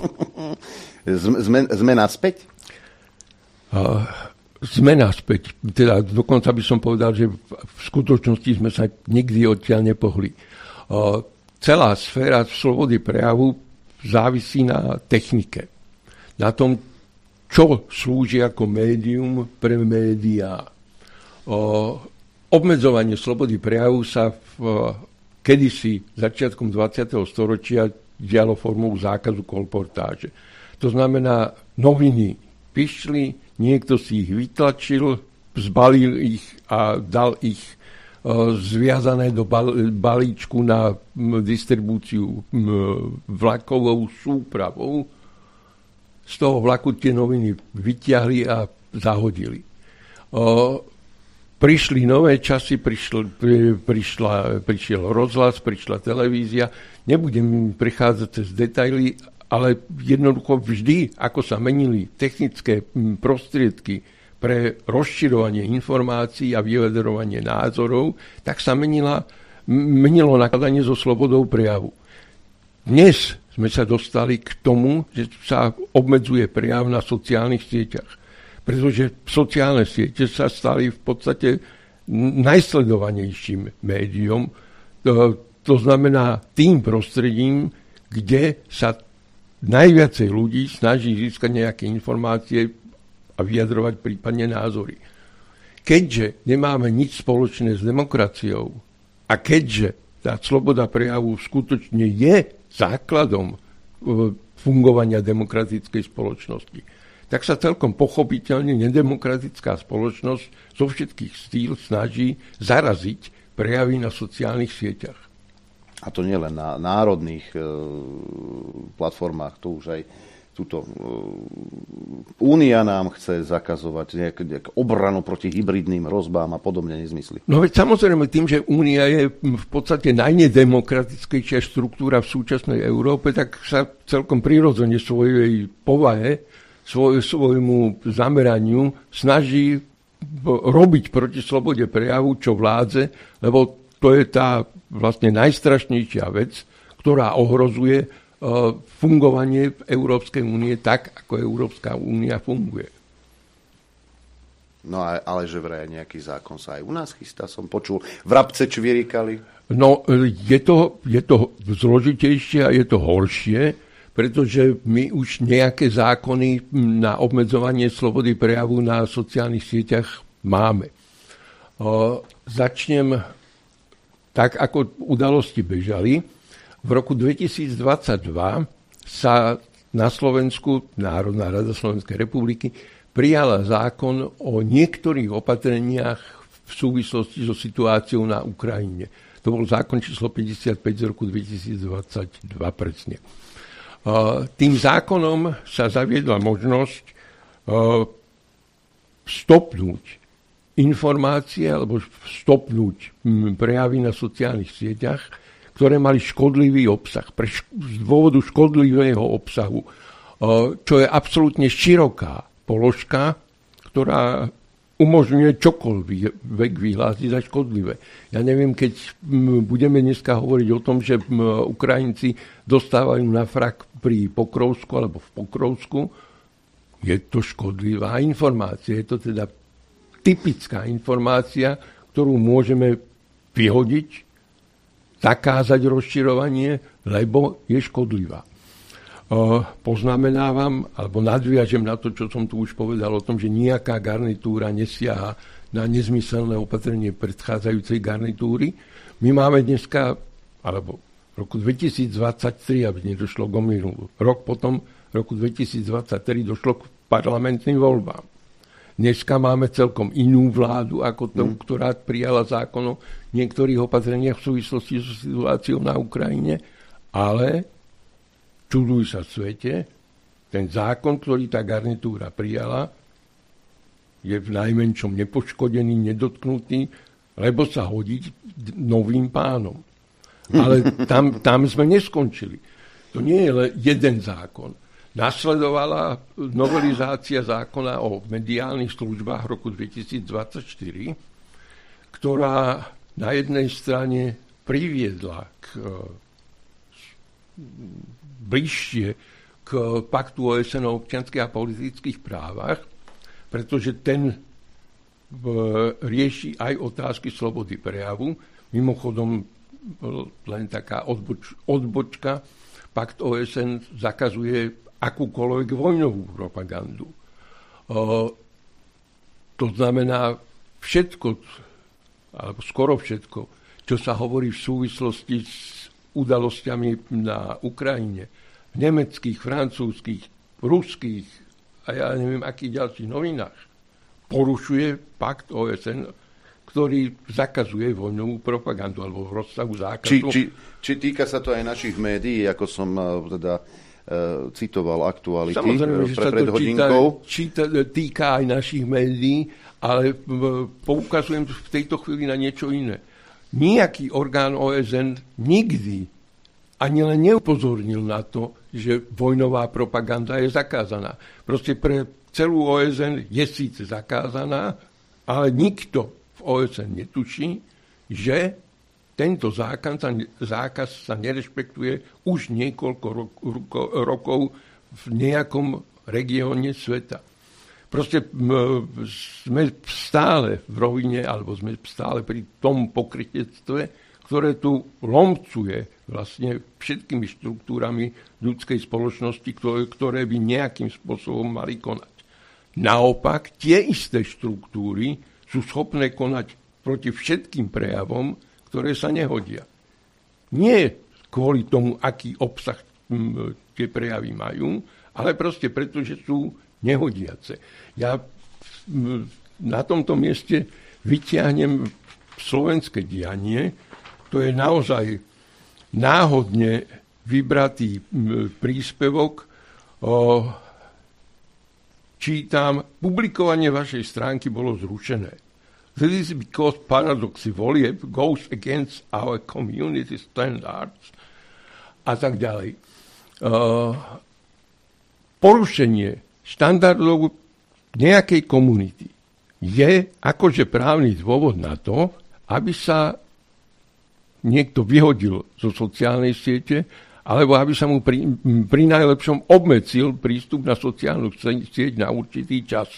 Sme naspäť?
Sme naspäť. Teda dokonca by som povedal, že v skutočnosti sme sa nikdy odtiaľ nepohli. Celá sféra slobody prejavu závisí na technike. Na tom, čo slúži ako médium pre médiá. Obmedzovanie slobody prejavu sa kedysi začiatkom 20. storočia dialo formou zákazu kolportáže. To znamená, noviny vyšli, niekto si ich vytlačil, zbalil ich a dal ich zviazané do balíčku na distribúciu vlakovou súpravou. Z toho vlaku tie noviny vyťahli a zahodili. Prišli nové časy, prišiel rozhlas, prišla televízia. Nebudem prechádzať cez detaily, ale jednoducho vždy, ako sa menili technické prostriedky pre rozširovanie informácií a vyjadrovanie názorov, tak sa menilo nakladanie so slobodou prejavu. Dnes sme sa dostali k tomu, že sa obmedzuje prejav na sociálnych sieťach. Pretože sociálne siete sa stali v podstate najsledovanejším médium. To znamená tým prostredím, kde sa najviacej ľudí snaží získať nejaké informácie a vyjadrovať prípadne názory. Keďže nemáme nič spoločné s demokraciou a keďže tá sloboda prejavu skutočne je základom fungovania demokratickej spoločnosti, tak sa celkom pochopiteľne nedemokratická spoločnosť zo všetkých stíl snaží zaraziť prejavy na sociálnych sieťach.
A to nie len na národných platformách, to už aj túto Únia nám chce zakazovať nejakú obranu proti hybridným hrozbám a podobne nezmysly.
No veď samozrejme tým, že Únia je v podstate najnedemokratickejšia štruktúra v súčasnej Európe, tak sa celkom prirodzene svojej povahe, svojmu zameraniu snaží robiť proti slobode prejavu, čo vládze, lebo to je tá vlastne najstrašnejšia vec, ktorá ohrozuje fungovanie Európskej únie tak, ako Európska únia funguje.
No ale že vraj nejaký zákon sa aj u nás chystá, som počul. Vrabce čvirikali.
No je to zložitejšie a je to horšie, pretože my už nejaké zákony na obmedzovanie slobody prejavu na sociálnych sieťach máme. Začnem tak, ako udalosti bežali. V roku 2022 sa na Slovensku, Národná rada Slovenskej republiky, prijala zákon o niektorých opatreniach v súvislosti so situáciou na Ukrajine. To bol zákon číslo 55 z roku 2022 presne. Tým zákonom sa zaviedla možnosť stopnúť informácie alebo stopnúť prejavy na sociálnych sieťach, ktoré mali škodlivý obsah, z dôvodu škodlivého obsahu, čo je absolútne široká položka, ktorá umožňuje čokoľvek vyhlásiť za škodlivé. Ja neviem, keď budeme dneska hovoriť o tom, že Ukrajinci dostávajú na frak pri Pokrovsku alebo v Pokrovsku, je to škodlivá informácia. Je to teda typická informácia, ktorú môžeme vyhodiť, zakázať rozširovanie, lebo je škodlivá. Poznamenávam, alebo nadviažem na to, čo som tu už povedal o tom, že nejaká garnitúra nesiaha na nezmyselné opatrenie predchádzajúcej garnitúry. My máme dneska, alebo v roku 2023, aby nedošlo k omylu, rok potom, v roku 2023 došlo k parlamentným voľbám. Dneska máme celkom inú vládu, ako tú, ktorá prijala zákon o niektorých opatreniach v súvislosti so situáciou na Ukrajine, ale čuduj sa svete, ten zákon, ktorý tá garnitúra prijala, je v najmenšom nepoškodený, nedotknutý, lebo sa hodí novým pánom. Ale tam sme neskončili. To nie je len jeden zákon. Nasledovala novelizácia zákona o mediálnych službách roku 2024, ktorá na jednej strane priviedla bližšie k paktu OSN o občianskych a politických právach, pretože ten rieši aj otázky slobody prejavu. Mimochodom, len taká odbočka, pakt OSN zakazuje akúkoľvek vojnovú propagandu. To znamená všetko, alebo skoro všetko, čo sa hovorí v súvislosti s udalosťami na Ukrajine, v nemeckých, francúzskych, ruských a ja neviem, akých ďalších novinách, porušuje pakt OSN, ktorý zakazuje vojnovú propagandu alebo v rozsahu zákazu.
Či týka sa to aj našich médií, ako som citoval aktuality pred hodinkou?
Týka aj našich médií, ale poukazujem v tejto chvíli na niečo iné. Nejaký orgán OSN nikdy ani len neupozornil na to, že vojnová propaganda je zakázaná. Proste pre celú OSN je síce zakázaná, ale nikto v OSN netuší, že tento zákaz sa nerešpektuje už niekoľko rokov v nejakom regióne sveta. Proste sme stále v rovine, alebo sme stále pri tom pokrytectve, ktoré tu lomcuje vlastne všetkými štruktúrami ľudskej spoločnosti, ktoré by nejakým spôsobom mali konať. Naopak, tie isté štruktúry sú schopné konať proti všetkým prejavom, ktoré sa nehodia. Nie kvôli tomu, aký obsah tie prejavy majú, ale proste preto, že sú nehodiace. Ja na tomto mieste vyťahnem slovenské dianie. To je naozaj náhodne vybratý príspevok. Čítam, publikovanie vašej stránky bolo zrušené. This is because paradoxy volieb goes against our community standards a tak ďalej. Porušenie štandardov nejakej komunity je akože právny dôvod na to, aby sa niekto vyhodil zo sociálnej siete, alebo aby sa mu pri najlepšom obmedzil prístup na sociálnu sieť na určitý čas.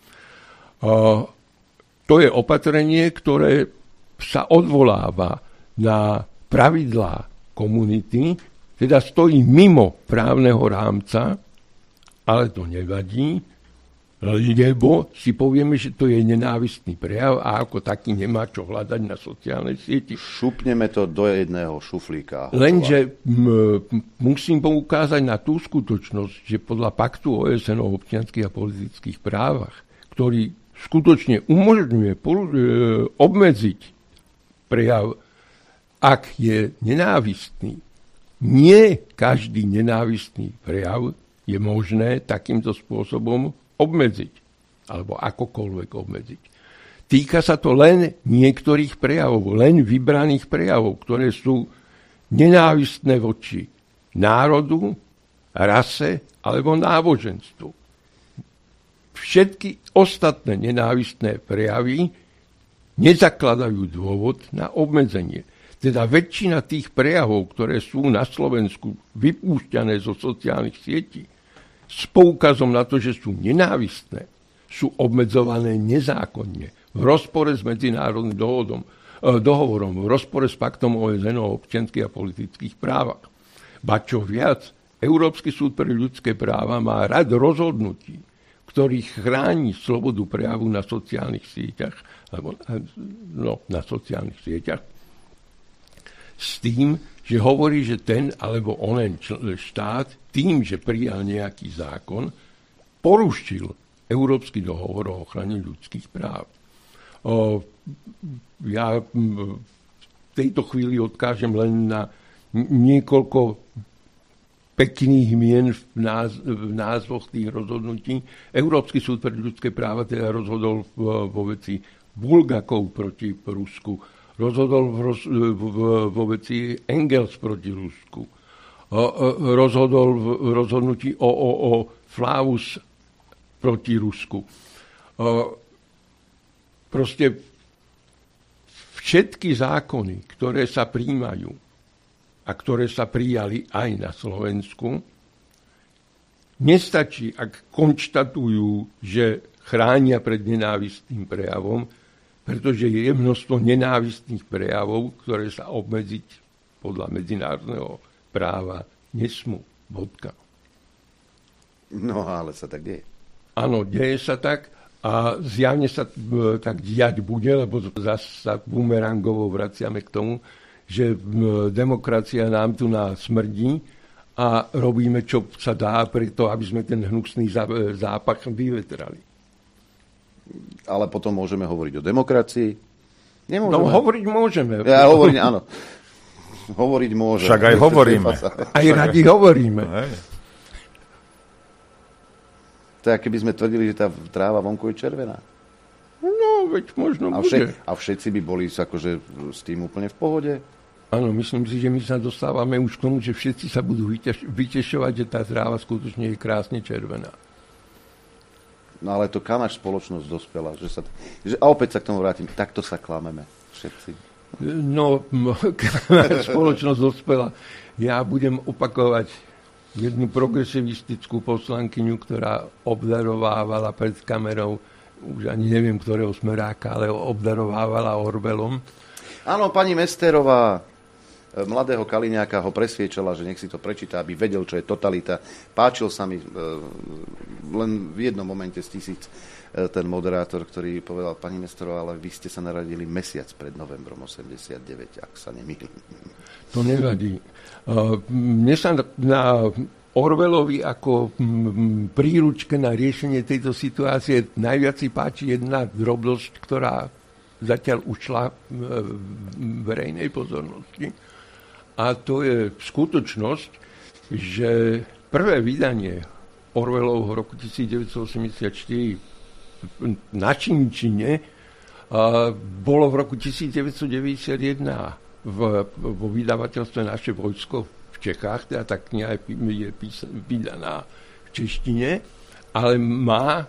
To je opatrenie, ktoré sa odvoláva na pravidlá komunity, teda stojí mimo právneho rámca, ale to nevadí, lebo si povieme, že to je nenávistný prejav a ako taký nemá čo hľadať na sociálnej sieti.
Šupneme to do jedného šuflíka.
Lenže musím poukázať na tú skutočnosť, že podľa paktu OSN o občianskych a politických právach, ktorý skutočne umožňuje obmedziť prejav, ak je nenávistný, nie každý nenávistný prejav je možné takýmto spôsobom obmedziť, alebo akokoľvek obmedziť. Týka sa to len niektorých prejavov, len vybraných prejavov, ktoré sú nenávistné voči národu, rase alebo náboženstvu. Všetky ostatné nenávistné prejavy nezakladajú dôvod na obmedzenie. Teda väčšina tých prejavov, ktoré sú na Slovensku vypúšťané zo sociálnych sietí, s poukazom na to, že sú nenávistné, sú obmedzované nezákonne, v rozpore s medzinárodným dohovorom, v rozpore s paktom OSN o občianskych a politických právach. Ba čo viac, Európsky súd pre ľudské práva má rad rozhodnutí, ktorých chráni slobodu prejavu na sociálnych sieťach, alebo na sociálnych sieťach, s tým, že hovorí, že ten alebo onen štát tým, že prijal nejaký zákon, porušil Európsky dohovor o ochrane ľudských práv. Ja v tejto chvíli odkážem len na niekoľko pekných mien v názvoch tých rozhodnutí. Európsky súd pre ľudské práva teda rozhodol vo veci Bulgakov proti Rusku, rozhodol vo veci Engels proti Rusku, rozhodol v rozhodnutí o Flavus proti Rusku. Proste všetky zákony, ktoré sa prijímajú a ktoré sa prijali aj na Slovensku, nestačí, ak konštatujú, že chránia pred nenávistným prejavom, pretože je množstvo nenávistných prejavov, ktoré sa obmedziť podľa medzinárodného práva nesmú. Bodka.
No, ale sa tak deje.
Áno, deje sa tak a zjavne sa tak diať bude, lebo zase sa bumerangovo vraciame k tomu, že demokracia nám tu smrdí a robíme, čo sa dá preto, aby sme ten hnusný zápach vyvetrali.
Ale potom môžeme hovoriť o demokracii? Nemôžeme.
No, hovoriť môžeme.
Ja hovorím, áno. Hovoriť môžeme.
Však aj hovoríme.
Aj radi hovoríme.
Tak keby sme tvrdili, že tá tráva vonku je červená.
No, veď možno bude.
A všetci by boli akože s tým úplne v pohode?
Áno, myslím si, že my sa dostávame už k tomu, že všetci sa budú vytešovať, že tá tráva skutočne je krásne červená.
No ale to kam až spoločnosť dospela? A opäť sa k tomu vrátim. Takto sa klameme všetci.
No, kam až spoločnosť dospela. Ja budem opakovať jednu progresivistickú poslankyňu, ktorá obdarovávala pred kamerou, už ani neviem, ktorého smeráka, ale obdarovávala Orwellom.
Áno, pani Mesterová, mladého Kaliňáka ho presviečala, že nech si to prečíta, aby vedel, čo je totalita. Páčil sa mi len v jednom momente z 1000 ten moderátor, ktorý povedal, pani Mesterová, ale vy ste sa narodili mesiac pred novembrom 89, ak sa nemýlim.
To nevadí. Mne sa na Orwellovi ako príručke na riešenie tejto situácie najviac si páči jedna drobnosť, ktorá zatiaľ ušla verejnej pozornosti. A to je skutočnosť, že prvé vydanie Orwellovho roku 1984 na čínčine bolo v roku 1991 vo vydavateľstve Naše vojsko v Čechách, teda tá kniha je vydaná v češtine, ale má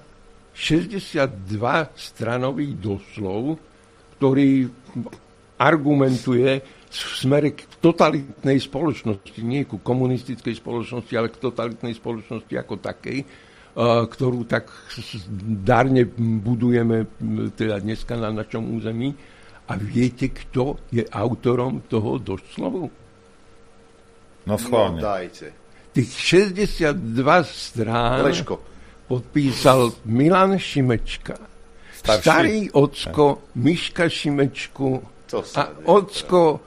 62-stranový doslov, ktorý argumentuje v smere k totalitnej spoločnosti, nie ku komunistickej spoločnosti, ale k totalitnej spoločnosti ako takej, ktorú tak dárne budujeme teda dneska na našom území. A viete, kto je autorom toho doslovu?
No schválne.
No, dajte.
Tých 62 strán
Leško
podpísal Milan Šimečka. Starý ocko Miška Šimečku a ocko...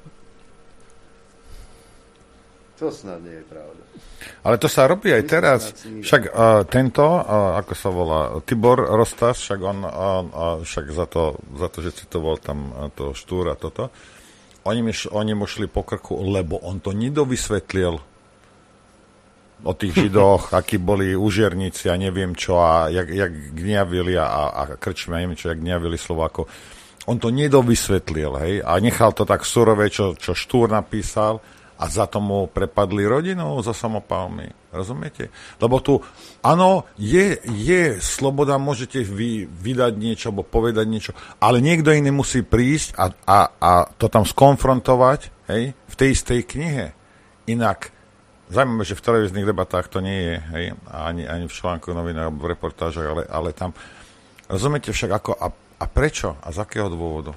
To snad nie je pravda.
Ale to sa robí aj teraz. Však tento, ako sa volá, Tibor Rostas, však on však za to, že citoval tam to Štúr a toto, oni mu šli po krku, lebo on to nedovysvetlil o tých Židoch, akí boli úžerníci a neviem čo, a jak gniavili a krčmi, a neviem čo, jak gniavili Slovákov. On to nedovysvetlil, hej, a nechal to tak surové, čo Štúr napísal, a za tomu prepadli rodinu so samopálmi. Rozumiete? Lebo tu, áno, je sloboda, môžete vydať niečo, alebo povedať niečo, ale niekto iný musí prísť a to tam skonfrontovať, hej, v tej istej knihe. Inak, zaujímavé, že v televíznych debatách to nie je, hej, ani v článku novinách, alebo v reportážach, ale tam, rozumiete však ako, a prečo? A z akého dôvodu?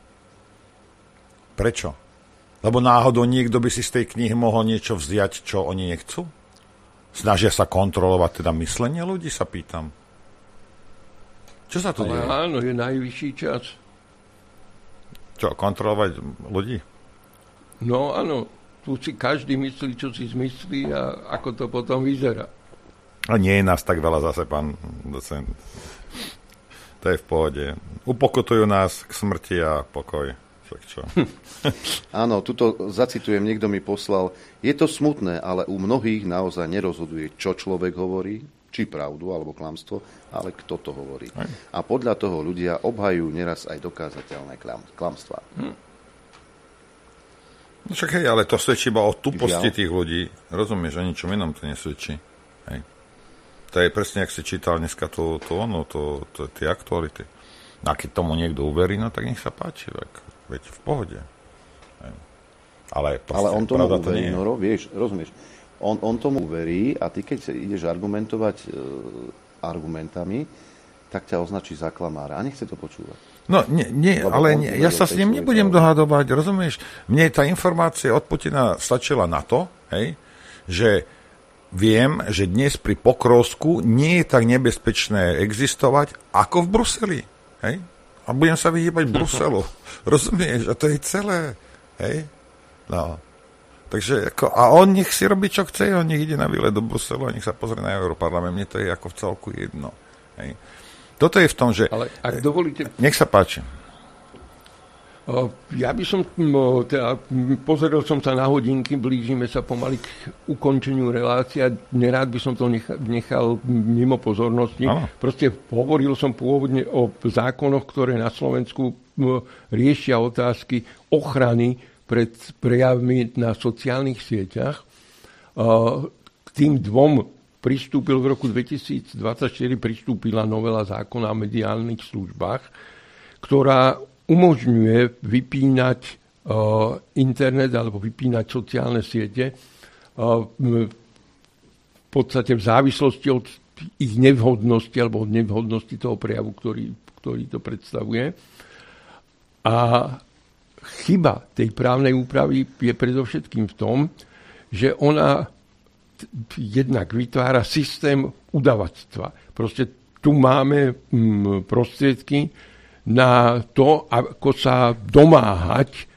Prečo? Lebo náhodou niekto by si z tej knihy mohol niečo vziať, čo oni nechcú? Snažia sa kontrolovať teda myslenie ľudí, sa pýtam. Čo sa tu deje?
Áno, je najvyšší čas.
Čo, kontrolovať ľudí?
No áno, tu si každý myslí, čo si zmyslí a ako to potom vyzerá.
A nie je nás tak veľa zase, pán docent. To je v pohode. Upokotujú nás k smrti a pokoj. Tak čo?
Áno, tuto zacitujem, niekto mi poslal. Je to smutné, ale u mnohých naozaj nerozhoduje, čo človek hovorí, či pravdu alebo klamstvo, ale kto to hovorí. A podľa toho ľudia obhajujú neraz aj dokázateľné klamstvá.
No však hej, ale to svedčí iba o tuposti tých ľudí. Rozumieš, o ničom inom to nesvedčí. Hej. To je presne, jak si čítal dneska tie aktuality. A keď tomu niekto uverí, no tak nech sa páči, veď v pohode. Ale
on tomu uverí, Noro, vieš, rozumieš, on tomu uverí a ty, keď ideš argumentovať argumentami, tak ťa označí za klamára a nechce to počúvať.
No, ja sa s ním nebudem dohadovať, rozumieš? Mne tá informácia od Putina stačila na to, hej, že viem, že dnes pri Pokrovsku nie je tak nebezpečné existovať ako v Bruseli, hej? A budem sa vyhýbať Bruselu. Rozumieš? A to je celé. Hej? No. Takže, a on nech si robí, čo chce, on nech ide na výlet do Bruselu a nech sa pozrie na Europarlament. Mne to je ako v celku jedno. Hej. Toto je v tom, že...
Ale ak dovolíte...
Nech sa páči.
Ja by som... Pozrel som sa na hodinky, blížime sa pomaly k ukončeniu relácia. Nerád by som to nechal mimo pozornosti. Aha. Proste hovoril som pôvodne o zákonoch, ktoré na Slovensku riešia otázky ochrany pred prejavmi na sociálnych sieťach. K tým dvom pristúpil v roku 2024 pristúpila novela zákona o mediálnych službách, ktorá umožňuje vypínať internet alebo vypínať sociálne siete v podstate v závislosti od ich nevhodnosti alebo od nevhodnosti toho prejavu, ktorý to predstavuje. A chyba tej právnej úpravy je predovšetkým v tom, že ona jednak vytvára systém udavačstva. Proste tu máme prostriedky na to, ako sa domáhať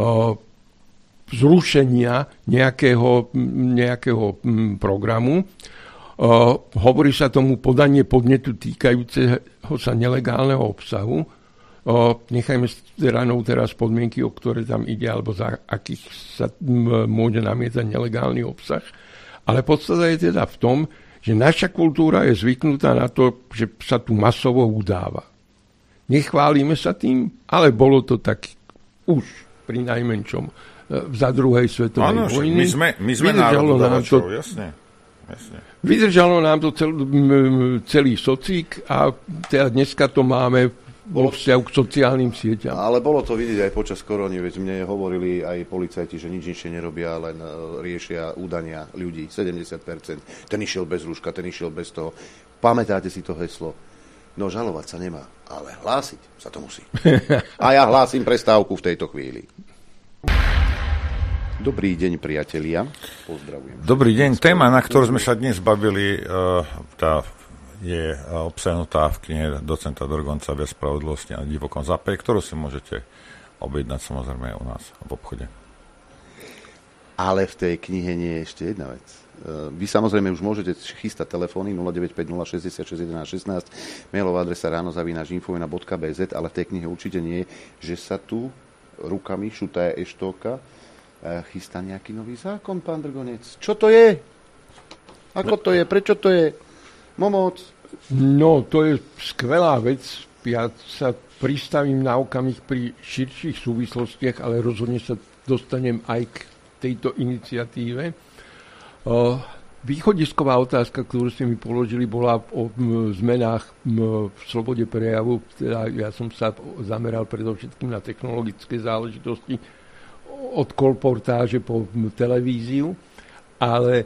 zrušenia nejakého programu. Hovorí sa tomu podanie podnetu týkajúceho sa nelegálneho obsahu. Nechajme stranou teraz podmienky, o ktoré tam ide, alebo za akých sa môže namietať nelegálny obsah. Ale podstata je teda v tom, že naša kultúra je zvyknutá na to, že sa tu masovo udáva. Nechválime sa tým, ale bolo to tak už pri najmenšom za druhej svetovej vojny.
My sme národ udávačov, jasne.
Vydržalo nám to celý socík a teda dneska to máme vo vzťahu k sociálnym sieťam.
Ale bolo to vidieť aj počas korony, veď mne hovorili aj policajti, že nič nerobia, len riešia údania ľudí, 70%. Ten išiel bez rúška, ten išiel bez toho. Pamätáte si to heslo? No žalovať sa nemá, ale hlásiť sa to musí. A ja hlásim prestávku v tejto chvíli. Dobrý deň, priatelia. Pozdravujem.
Dobrý deň. Téma, na ktorú sme sa dnes bavili, je obsahnutá v knihe docenta Dorgonca Viac spravodlivosti na divokom západe, ktorú si môžete objednať samozrejme u nás v obchode.
Ale v tej knihe nie je ešte jedna vec. Vy samozrejme už môžete chystať telefóny 0950 66 11 16, mailová adresa ráno@infovina.bz, ale v tej knihe určite nie je, že sa tu rukami šutaje eštóka chystá nejaký nový zákon, pán Drgonec. Čo to je? Ako to je? Prečo to je? Momoc?
No, to je skvelá vec. Ja sa pristavím na okamih pri širších súvislostiach, ale rozhodne sa dostanem aj k tejto iniciatíve. Východisková otázka, ktorú ste mi položili, bola o zmenách v slobode prejavu. Teda ja som sa zameral predovšetkým na technologické záležitosti od kolportáže po televíziu, ale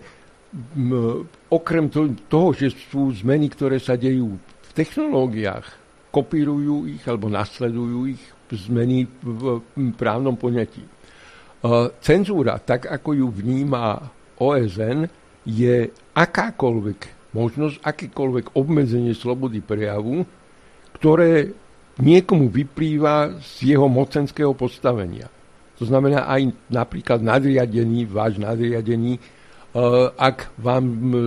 okrem toho, že sú zmeny, ktoré sa dejú v technológiách, kopírujú ich alebo nasledujú ich zmeny v právnom poňatí. Cenzúra, tak ako ju vníma OSN, je akákoľvek možnosť, akékoľvek obmedzenie slobody prejavu, ktoré niekomu vyplýva z jeho mocenského postavenia. To znamená aj napríklad váš nadriadený, ak vám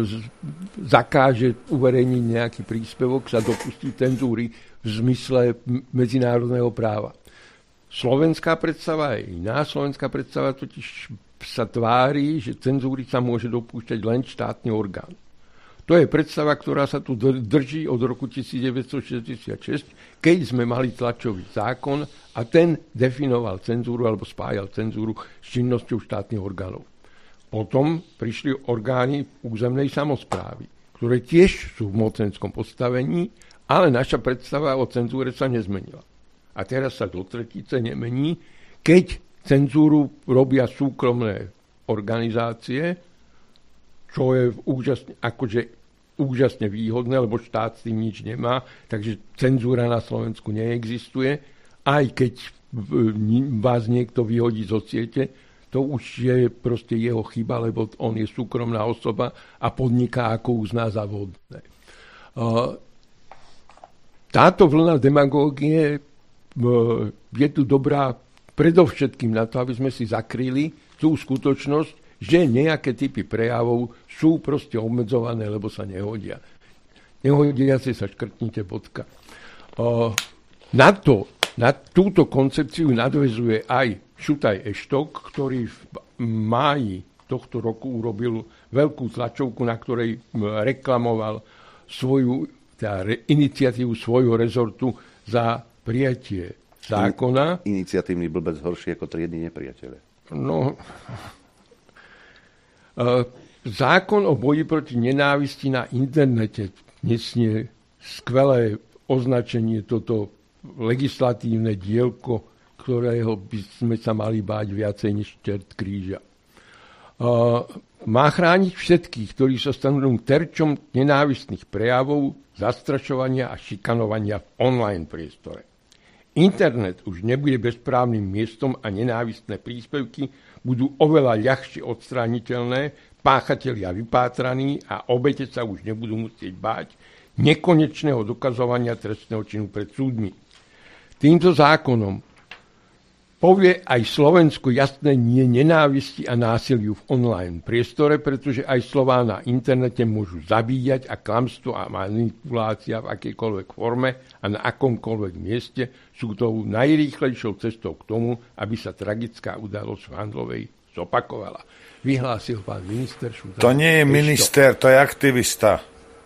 zakáže uverejniť nejaký príspevok, sa dopustí cenzúry v zmysle medzinárodného práva. Slovenská predstava je iná. Slovenská predstava totiž sa tvári, že cenzúry sa môže dopúšťať len štátny orgán. To je predstava, ktorá sa tu drží od roku 1966, keď sme mali tlačový zákon a ten definoval cenzúru alebo spájal cenzúru s činnosťou štátnych orgánov. Potom prišli orgány územnej samosprávy, ktoré tiež sú v mocenskom postavení, ale naša predstava o cenzúre sa nezmenila. A teraz sa do tretice nemení, keď cenzúru robia súkromné organizácie, čo je úžasne výhodné, lebo štát s tým nič nemá, takže cenzúra na Slovensku neexistuje. Aj keď vás niekto vyhodí zo siete, to už je proste jeho chyba, lebo on je súkromná osoba a podniká, ako uzná za vhodné. Táto vlna demagógie je tu dobrá predovšetkým na to, aby sme si zakryli tú skutočnosť, že nejaké typy prejavov sú proste obmedzované, lebo sa nehodia. Nehodia si sa škrtnite bodka. Na túto koncepciu nadväzuje aj Šutaj Eštok, ktorý v máji tohto roku urobil veľkú tlačovku, na ktorej reklamoval iniciatívu svojho rezortu za prijatie zákona.
Iniciatívny blbec horší ako triedni nepriateľe.
No, zákon o boji proti nenávisti na internete nesnie skvelé označenie, toto legislatívne dielko, ktorého by sme sa mali báť viacej než čert kríža. Má chrániť všetkých, ktorí sa stanú terčom nenávistných prejavov, zastrašovania a šikanovania v online priestore. Internet už nebude bezprávnym miestom a nenávistné príspevky budú oveľa ľahšie odstrániteľné, páchatelia vypátraní a obete sa už nebudú musieť báť nekonečného dokazovania trestného činu pred súdmi. Týmto zákonom povie aj Slovensko jasné nie nenávisti a násiliu v online priestore, pretože aj slová na internete môžu zabíjať a klamstvo a manipulácia v akejkoľvek forme a na akomkoľvek mieste sú tou najrýchlejšou cestou k tomu, aby sa tragická udalosť v Handlovej zopakovala. Vyhlásil pán minister Šutaj.
To nie je minister, to je aktivista.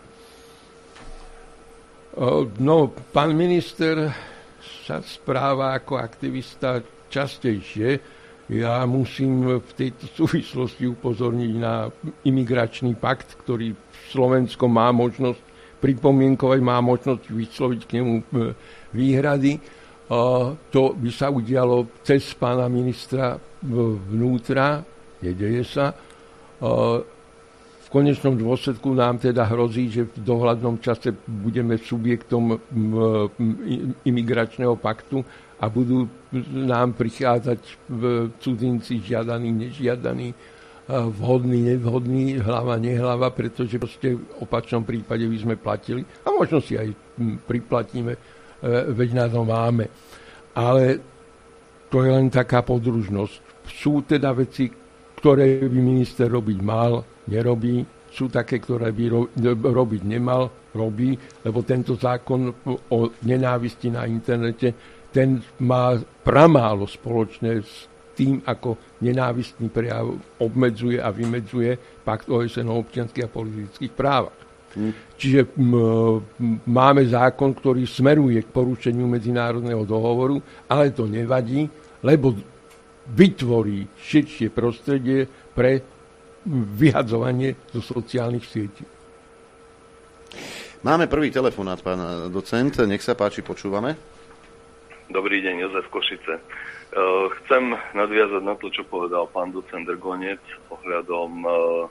No, pán minister sa správa ako aktivista častejšie. Ja musím v tejto súvislosti upozorniť na imigračný pakt, ktorý Slovensko má možnosť pripomienkovať, má možnosť vysloviť k nemu výhrady. To by sa udialo cez pána ministra vnútra, nedeje sa. V konečnom dôsledku nám teda hrozí, že v dohľadnom čase budeme subjektom imigračného paktu a budú nám prichádzať cudzinci žiadaní, nežiadaní, vhodný, nevhodný, hlava, nehlava, pretože proste v opačnom prípade by sme platili a možno si aj priplatíme, veď na to máme. Ale to je len taká podružnosť. Sú teda veci, ktoré by minister robiť mal, nerobí. Sú také, ktoré by robiť nemal, robí, lebo tento zákon o nenávisti na internete ten má pramálo spoločné s tým, ako nenávistný prejav obmedzuje a vymedzuje pakt OSN o občianskych a politických právach. Čiže máme zákon, ktorý smeruje k porušeniu medzinárodného dohovoru, ale to nevadí, lebo vytvorí širšie prostredie pre vyhadzovanie zo sociálnych sietí.
Máme prvý telefonát, pán docent. Nech sa páči, počúvame.
Dobrý deň, Jozef Košice. Chcem nadviazať na to, čo povedal pán docent Drgonec ohľadom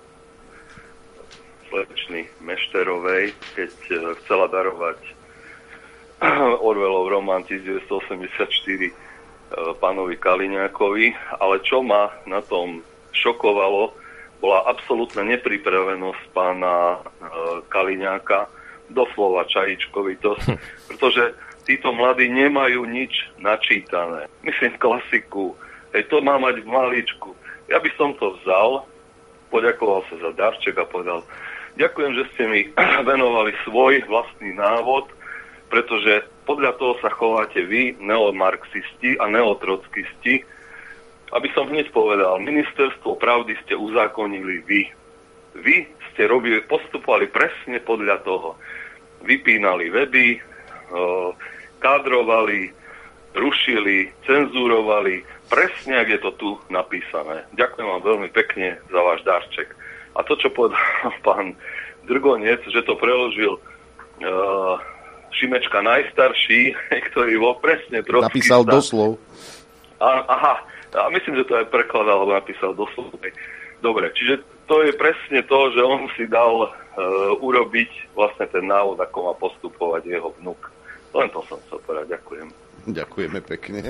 slečny Mešterovej, keď chcela darovať Orwellov román 1984 pánovi Kaliňákovi, ale čo ma na tom šokovalo, bola absolútna nepripravenosť pána Kaliňáka, doslova čajíčkovitosť, pretože títo mladí nemajú nič načítané. Myslím klasiku, to má mať v maličku. Ja by som to vzal, poďakoval sa za darček a povedal, ďakujem, že ste mi venovali svoj vlastný návod, pretože podľa toho sa chováte vy, neomarxisti a neotrockisti. Aby som hneď povedal, ministerstvo pravdy ste uzákonili vy. Vy ste postupovali presne podľa toho. Vypínali weby, kádrovali, rušili, cenzurovali, presne, ak je to tu napísané. Ďakujem vám veľmi pekne za váš darček. A to, čo povedal pán Drgonec, že to preložil Šimečka najstarší, ktorý bol presne trocky...
Napísal doslov.
Aha, a myslím, že to aj prekladal, alebo napísal doslov. Dobre, čiže to je presne to, že on si dal urobiť vlastne ten návod, ako má postupovať jeho vnuk. Len to som chcel povedať. Ďakujem.
Ďakujeme pekne.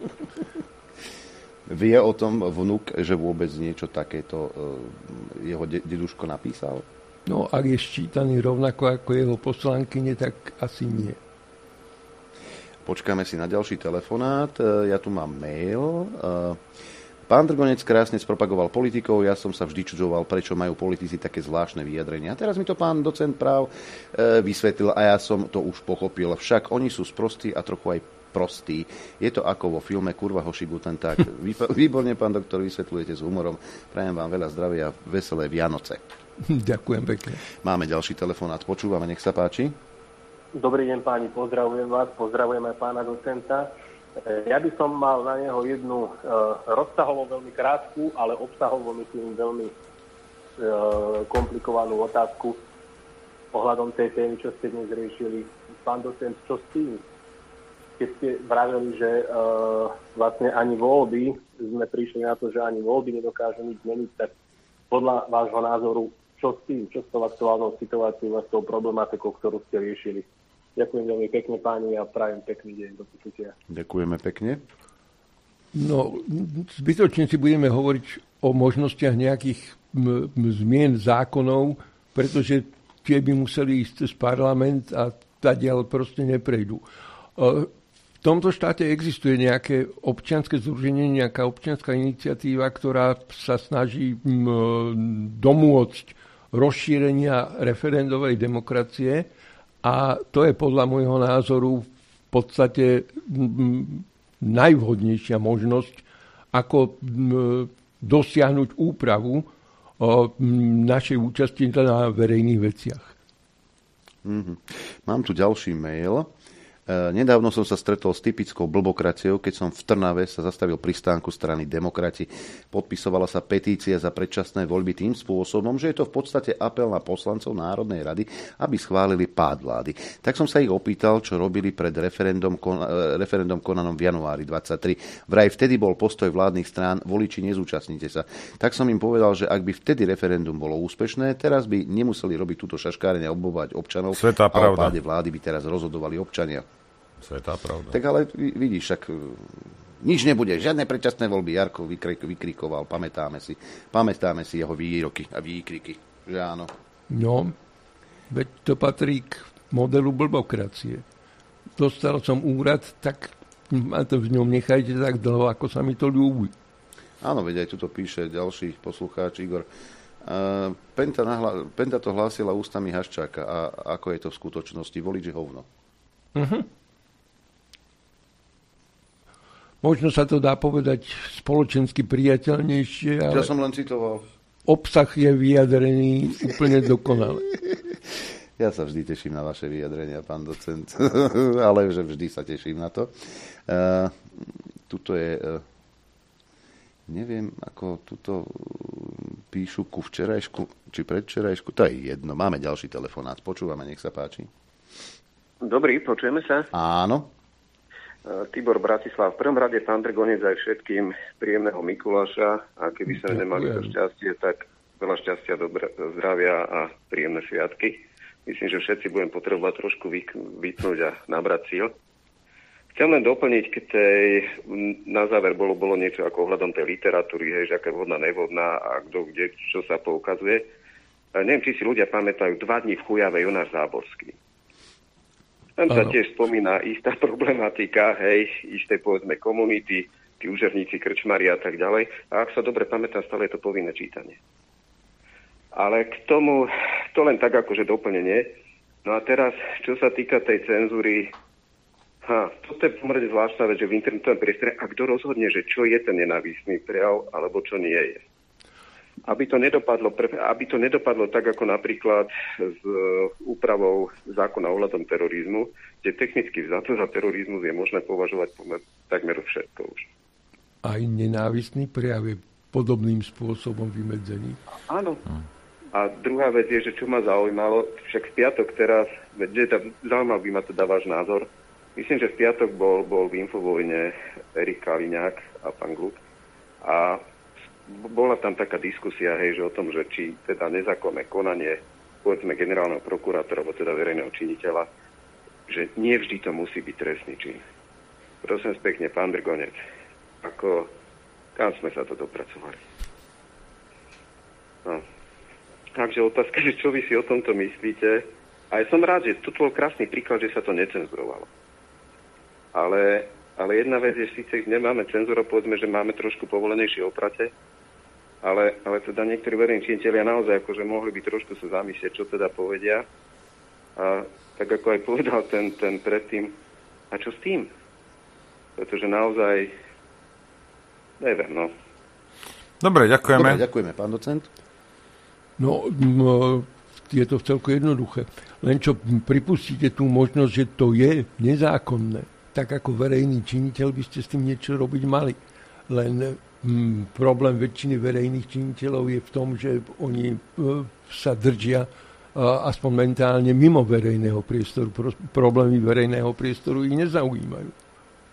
Vie o tom vnuk, že vôbec niečo takéto jeho deduško napísal?
No, ak je ščítaný rovnako ako jeho poslankyne, tak asi nie.
Počkáme si na ďalší telefonát. Ja tu mám mail. Pán Drgonec krásne spropagoval politikov, ja som sa vždy čudoval, prečo majú politici také zvláštne vyjadrenia. A teraz mi to pán docent práv vysvetlil a ja som to už pochopil. Však oni sú sprostí a trochu aj prostí. Je to ako vo filme Kurva Hošiguten, tak výborne, pán doktor, vysvetľujete s humorom. Prajem vám veľa zdravia a veselé Vianoce.
Ďakujem pekne.
Máme ďalší telefonát, počúvame, nech sa páči.
Dobrý deň páni, pozdravujem vás, pozdravujem aj pána docenta. Ja by som mal na neho jednu rozsahovo veľmi krátku, ale obsahovo myslím veľmi komplikovanú otázku ohľadom tej témy, čo ste dnes riešili. Pán docent, čo s tým? Keď ste vraveli, že vlastne ani voľby, sme prišli na to, že ani voľby nedokážu nič zmeniť, tak podľa vášho názoru, čo s tým? Čo s tou aktuálnou situáciou a s tou problematikou, ktorú ste riešili? Ďakujem veľmi pekne páni a prajem pekný deň. Do počutia.
Ďakujeme pekne.
No, zbytočne si budeme hovoriť o možnostiach nejakých zmien zákonov, pretože tie by museli ísť cez parlament a tadiaľ proste neprejdú. V tomto štáte existuje nejaké občianske združenie, nejaká občianská iniciatíva, ktorá sa snaží domôcť rozšírenia referendovej demokracie. A to je podľa môjho názoru v podstate najvhodnejšia možnosť, ako dosiahnuť úpravu našej účasti na verejných veciach.
Mám tu ďalší mail. Nedávno som sa stretol s typickou blbokraciou, keď som v Trnave sa zastavil pri stánku strany Demokrati. Podpisovala sa petícia za predčasné voľby tým spôsobom, že je to v podstate apel na poslancov Národnej rady, aby schválili pád vlády. Tak som sa ich opýtal, čo robili pred referendum konanom v januári 23. Vraj vtedy bol postoj vládnych strán, voliči nezúčastnite sa. Tak som im povedal, že ak by vtedy referendum bolo úspešné, teraz by nemuseli robiť túto šaškárenie a obbovať občanov.
Svetá pravda.
A o páde vlády by teraz rozhodovali občania.
Svetá pravda.
Tak ale vidíš, však nič nebude, žiadne predčasné voľby. Jarko vykrikoval, pamätáme si jeho výroky a výkriky, že áno.
No, veď to patrí k modelu blbokracie. Dostal som úrad, tak ma to v ňom nechajte tak dlho, ako sa mi to ľúbi.
Áno, veď aj tuto píše ďalší poslucháč Igor. Penta to hlásila ústami Haščáka a ako je to v skutočnosti, volič je hovno.
Možno sa to dá povedať spoločensky priateľnejšie, ale
ja som len citoval.
Obsah je vyjadrený úplne dokonale.
Ja sa vždy teším na vaše vyjadrenia, pán docent, ale že vždy sa teším na to. Tuto je, neviem, ako tuto píšu ku včerajšku, či predvčerajšku, to je jedno. Máme ďalší telefonát, počúvame, nech sa páči.
Dobrý, počujeme sa?
Áno.
Tibor Bratislav. V prvom rade, pán Drgonec, aj všetkým príjemného Mikuláša a keby sme nemali to šťastie, tak veľa šťastia, zdravia a príjemné sviatky. Myslím, že všetci budeme potrebovať trošku vypnúť a nabrať síl. Chcem len doplniť, keď na záver bolo niečo ako ohľadom tej literatúry, hej, že aká je vhodná, nevhodná a kto kde, čo sa poukazuje. Neviem, či si ľudia pamätajú 2 dní v Chujave Jonáš Záborský. Tam sa tiež spomína istá problematika, hej, isté povedzme komunity, tí úžerníci, krčmari a tak ďalej. A ak sa dobre pamätám, stále je to povinné čítanie. Ale k tomu, to len tak akože doplnenie. No a teraz, čo sa týka tej cenzúry, toto je pomerne zvláštna vec, že v internetovom priestore, a kto rozhodne, že čo je ten nenávistný prejav, alebo čo nie je. Aby to nedopadlo tak, ako napríklad s úpravou zákona ohľadom terorizmu, kde technicky vzato za terorizmus je možné považovať takmer všetko už.
Aj nenávistný prejav je podobným spôsobom vymedzený.
Áno. A druhá vec je, že čo ma zaujímalo, však v piatok teraz, zaujímal by ma teda váš názor, myslím, že v piatok bol v Infovojne Erik Kaliňák a pán Gluck a bola tam taká diskusia, hej, že o tom, že či teda nezákonné konanie, povedzme generálneho prokurátora, alebo teda verejného činiteľa, že nie vždy to musí byť trestný čin. Prosím pekne, pán Drgonec, kam sme sa to dopracovali? No. Takže otázka, že čo vy si o tomto myslíte? A ja som rád, že tu bol krásny príklad, že sa to necenzurovalo. Ale jedna vec je, síce nemáme cenzúru, povedzme, že máme trošku povolenejšie oprate, ale teda niektorí verejní činitelia naozaj akože mohli by trošku sa zamyslieť, čo teda povedia. A tak ako aj povedal ten predtým, a čo s tým? Pretože naozaj neviem, no.
Dobre, ďakujeme.
Dobre, ďakujeme, pán docent.
No, je to celko jednoduché. Len čo pripustíte tú možnosť, že to je nezákonné, tak ako verejný činiteľ by ste s tým niečo robiť mali. Len problém väčšiny verejných činiteľov je v tom, že oni sa držia aspoň mentálne mimo verejného priestoru. Problémy verejného priestoru ich nezaujímajú.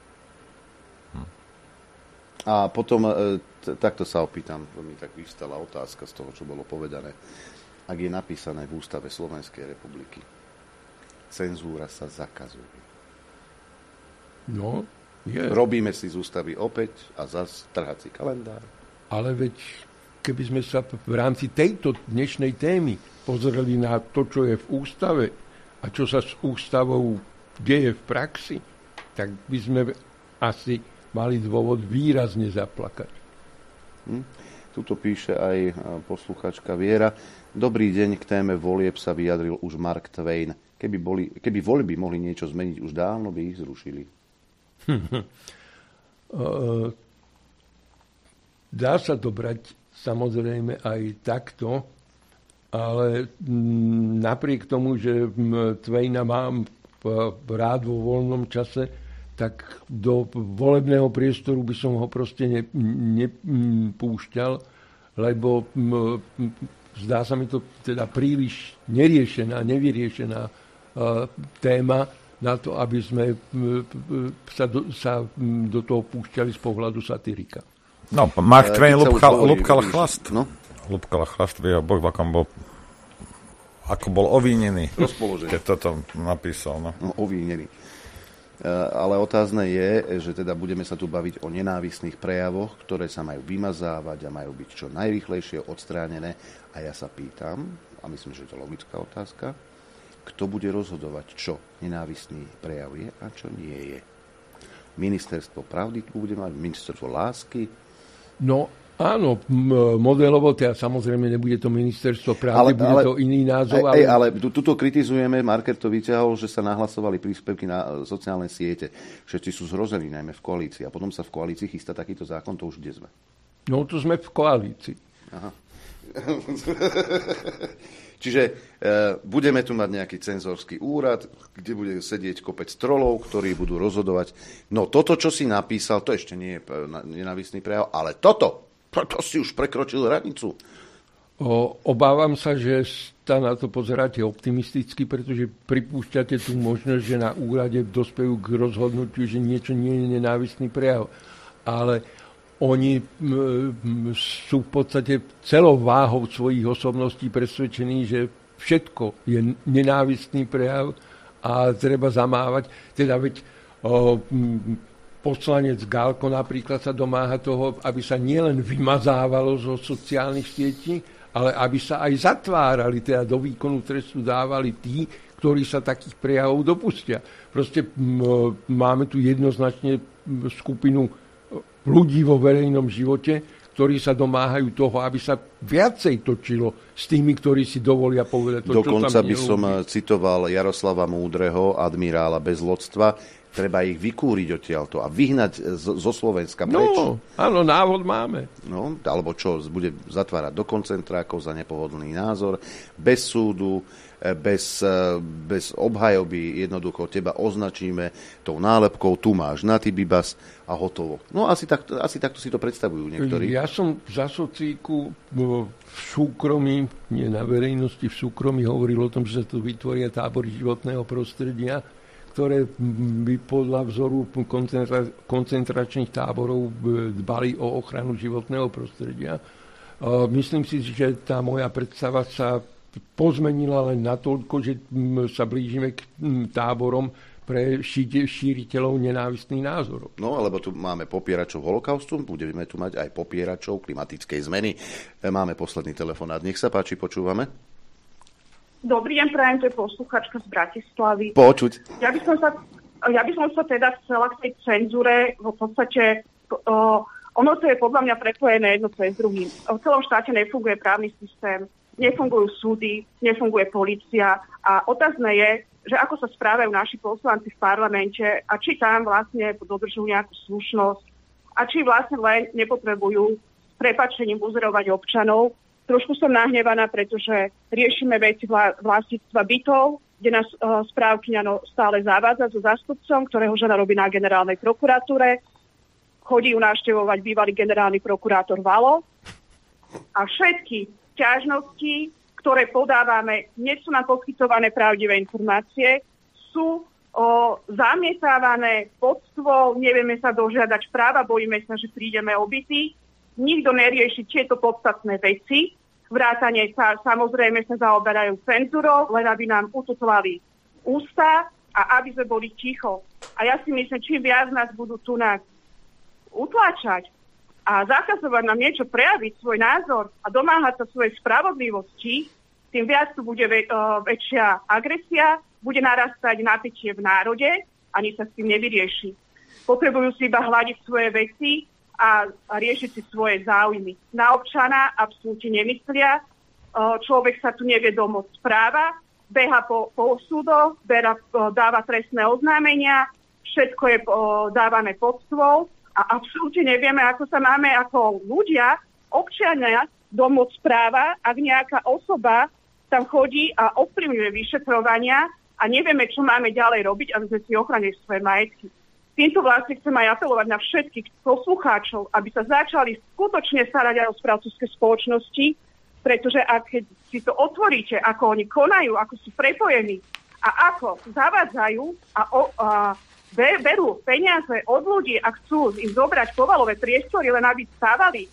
A potom, takto sa opýtam, mi tak vyvstala otázka z toho, čo bolo povedané. Ak je napísané v ústave Slovenskej republiky, cenzúra sa zakazuje.
No, je.
Robíme si z ústavy opäť a zas trhací kalendár.
Ale veď, keby sme sa v rámci tejto dnešnej témy pozreli na to, čo je v ústave a čo sa s ústavou deje v praxi, tak by sme asi mali dôvod výrazne zaplakať.
Tuto píše aj posluchačka Viera. Dobrý deň, k téme volieb sa vyjadril už Mark Twain. Keby voľby mohli niečo zmeniť, už dávno by ich zrušili.
Dá sa to brať samozrejme aj takto, ale napriek tomu, že Twaina mám rád vo voľnom čase, tak do volebného priestoru by som ho proste nepúšťal, lebo zdá sa mi to teda príliš nevyriešená téma na to, aby sme sa do toho púšťali z pohľadu satyrika.
No, Mark Twain lúbkal chlast. No? Lúbkal chlast, vie Boh, ako bol ovínený, keď toto napísal. No,
ovínený. Ale otázne je, že teda budeme sa tu baviť o nenávistných prejavoch, ktoré sa majú vymazávať a majú byť čo najrýchlejšie odstránené. A ja sa pýtam, a myslím, že je to logická otázka, kto bude rozhodovať, čo nenávistný prejav je a čo nie je. Ministerstvo pravdy tu bude mať, ministerstvo lásky.
No áno, modelovo, teda samozrejme nebude to ministerstvo pravdy, bude to iný názov.
Ale tuto kritizujeme, Marker to vyťahol, že sa nahlasovali príspevky na sociálne siete. Všetci sú zrození, najmä v koalícii. A potom sa v koalícii chystá takýto zákon, to už kde sme?
No to sme v koalícii.
Aha. Čiže budeme tu mať nejaký cenzorský úrad, kde bude sedieť kopec trolov, ktorí budú rozhodovať. No toto, čo si napísal, to ešte nie je nenávistný prejav, ale toto si už prekročil hranicu.
Obávam sa, že sa na to pozeráte optimisticky, pretože pripúšťate tú možnosť, že na úrade dospejú k rozhodnutiu, že niečo nie je nenávistný prejav. Ale oni sú v podstate celou váhou svojich osobností presvedčení, že všetko je nenávistný prejav a treba zamávať. Teda veď poslanec Gálko napríklad sa domáha toho, aby sa nielen vymazávalo zo sociálnych sietí, ale aby sa aj zatvárali, teda do výkonu trestu dávali tí, ktorí sa takých prejavov dopustia. Proste máme tu jednoznačne skupinu ľudí vo verejnom živote, ktorí sa domáhajú toho, aby sa viacej točilo s tými, ktorí si dovolia povedať to,
dokonca
čo sa
by som citoval Jaroslava Múdreho, admirála bez lodstva, treba ich vykúriť odtiaľto a vyhnať zo Slovenska preč.
No, áno, návod máme.
No, alebo čo, bude zatvárať do koncentrákov za nepohodlný názor, bez súdu, bez obhajoby, jednoducho teba označíme tou nálepkou, tu máš na Tibibas a hotovo. No asi takto si to predstavujú niektorí.
Ja som za socíku v súkromí, nie na verejnosti, v súkromí hovoril o tom, že sa tu vytvoria tábory životného prostredia, ktoré by podľa vzoru koncentračných táborov dbali o ochranu životného prostredia. Myslím si, že tá moja predstava sa pozmenila len natoľko, že sa blížime k táborom pre šíriteľov nenávistných názorov.
No, lebo tu máme popieračov holokaustu, budeme tu mať aj popieračov klimatickej zmeny. Máme posledný telefonát. Nech sa páči, počúvame.
Dobrý deň, prajem, to je posluchačka z Bratislavy.
Počuť.
Ja by som sa ja by som sa teda chcela k tej cenzúre, v podstate ono to je podľa mňa prepojené jedno cez druhým. V celom štáte nefunguje právny systém, nefungujú súdy, nefunguje polícia a otázne je, že ako sa správajú naši poslanci v parlamente a či tam vlastne dodržujú nejakú slušnosť a či vlastne len nepotrebujú s prepáčením buzerovať občanov. Trošku som nahnevaná, pretože riešime veci vlastníctva bytov, kde nás správkyňa stále zavádza so zástupcom, ktorého žena robí na generálnej prokuratúre. Chodí ju navštevovať bývalý generálny prokurátor Valo. A všetky sťažnosti, ktoré podávame, nie sú nám poskytované pravdivé informácie, sú zamietávané pod stôl, nevieme sa dožiadať práva, bojíme sa, že prídeme obití. Nikto nerieši tieto podstatné veci. Vrátane sa samozrejme sa zaoberajú cenzúrou, len aby nám ututovali ústa a aby sme boli ticho. A ja si myslím, čím viac nás budú tu nás utláčať a zakazovať nám niečo prejaviť, svoj názor a domáhať sa svojej spravodlivosti, tým viac tu bude väčšia agresia, bude narastať napätie v národe a nič sa s tým nevyrieši. Potrebujú si iba hľadiť svoje veci a riešiť si svoje záujmy. Na občana absolútne nemyslia. Človek sa tu nevie domôcť práva, beha po súdoch, dáva trestné oznámenia, všetko je dávané pod stôl a absolútne nevieme, ako sa máme ako ľudia, občania domôcť práva, ak nejaká osoba tam chodí a ovplyvňuje vyšetrovania a nevieme, čo máme ďalej robiť, aby sme si ochránili svoje majetky. Týmto vlastne chcem aj apelovať na všetkých poslucháčov, aby sa začali skutočne starať aj o správcovské spoločnosti, pretože ak si to otvoríte, ako oni konajú, ako sú prepojení a ako zavádzajú a berú peniaze od ľudí a chcú im zobrať povalové priestory, len aby stávali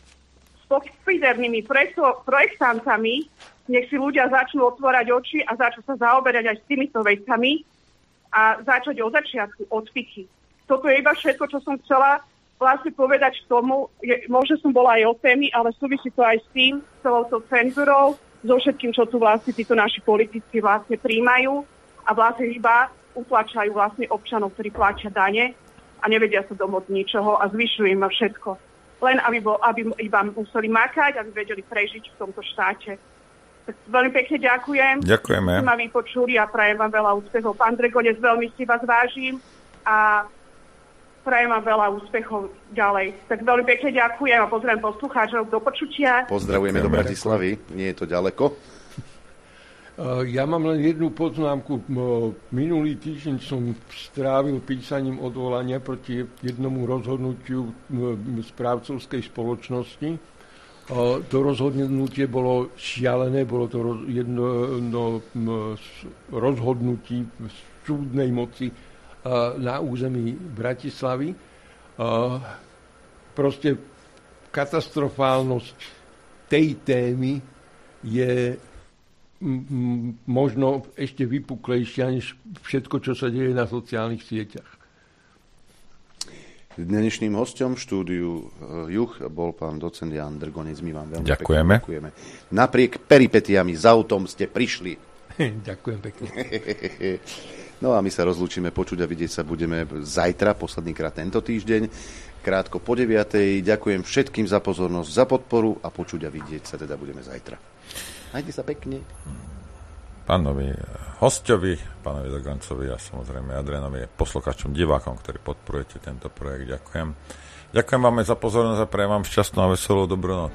s pofidernými projektantami, nech si ľudia začnú otvárať oči a začnú sa zaoberať aj s týmito vecami a začať od začiatku, od piky. Toto je iba všetko, čo som chcela vlastne povedať k tomu. Možno som bola aj o témy, ale súvisí to aj s tým, celou tou cenzúrou, so všetkým, čo tu vlastne títo naši politici vlastne príjmajú a vlastne iba utlačajú vlastne občanov, ktorí platia dane a nevedia sa domôcť ničoho a zvyšujú im všetko. Len aby iba museli makať, aby vedeli prežiť v tomto štáte. Tak veľmi pekne ďakujem.
Ďakujeme.
Ste ma vypočuli a prajem vám veľa úspechov. Pán Dregonec, veľmi si vás vážim a prajem vám veľa úspechov ďalej. Tak veľmi pekne ďakujem a pozdravujem poslucháčov. Do počutia.
Pozdravujeme do Bratislavy. Nie je to ďaleko.
Ja mám len jednu poznámku. Minulý týždeň som strávil písaním odvolania proti jednomu rozhodnutiu správcovskej spoločnosti. To rozhodnutie bolo šialené, bolo to jedno rozhodnutí súdnej moci na území Bratislavy. Proste katastrofálnosť tej témy je možno ešte vypuklejšia než všetko, čo sa deje na sociálnych sieťach.
Dnešným hosťom v štúdiu Juh bol pán docent Ján Drgonec. My vám veľmi
ďakujeme.
Pekne ďakujeme. Napriek peripetiami s autom ste prišli.
Ďakujem pekne.
No a my sa rozlúčime, počuť a vidieť sa budeme zajtra, poslednýkrát tento týždeň, krátko po 9:00. Ďakujem všetkým za pozornosť, za podporu a počuť a vidieť sa teda budeme zajtra. Majte sa pekne.
Pánovi hosťovi, pánovi Drgoncovi a samozrejme Adrianovi, poslucháčom, divákom, ktorí podporujete tento projekt. Ďakujem. Ďakujem vám aj za pozornosť a prajem vám šťastnú a veselú dobrú noc.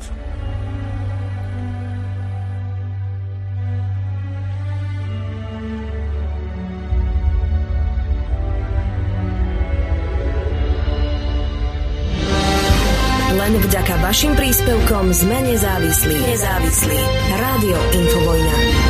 Len vďaka vašim príspevkom sme nezávislí. Rádio Infovojna.